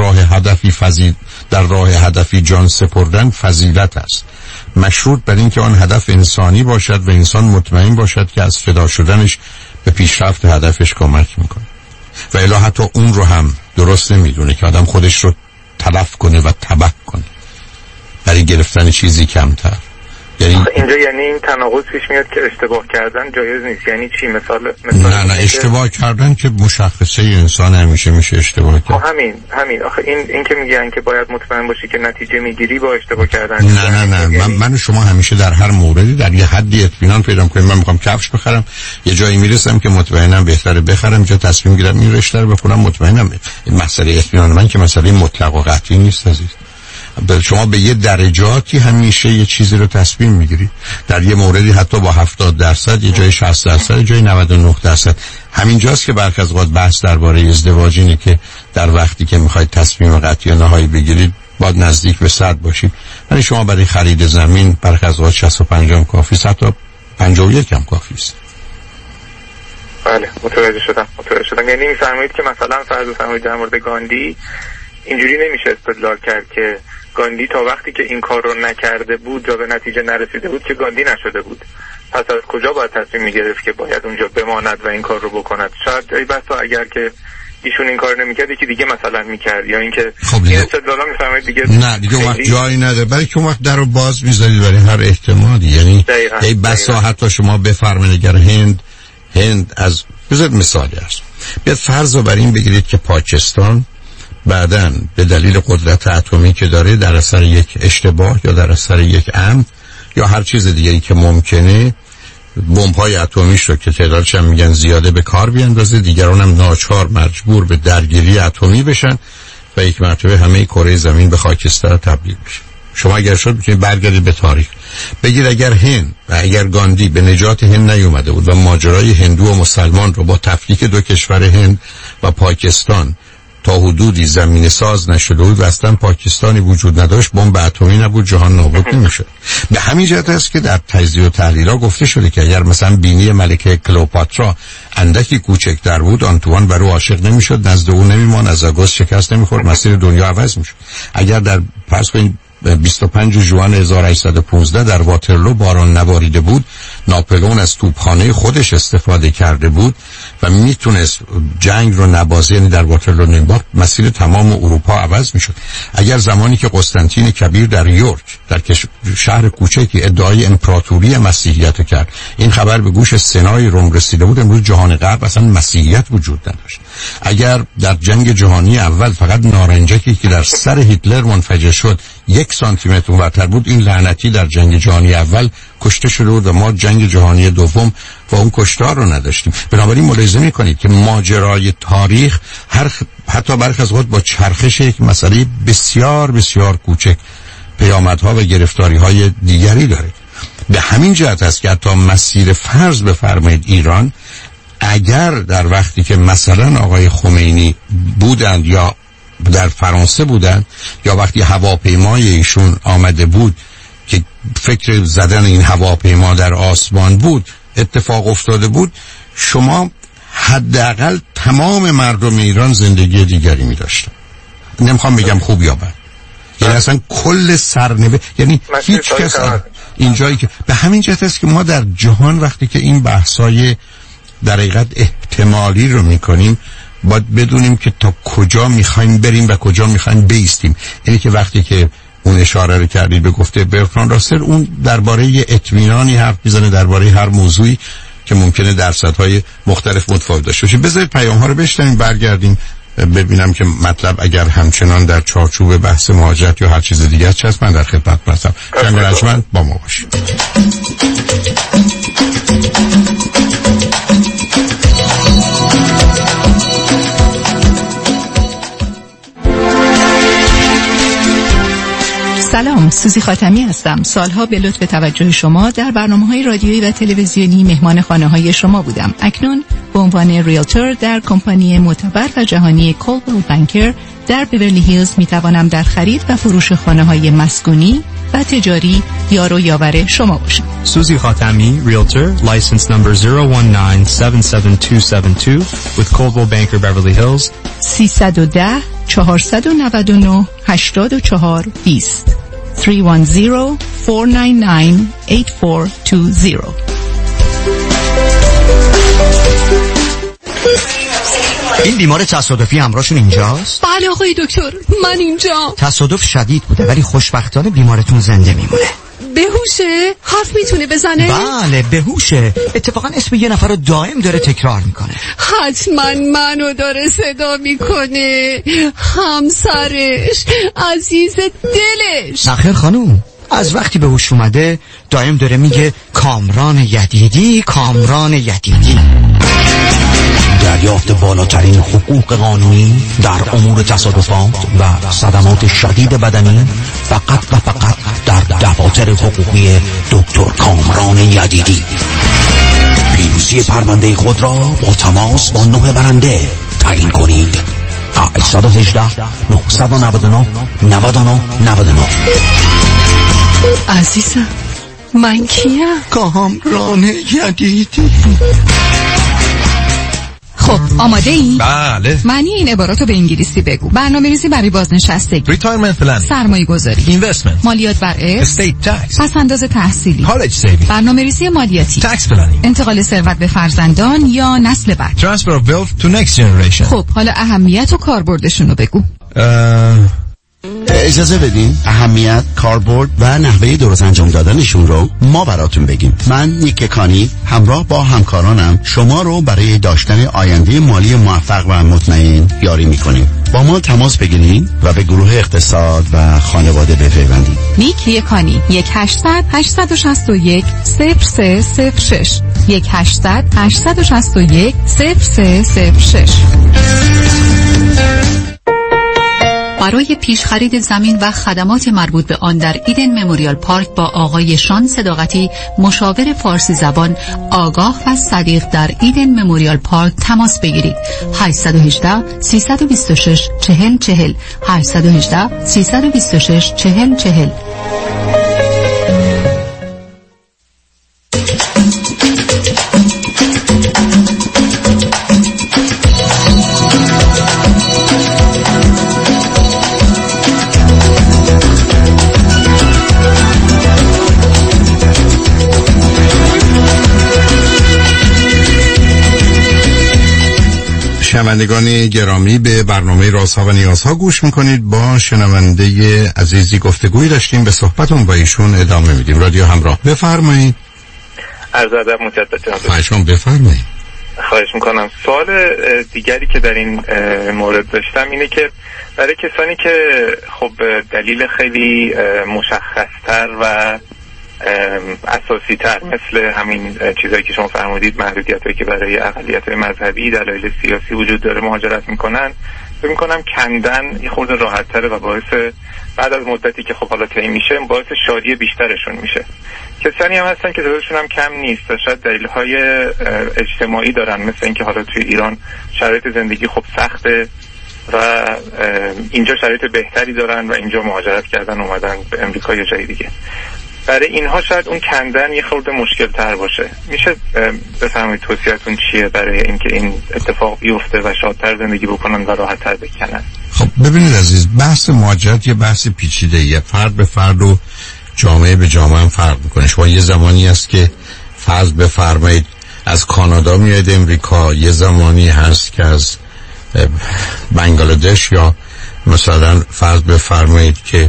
راه هدفی جان سپردن فضیلت است، مشروط بر این که آن هدف انسانی باشد و انسان مطمئن باشد که از فدا شدنش به پیشرفت هدفش کمک میکنه. و الا حتی اون رو هم درست نمیدونه که آدم خودش رو تلف کنه و تباه کنه برای گرفتن چیزی کمتر. یعنی اینجا یعنی این تناقض پیش میاد که اشتباه کردن جایز نیست. یعنی چی؟ مثال نه اشتباه کردن که مشخصه انسان همیشه میشه اشتباه کرد. همین آخه این که میگن که باید مطمئن باشی که نتیجه میگیری با اشتباه کردن. نه من و شما همیشه در هر موردی در یه حدی اطمینان پیدا کنیم. من میخوام کفش بخرم، یه جایی میرسم که مطمئنم بهتره بخرم، جا تصمیم میگیرم این رشته رو بخونم، مطمئنم. این مسئله اطمینان من که مسئله مطلق و قطعی نیست عزیز. شما به یه درجاتی همیشه یه چیزی رو تصمیم میگیری، در یه موردی حتی با 70%، یه جای 60%، یه جای 99%. همینجاست که برخی از اوقات بحث درباره ازدواج اینه که در وقتی که میخواید تصمیم قطعی و نهایی بگیرید باید نزدیک به 100 باشید. یعنی شما برای خرید زمین برخی از اوقات 65 هم کافی است، حتی 51 هم کافی است. بله متوجه شدم. یعنی میفرمایید که مثلا فرض فرمایید در مورد گاندی اینجوری نمیشه استدلال کرد که گاندی تا وقتی که این کار رو نکرده بود و به نتیجه نرسیده بود که گاندی نشده بود. پس از کجا باید تصمیم میگرفت که باید اونجا بماند و این کار رو بکند؟ شاید ای بسا اگر که ایشون این کار نمیکرد یکی دیگه مثلا میکرد، یا اینکه این استدلالا میفهمید دیگه نه دیگه وقت جایی نداره، برای که وقت در رو باز میذارید برای هر احتمالی. یعنی ای بسا حتی شما بفرمایید اگر هند از بذارید مثالی است، بیاد فرض رو بر این بگیرید که پاکستان بعداً به دلیل قدرت اتمی که داره در اثر یک اشتباه یا در اثر یک عمد یا هر چیز دیگه‌ای که ممکنه بمب‌های اتمیش رو که تعدادش هم میگن زیاده به کار بیاندازه، دیگران هم ناچار مجبور به درگیری اتمی بشن و یک مرتبه همه کره زمین به خاکستر تبدیل بشه. شما اگر شد میتونید برگردید به تاریخ بگیر اگر هند و اگر گاندی به نجات هند نیومده بود و ماجرای هندو و مسلمان رو با تفکیک دو کشور هند و پاکستان تا حدودی زمین ساز نشده بود و اصلا پاکستانی وجود نداشت، بمب اتمی نبود، جهان نابود نمیشه. به همین جهت است که در تجزیه و تحلیل‌ها گفته شده که اگر مثلا بینی ملکه کلئوپاترا اندکی کوچکتر بود، آنتوان بر او عاشق نمیشد، نزد او نمیمان، از آگوست شکست نمیخورد، مسیر دنیا عوض میشد. اگر در فرض کنید 25 ژوئن 1815 در واترلو باران نباریده بود، ناپلئون از توپخانه خودش استفاده کرده بود و میتونست جنگ رو نبازه، یعنی در واترلو نمیباخت، مسیر تمام اروپا عوض میشد. اگر زمانی که قسطنطین کبیر در یورک در شهر کوچکی ادعای امپراتوری مسیحیت کرد، این خبر به گوش سنای روم رسیده بود، امروز جهان غرب اصلا مسیحیت وجود نداشت. اگر در جنگ جهانی اول فقط نارنجکی که در سر هیتلر منفجر شد 1 سانتیمتر اونورتر بود، این لعنتی در جنگ جهانی اول کشته شده بود و ما جنگ جهانی دوم و اون کشتار رو نداشتیم. بنابراین ملاحظه می‌کنید که ماجرای تاریخ حتی برخی از وقت با چرخش یک مسئله بسیار بسیار کوچک پیامدها و گرفتاری‌های دیگری داره. به همین جهت است که حتی مسیر فرض بفرمایید ایران اگر در وقتی که مثلا آقای خمینی بودند یا در فرانسه بودند یا وقتی هواپیمای ایشون آمده بود که فکر زدن این هواپیما در آسمان بود اتفاق افتاده بود، شما حداقل تمام مردم ایران زندگی دیگری می داشتن. نمیخوام بگم خوب یا بد، یعنی اصلا کل یعنی هیچ کس اینجایی که به همین جهت است که ما در جهان وقتی که این بحثای در حقیقت احتمالی رو میکنیم باید بدونیم که تا کجا میخوایم بریم و کجا میخوایم بیستیم. یعنی که وقتی که اون اشاره رو کردید به گفته برتراند راسل، اون درباره یه اطمینانی حرف میزنه درباره هر موضوعی که ممکنه درصدهای مختلف متفاوت داشته باشه. بذارید پیام ها رو بشنویم، برگردیم ببینم که مطلب اگر همچنان در چارچوب بحث مهاجرت یا هر چیز دیگه هست. من در خدمت هستم. جناب رجمن با ما باشید. سلام، سوزی خاتمی هستم. سالها به لطف توجه شما در برنامه‌های رادیویی و تلویزیونی مهمان خانه‌های شما بودم. اکنون به عنوان ریلتور در کمپانی معتبر و جهانی کولبل بانکر در بیورلی هیلز میتوانم در خرید و فروش خانه‌های مسکونی و تجاری یار و یاور شما باشم. سوزی خاتمی، Realtor, license number 019-77272 with Coldwell Banker Beverly Hills. 310-499-8420 310-499-8420. این بیمار تصادفی همراهشون اینجاست؟ بله آقای دکتر، من اینجا. تصادف شدید بوده ولی خوشبختانه بیمارتون زنده میمونه. بهوشه؟ حرف میتونه بزنه؟ بله بهوشه. اتفاقا اسم یه نفر رو دائم داره تکرار میکنه. حتما منو داره صدا میکنه. همسرش، عزیز دلش. نخیر خانوم، از وقتی به هوش اومده دائم داره میگه کامران یدیدی، کامران یدیدی. دریافت بالاترین حقوق قانونی در امور تصادفات و صدمات شدید بدنی فقط و فقط در دفاتر حقوقی دکتر کامران یدیدی. پیروزی پرونده خود را با تماس با 9 برنده تعیین کنید. 818 999 99 99. عزیزم، من کیم؟ کامران یدیدی. خب آماده ای؟ بله. معنی این عباراتو به انگلیسی بگو. برنامه‌ریزی برای بازنشستگی، Retirement planning، سرمایه‌گذاری، Investment، مالیات بر ارث، Estate tax، پس‌انداز تحصیلی، College saving، برنامه‌ریزی مالیاتی، Tax planning، انتقال ثروت به فرزندان یا نسل بعد، Transfer of wealth to next generation. خب حالا اهمیت و کاربردشون رو بگو. اجازه بدین اهمیت، کاربرد و نحوه درست انجام دادنشون رو ما براتون بگیم. من نیک کانی همراه با همکارانم شما رو برای داشتن آینده مالی موفق و مطمئن یاری میکنیم. با ما تماس بگیرید و به گروه اقتصاد و خانواده بپیوندید. نیک یکانی 1-800-861-0306 1-800-861-0306. برای پیش خرید زمین و خدمات مربوط به آن در ایدن مموریال پارک با آقای شان صداقتی، مشاور فارسی زبان آگاه و صدیق در ایدن مموریال پارک تماس بگیرید. 818 326 4040 818 326 4040. شنوندگان گرامی، به برنامه رازها و نیازها گوش میکنید. با شنونده عزیزی گفتگویی داشتیم، به صحبتون با ایشون ادامه میدیم. رادیو همراه، بفرمایید. عرض ادب مجدد جناب. بفرمایید. خواهش میکنم. سوال دیگری که در این مورد داشتم اینه که برای کسانی که خب دلیل خیلی مشخصتر و اساسی تر مثل همین چیزایی که شما فرمودید، محدودیتایی که برای اقلیت‌های مذهبی، دلایل سیاسی وجود داره مهاجرت میکنن، فکر میکنم کندن یه خورده راحت تره و باعث بعد از مدتی که خب حالا طی میشه باعث شادی بیشترشون میشه. کسانی هم هستن که تعدادشون هم کم نیست و شاید دلیل‌های اجتماعی دارن، مثل اینکه حالا توی ایران شرایط زندگی خب سخته و اینجا شرایط بهتری دارن و اینجا مهاجرت کردن اومدن به امریکا یا جای دیگه. برای اینها شاید اون کندن یه خورده مشکل تر باشه. میشه بفهمید توصیه‌تون چیه برای اینکه این اتفاق بیفته و شادتر زندگی بکنن و راحت‌تر بکنن؟ خب ببینید عزیز، بحث مهاجرت یه بحث پیچیده، یه فرد به فرد و جامعه به جامعه هم فرق میکنه. شما یه زمانی هست که فرض بفرمایید از کانادا میاد امریکا، یه زمانی هست که از بنگلادش، یا مثلا فرض بفرمایید که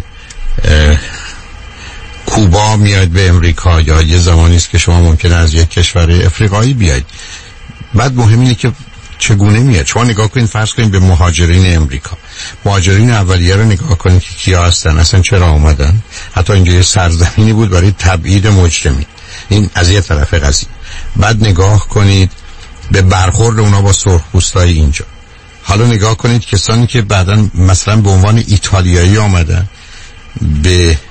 کوبا میاد به امریکا، یا یه زمانی است که شما ممکنه از یک کشور افریقایی بیاید. بعد مهم اینه که چگونه میاد. شما نگاه کنید، فرض کنید به مهاجرین امریکا، مهاجرین اولیه رو نگاه کنید که کیا هستن، اصلا چرا آمدن. حتی اینجا یه سرزمینی بود برای تبعید مجرمین. این از یه طرف قضیه. بعد نگاه کنید به برخورد اونا با سرخپوستای اینجا. حالا نگاه کنید کسانی که بعداً مثلا به عنوان ایتالیایی آمدن به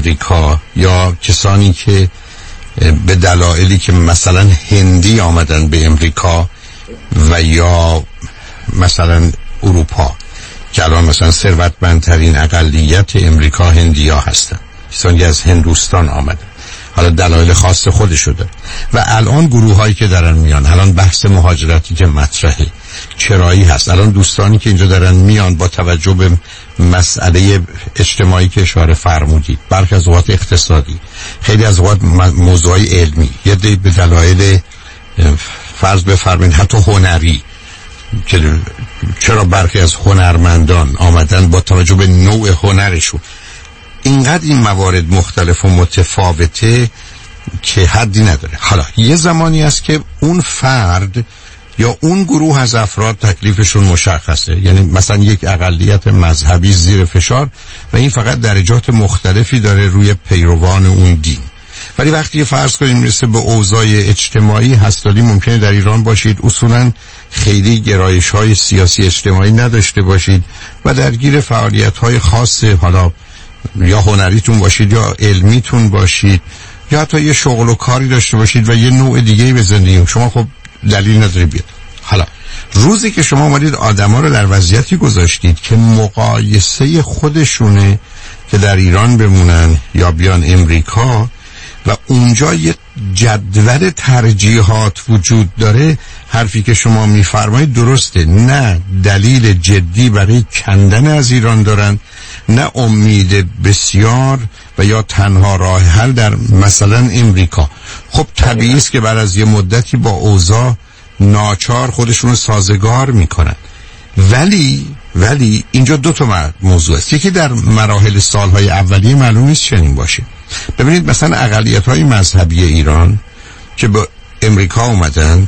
امریکا یا کسانی که به دلایلی که مثلا هندی آمدن به امریکا و یا مثلا اروپا که الان مثلا ثروتمندترین اقلیت امریکا هندی‌ها هستن، کسانی از هندوستان آمدن، حالا دلایل خاص خودشو داره. و الان گروه هایی که دارن میان، الان بحث مهاجرتی که مطرحه چرایی هست، الان دوستانی که اینجا دارن میان با توجه به مسئله اجتماعی که اشاره فرمودید، برخی از اوقات اقتصادی، خیلی از اوقات موضوعی علمی، یه دی به دلایل فرض بفرمایید حتی هنری، که چرا برخی از هنرمندان آمدن با توجه به نوع هنرشون. اینقدر این موارد مختلف و متفاوته که حدی نداره. حالا یه زمانی است که اون فرد یا اون گروه از افراد تکلیفشون مشخصه، یعنی مثلا یک اقلیت مذهبی زیر فشار و این فقط درجات مختلفی داره روی پیروان اون دین. ولی وقتی فرض کنیم میرسه به اوضاع اجتماعی هستالی، ممکنه در ایران باشید اصولاً خیلی گرایش‌های سیاسی اجتماعی نداشته باشید و درگیر فعالیت‌های خاص، حالا یا هنریتون باشید یا علمیتون باشید یا حتی یه شغل و کاری داشته باشید و یه نوع دیگه‌ای به زندگی شما خب دلیل نداره بیاد. حالا روزی که شما اومدید آدما رو در وضعیتی گذاشتید که مقایسه خودشونه که در ایران بمونن یا بیان امریکا و اونجا یه جدول ترجیحات وجود داره، حرفی که شما میفرمایید درسته. نه دلیل جدی برای کندن از ایران دارن، نه امید بسیار و یا تنها راه حل در مثلا امریکا. خب طبیعی است که بعد از یه مدتی با اوضاع ناچار خودشونو سازگار میکنن. ولی اینجا دو تا موضوع است. یکی در مراحل سالهای اولیه معلوم نیست چنین باشه. ببینید مثلا اقلیت‌های مذهبی ایران که به امریکا اومدند،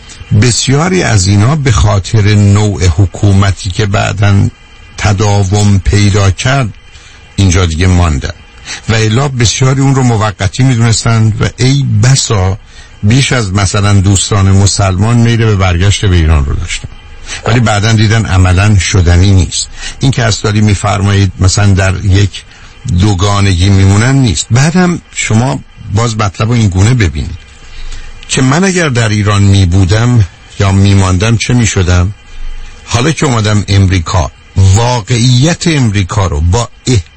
بسیاری از اینا به خاطر نوع حکومتی که بعداً تداوم پیدا کرد اینجا دیگه ماندن و الا بسیاری اون رو موقتی میدونستند و ای بسا بیش از مثلا دوستان مسلمان میل به برگشت به ایران رو داشتن، ولی بعداً دیدن عملاً شدنی نیست. این که اصلاً میفرمایید مثلا در یک دوگانگی میمونن نیست. بعدم شما باز مطلب رو این گونه ببینید که من اگر در ایران میبودم یا میماندم چه میشدم؟ حالا که اومدم امریکا، واقعیت امریکا رو با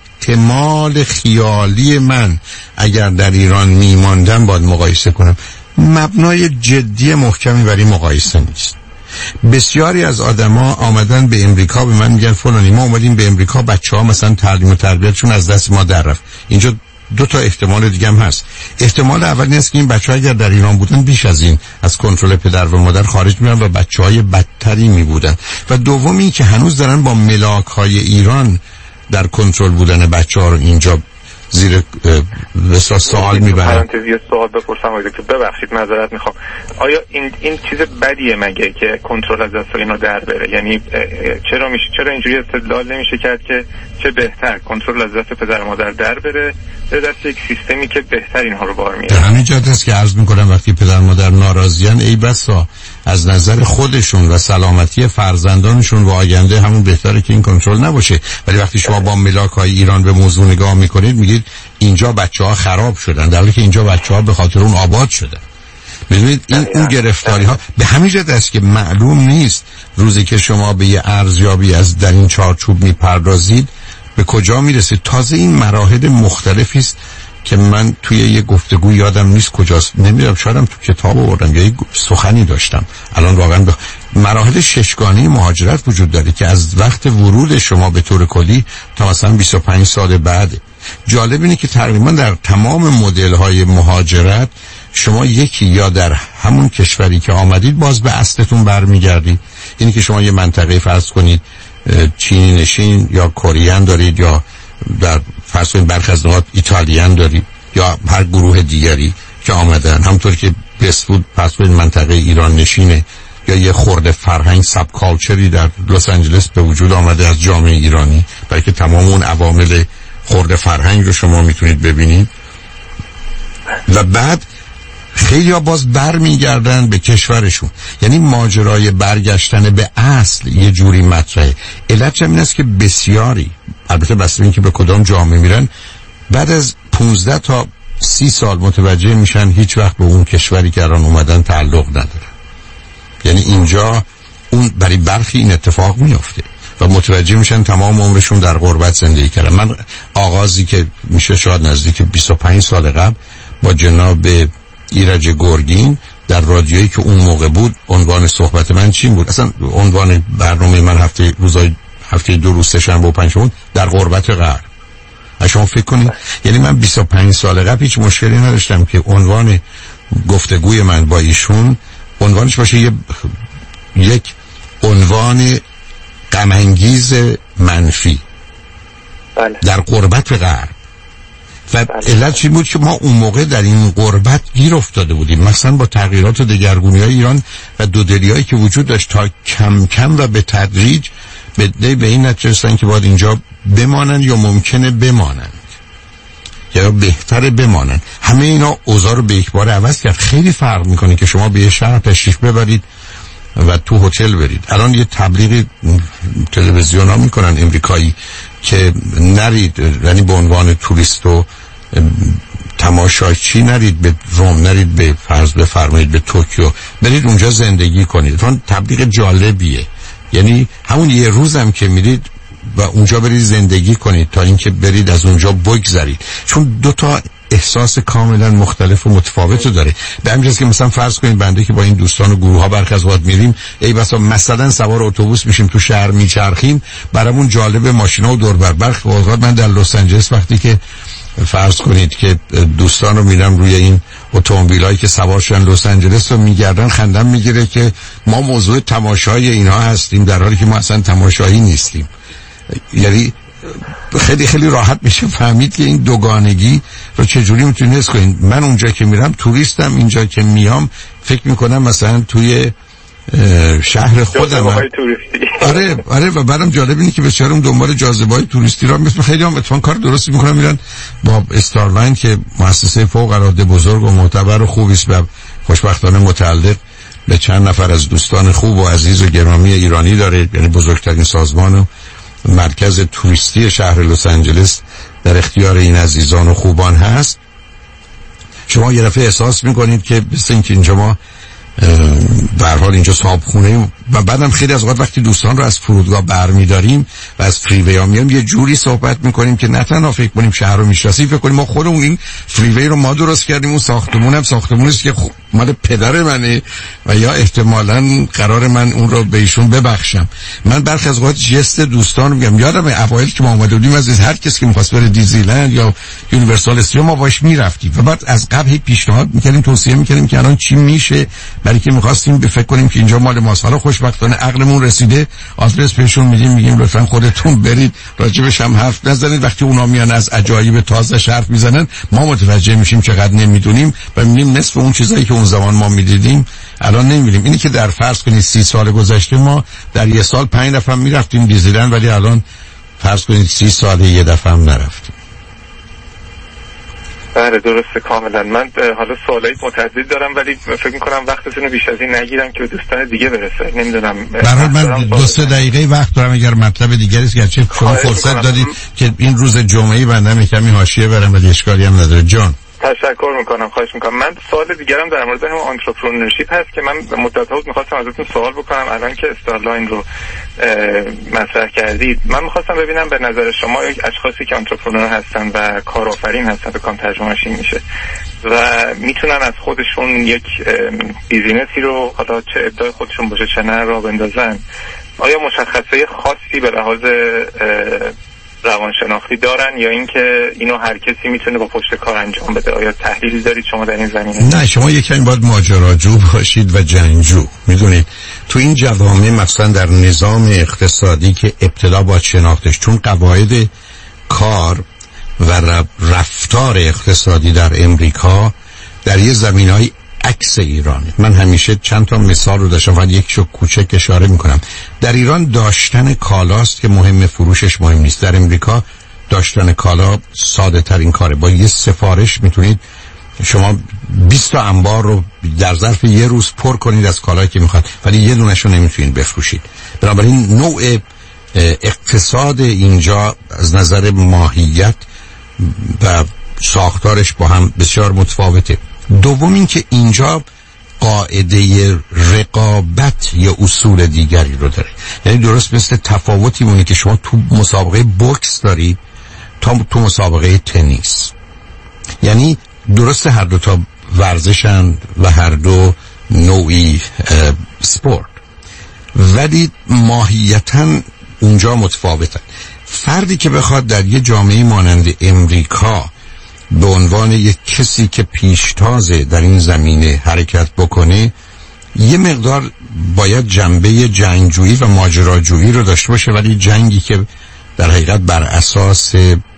احتمال خیالی من اگر در ایران میماندم باید مقایسه کنم. مبنای جدی محکمی برای مقایسه نیست. بسیاری از آدما آمدن به امریکا به من میگن فلانی ما اومدیم به امریکا، بچه‌ها مثلا تعلیم و تربیتشون از دست ما در رفت. اینجا دو تا احتمال دیگه هم هست. احتمال اول این است که این بچه‌ها اگر در ایران بودن بیش از این از کنترل پدر و مادر خارج میشدن و بچه‌های بدتری میبودن، و دوم این که هنوز دارن با ملاک‌های ایران در کنترل بودن بچه‌ها رو اینجا زیر وسواس سوال میبرن. پرانتزی سوال بپرسم آقای دکتر، ببخشید معذرت میخوام، آیا این چیز بدیه مگه که کنترل از دست اینا در بره؟ یعنی چرا اینجوری استدلال نمیشه کرد که چه بهتر کنترل از دست پدر و مادر در بره به دست یک سیستمی که بهتر اینها رو بار میاره؟ همین جهت است که عرض میکنم وقتی پدر و مادر ناراضیان، ای بسا از نظر خودشون و سلامتی فرزندانشون و آینده همون بهتره که این کنترل نباشه. ولی وقتی شما با ملاک‌های ایران به موضوع نگاه میکنید میگید اینجا بچه‌ها خراب شدن، در حالی که اینجا بچه‌ها به خاطر اون آباد شدن. می‌دونید اون گرفتاری ها به همین جهت است که معلوم نیست روزی که شما به یه ارزیابی از در این چارچوب میپردازید به کجا میرسید. تازه این مراحل مختلفی است که من توی یه گفتگو یادم نیست کجاست، نمیدونم شایدم تو کتاب آوردم یا یه سخنی داشتم. الان واقعا مراحل ششگانه مهاجرت وجود داره که از وقت ورود شما به طور کلی تا مثلا 25 سال بعد. جالب اینه که تقریبا در تمام مدل‌های مهاجرت شما یکی یا در همون کشوری که آمدید باز به اصلتون برمیگردید. اینی که شما یه منطقه فرض کنید چینی نشین یا کورین دارید یا در فرض کنید برخی از نقاط ایتالیان دارید یا هر گروه دیگری که آمدن، همونطور که بسفود فرض کنید منطقه ایران نشینه یا یه خورده فرهنگ ساب کالچری در لس آنجلس به وجود آمده از جامعه ایرانی، برای که تمام اون عوامل خورده فرهنگ رو شما میتونید ببینید. و بعد خیلی ها باز بر میگردن به کشورشون. یعنی ماجرای برگشتن به اصل یه جوری مطرحه. علت همین است که بسیاری، البته بسته این که به کدام جامعه میرن، بعد از 15 تا 30 سال متوجه میشن هیچ وقت به اون کشوری که الان اومدن تعلق ندارن. یعنی اینجا اون برای برخی این اتفاق میفته و متوجه میشن تمام عمرشون در غربت زندگی کردن. من آغازی که میشه شاید نزدیک 25 سال قبل با جناب ایرج گرگین در رادیویی که اون موقع بود، عنوان صحبت من چی بود؟ اصلا عنوان برنامه من هفته 2 روز سه‌شنبه و پنجشنبه در غربت غرب. شما فکر کنید، یعنی من 25 سال قبل هیچ مشکلی نداشتم که عنوان گفتگوی من با ایشون عنوانش باشه یک عنوان غم انگیز منفی. بله. در غربت غرب. و علت چی بود که ما اون موقع در این غربت گیر افتاده بودیم، مثلا با تغییرات و دگرگونی‌های ایران و دودلی‌هایی که وجود داشت، تا کم کم و به تدریج به این نتیجه رسیدن که باید اینجا بمانند یا ممکنه بمانند یا بهتره بمانند. همه اینا اوضاع رو به یک بار عوض کرد. خیلی فرق میکنه که شما به یه شهر تشریف ببرید و تو هتل برید. الان یه تبلیغ تلویزیون ها میکنن امریکایی که نرید، یعنی به عنوان توریست و تماشاچی نرید به روم، نرید به فرض بفرمایید به توکیو، برید اونجا زندگی کنید. اون تبلیغ جالبیه. یعنی همون یه روزم که میرید و اونجا برید زندگی کنید تا اینکه برید از اونجا بگذرید، چون دو تا احساس کاملا مختلف و متفاوت رو داره. به همین جاست که مثلا فرض کنید بنده که با این دوستان و گروه ها برخی از وقت میریم، ای بسا مثلا سوار اتوبوس میشیم تو شهر میچرخیم، برامون جالب ماشینا و دور بر برخی اوقات من در لس آنجلس وقتی که فرض کنید که دوستان رو میرم روی این اتومبیلایی که سوار شدن لس آنجلس رو میگردن، خندم میگیره که ما موضوع تماشای اینها هستیم در حالی که ما اصلا تماشایی نیستیم. یعنی خیلی خیلی راحت میشه فهمید که این دوگانگی رو چجوری میتونید حس کنید. من اونجا که میرم توریستم، اینجا که میام فکر میکنم مثلا توی شهر خودم. آره و برام جالب اینه که بسیار دنبال جاذبه‌های توریستی را مثل خیلی هم اتفاقا کار درستی میکنن، میرن با استارلاین که مؤسسه فوق العاده بزرگ و معتبر و خوبی است و خوشبختانه متعلق به چند نفر از دوستان خوب و عزیز و گرامی ایرانی داره، یعنی بزرگترین سازمان و مرکز توریستی شهر لس آنجلس در اختیار این عزیزان و خوبان هست. شما یه دفعه احساس میکنید که مثل اینکه اینجا ما به هر حال اینجا صاحبخونه و بعدم خیلی از اوقات وقتی دوستان رو از فرودگاه برمی‌داریم و از فریوی ها میام یه جوری صحبت میکنیم که نه تنها فکر کنیم شهر رو میشناسیم، فکر کنیم ما خودمون این فریوی رو ما درست کردیم، اون ساختمون هم ساختمونی است که مال پدر منه و یا احتمالاً قرار من اون رو به ایشون ببخشم. من برخی از اوقات جست دوستان رو میگم. یادم اوایل که ما اومده بودیم از هر کس که می‌خواست بره دیزنیلند یا یونیورسال استودیو ما باش میرفتیم و بعد از قبل پیشنهاد می‌کردیم، توصیه می‌کردیم که الان چی میشه، برای که می‌خواستیم فکر کنیم که اینجا مال ماست. حالا خوشبختانه عقلمون رسیده، آدرس بهشون میگیم لطفاً خودتون برید، راجبش هم حرف نزنید. وقتی اونا میان از عجایب تازه حرف میزنن ما متوجه میشیم چقدر نمیدونیم و میگیم نصف اون چیزایی که اون زمان ما میدیدیم الان نمی‌بینیم. اینی که در فرض کنید 30 سال گذشته ما در یه سال 5 دفعه میرفتیم دیزنیلند، ولی الان فرض کنید 30 سال یه دفعه هم نرفتیم. بله درسته کاملا. من حالا سوالای متعدد دارم ولی فکر می‌کنم وقتتون رو بیش از این نگیرم که به دوستان دیگه برسه. نمیدونم. برای من 2-3 دقیقه وقت دارم، اگر مطلب دیگری است گرچه شما فرصت دادید که این روز جمعه‌ای بنده کمی حاشیه برم ولی اشکالی هم نداره. جان تشکر میکنم، خواهش میکنم. من سوال دیگرم در مورد هم آنترپرنورشیپ هست که من مدت ها میخواستم ازتون سوال بکنم. الان که استارلاین رو مطرح کردید، من میخواستم ببینم به نظر شما اشخاصی که آنترپرنور هستن و کارآفرین هستن، به کام ترجمه‌اش این میشه، و میتونن از خودشون یک بیزینسی رو حالا چه ابداع خودشون باشه چه نه راه بندازن، آیا مشخصه خاصی به لحاظ روانشناختی دارن یا اینکه اینو هر کسی میتونه با پشت کار انجام بده؟ آیا تحلیلی دارید شما در این زمینه؟ نه، شما یکی باید ماجراجو باشید و جنگجو. میدونید تو این جوامع مثلا در نظام اقتصادی که ابتدا باید شناختش، چون قواعد کار و رفتار اقتصادی در امریکا در یه زمینهای عکس ایرانه. من همیشه چند تا مثال رو داشتم و یکشو کوچک اشاره میکنم. در ایران داشتن کالاست که مهم، فروشش مهم نیست. در امریکا داشتن کالا ساده ترین کاره. با یه سفارش میتونید شما 20 تا انبار رو در ظرف یه روز پر کنید از کالایی که میخواد، ولی یه دونش رو نمیتونید بفروشید. بنابراین نوع اقتصاد اینجا از نظر ماهیت و ساختارش با هم بسیار متفاوته. دوم این که اینجا قاعده رقابت یا اصول دیگری رو داره. یعنی درست مثل تفاوتی مونه که شما تو مسابقه بوکس دارید تا تو مسابقه تنیس. یعنی درست هر دو تا ورزشن و هر دو نوعی سپورت، ولی ماهیتاً اونجا متفاوتن. فردی که بخواد در یه جامعه مانند امریکا به عنوان یک کسی که پیشتازه در این زمینه حرکت بکنه، یه مقدار باید جنبه جنگجویی و ماجراجویی رو داشته باشه، ولی جنگی که در حقیقت بر اساس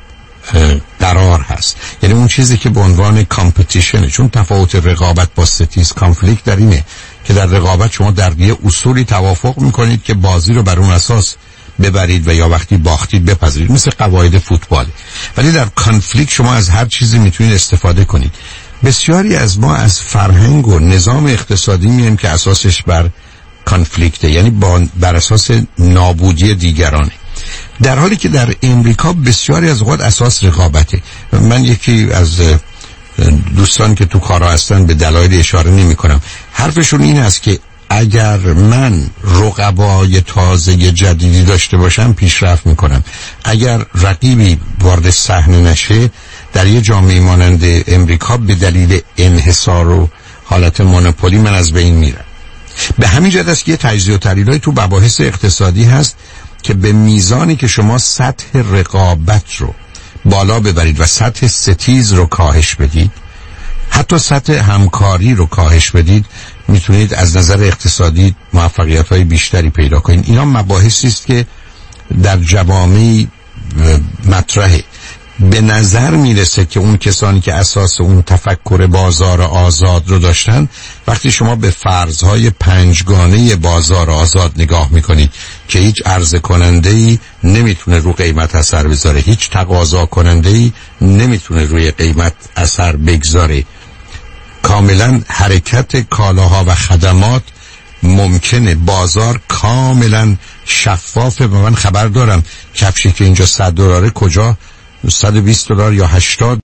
قرار هست، یعنی اون چیزی که به عنوان کامپتیشنه. چون تفاوت رقابت با ستیز کانفلیکت در اینه که در رقابت شما در یه اصولی توافق میکنید که بازی رو بر اون اساس ببرید و یا وقتی باختید بپذیرید، مثل قواعد فوتبال. ولی در کانفلیکت شما از هر چیزی میتونید استفاده کنید. بسیاری از ما از فرهنگ و نظام اقتصادی میایم که اساسش بر کانفلیکته، یعنی بر اساس نابودی دیگرانه، در حالی که در امریکا بسیاری از اوقات اساس رقابته. من یکی از دوستان که تو کارا هستن به دلایل اشاره نمی کنم، حرفشون این است که اگر من رقبای تازه جدیدی داشته باشم پیشرفت میکنم، اگر رقیبی وارد صحنه نشه در یه جامعه مانند امریکا به دلیل انحصار و حالت مونوپولی من از بین میرم. به همین جهت است که یه تجزیه و تحلیلای تو مباحث اقتصادی هست که به میزانی که شما سطح رقابت رو بالا ببرید و سطح ستیز رو کاهش بدید، حتی سطح همکاری رو کاهش بدید، میتونید از نظر اقتصادی موفقیت‌های بیشتری پیدا کنید. اینا مباحثی است که در جوامع مطرحه. به نظر میرسه که اون کسانی که اساس اون تفکر بازار آزاد رو داشتن، وقتی شما به فرض‌های پنجگانه بازار آزاد نگاه میکنید که هیچ عرضه کننده‌ای نمیتونه رو قیمت اثر بذاره، هیچ تقاضا کننده‌ای نمیتونه روی قیمت اثر بگذاره، کاملا حرکت کالاها و خدمات ممکنه، بازار کاملا شفافه. و من خبر دارم کفشی که اینجا $100 کجا $120 یا $80